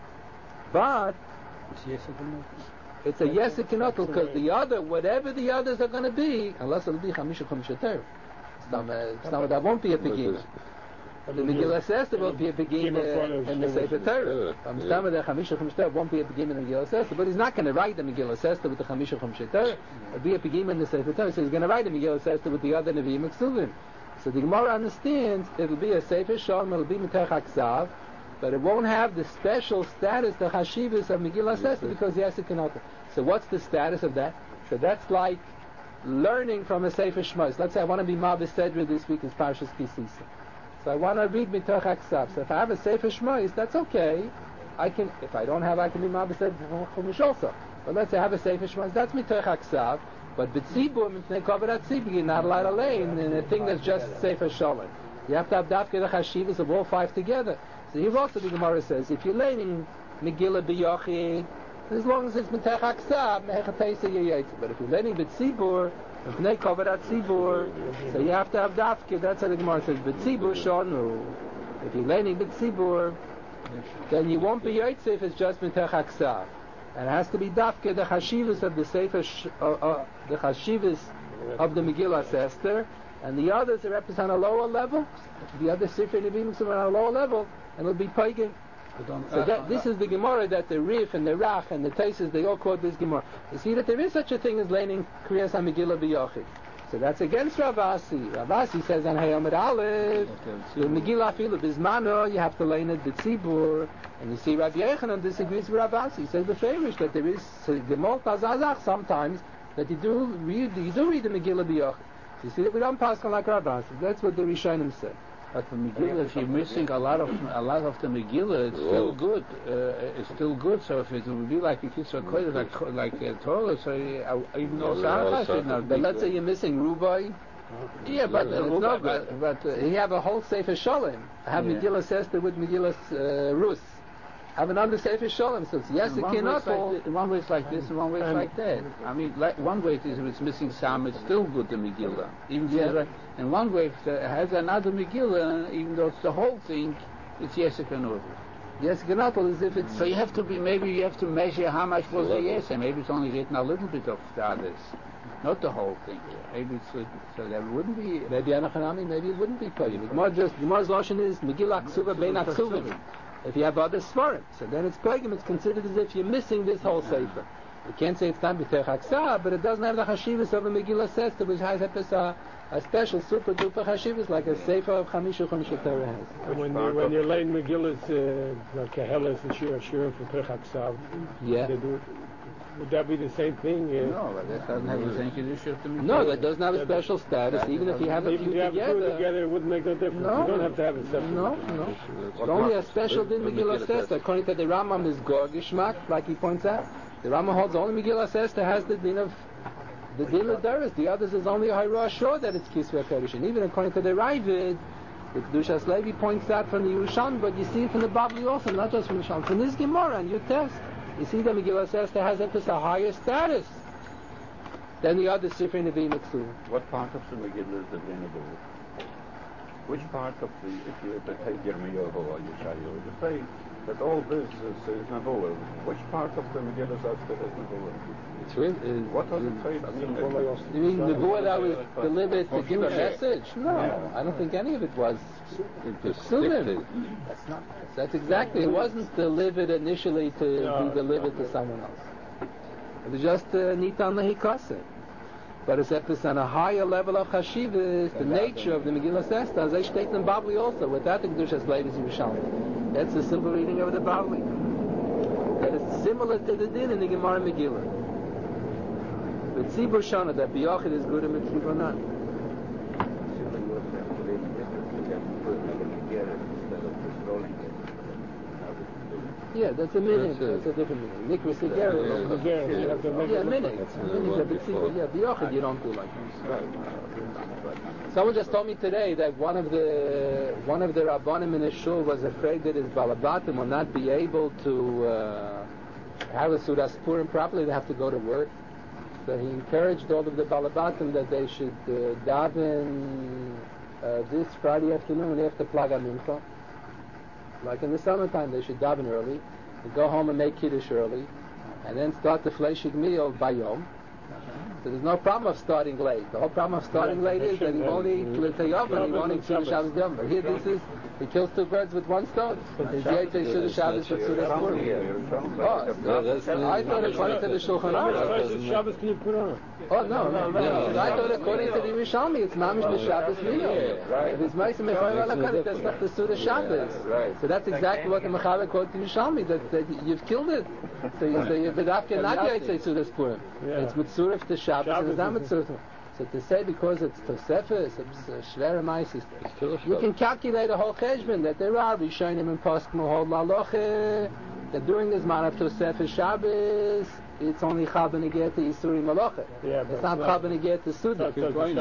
but it's a yes, it cannot, because the other, whatever the others are going to be, unless it'll be Chamisha Torah. That won't be a beginning. The Megillah Esther will be a beginning in the Sefer Torah. The Chamisha Torah won't be a beginning in the Megillah Esther, but he's not going to write the Megillah Esther with the Chamisha Torah. It'll be a beginning in the Sefer Torah, so he's going to write the Megillah Esther with the other Nevi'im Ksuvim. So the Gemara understands it'll be a Sefer Shalom, it'll be Miterach Aksav, but it won't have the special status, the Hashivas of Megillah Esther, because yes, it cannot. So what's the status of that? So that's like learning from a Sefer Shmos. Let's say I want to be Mavis Sedra this week in Parshas Kisisa. So I want to read Miterach Aksav. So if I have a Sefer Shmos, that's okay. I can, if I don't have, I can be Mavis Sedra Chumash also. But let's say I have a Sefer Shmos, that's Miterach Aksav. But B'tzibur, if they cover that tzibur, you're not allowed to lay in a thing that's just Sefer Shalom. You have to have Dafke the Chashivas of all five together. So here also the Gemara says, if you're laying in Megillah B'Yochid, as long as it's Miterach Aksav, Mehechatesa Yeyetz. But if you're laying B'tzibur, if they cover that tzibur, so you have to have Dafke. That's how the Gemara says, B'tzibur Shonu. If you're laying B'tzibur, then you won't be Yetz if it's just Miterach Aksav. And it has to be Dafke, the Chashivas of the Sefer, the Chashivas of the Megillah Esther, and the others represent a lower level. The other Sefer Nevi'im are on a lower level, and it'll be pagan. So this is the Gemara that the Rif and the Rach and the Taisus, they all quote this Gemara. You see that there is such a thing as learning Kriyas HaMegillah B'Yochid. So that's against Ravasi. Ravasi says on Hayomid Aleph, the Megillah Afilu Bizmano, you have to learn it B'Tzibur. And you see Rabbi Yechanan disagrees with Ravasi. He says the Farish that there is the Molta Zazach sometimes that you do read the Megillah B'Yochid. So you see that we don't pass on like Ravasi. That's what the Rishonim say. But the Megillah, if you're missing a lot of the Megillah, it's still good. It's still good. So if it would be like a Kisra Kodesh, like Torah, so even though Sarach should not be. But let's say you're missing Rubai. Yeah, but it's no good. But you have a whole Sefer Shalom. Have Megillah Esther with Megillah Rus. Have another Sefer Shalom. So it's yes, it cannot. One way it's like this, and one way it's like that. I mean, like one way it is if it's missing Sam, it's still good the Megillah. Even and one way if it has another Megillah, even though it's the whole thing, it's yes, it cannot. Yes, it cannot. As if it's. So you have to be. Maybe you have to measure how much was the yes, and maybe it's only written a little bit of the others, not the whole thing. Maybe it's so that wouldn't be. Maybe Anachanami. Maybe it wouldn't be Pagim. Gemara's lashon is Megillah Ksuva Bein Aksuvim. If you have other Svarim, so then it's Pagim. It's considered as if you're missing this whole Sefer. You can't say it's not B'terech Haksa, but it doesn't have the Hashivas of a Megillah Esther, which has a special super duper Hashivas like a Sefer of Chamisha Torah has. And when you're laying Megillahs, like Keheles and Shir for B'terech Haksa, yeah. Would that be the same thing? No, but that doesn't have the same Kiddush of the Megillah. No, that doesn't have a special status, even if you have a few together. It wouldn't make no difference. No. You don't have to have it separate. No. It's only a special din Megillah Esther. According to the Rambam, is Gor Gishmak, like he points out. The Rambam holds only Megillah Esther has the din of Doris. The others is only a Hayrah Shor that it's Kisvei Kodesh. And even according to the Ravid, the Kedushas Levi points out from the Yerushalmi, but you see it from the Bavli also, not just from the Yerushalmi. From this Gemara and your test, you see the Megillah Esther has a higher status than the other Sifrei Nevi'im Mitzvah. What part of the Megillah is the Din Nebuah? Which part of the, if you take Yirmiyahu or Yeshayahu, you say that all this is Nebuah. Which part of the Megillah Esther is Nebuah? What does it say? You mean Nebuah that was delivered to give a message? No, I don't think any of it was. That's exactly. It wasn't delivered initially to be delivered to someone else. It was just Nitan Lehikase. But it's on a higher level of Chashivas, the nature of the Megillah Esther, as I state in Bavli also, without the Kedushas Levi's Yerushalmi. That's the simple reading of the Bavli. That is similar to the din in the Gemara Megillah. But Tzibur Shana, that B'yachid is good and Tzibur not. Yeah, that's a minute. That's a different minute. Nikra Segera. Yeah, minute. Yeah, B'yachid you don't do like that. Someone just told me today that one of the Rabbanim in his shul was afraid that his Balabatim will not be able to have a Sudas Purim properly. They have to go to work. So he encouraged all of the Balabatim that they should daven this Friday afternoon after Plaga Mincha. Like in the summertime, they should daven early, and go home and make Kiddush early, and then start the Fleishig meal by Yom. So there's no problem of starting late. The whole problem of starting late is that he won't eat L'tayov and he won't eat Suda Shabbos Yom. But here he kills two birds with one stone. His Yaitei Suda Shabbos with Suda Purim. I thought according to the Shulchan Aruch. Shabbos can you put on? Oh, no. I thought according to the Yerushalmi, it's Mamish B'Shabbos Miyom. If it's Ma'aseh Mechaber Alakot, that's not the Suda Shabbos. So that's exactly what the Mechaber quoted in Yerushalmi, that you've killed it. So you've not Yaitei Suda Purim. It's Mitzurif to Shabbos, and it's not Mitzurif. So to say because it's Tosefes, it's Shvera Maisis, you can calculate a whole cheshbon that there are Rishonim and Poskim who hold Laloche, that during this man of Tosefes Shabbos, it's only Chal B'Neget to Yisuri Maloche. It's not Chal B'Neget to Suda.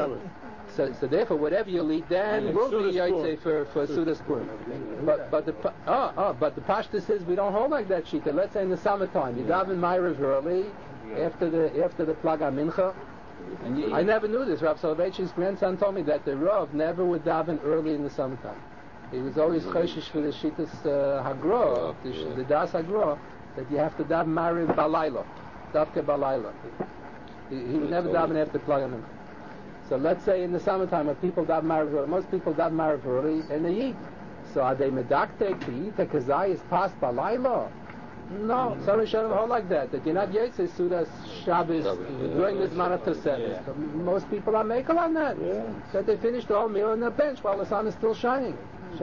So therefore, whatever you eat then will be Yaitse for Sudas Purim. But the Pashtus says we don't hold like that shita. Let's say in the summertime, you daven Ma'ariv early after the Plaga Mincha. I never knew this. Rav Soloveitchik's grandson told me that the Rav never would daven early in the summertime. He was always choshish for the shitas Hagro, the Das Hagro, that you have to daven Ma'ariv Balayla, Davke Balayla. He would never daven after Plaga Mincha. So let's say in the summertime when people daven Ma'ariv early, most people daven Ma'ariv early and they eat. So are they medaktek to eat a kazai is past Balayla? No, some Rishonim hold like that you're not Yetze Sudas Shabbos during this man of Tosefes. But most people are makel on that. That they finish the whole meal on the bench while the sun is still shining.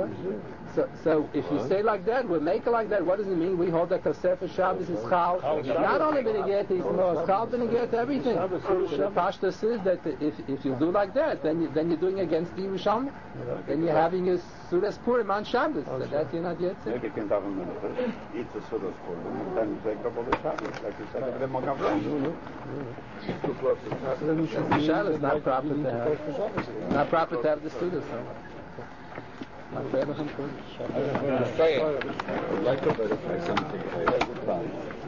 So if you say like that, we're makel like that, what does it mean? We hold that Tosefes Shabbos is Chal. Not only B'Neget, it's Chal B'Neget everything. So the Pashta says that if you do like that, then you're doing against the Yerushalmi. Then you're having a Sudas Purim on Shabbos. So that you're not Yetze. Maybe you can daven minute, eat the Sudas Purim, and then take up all the Shabbos, like you said, over the Mogavram. The Shabbos is not proper to have. Not proper to have the Sudas. I'd like to verify something.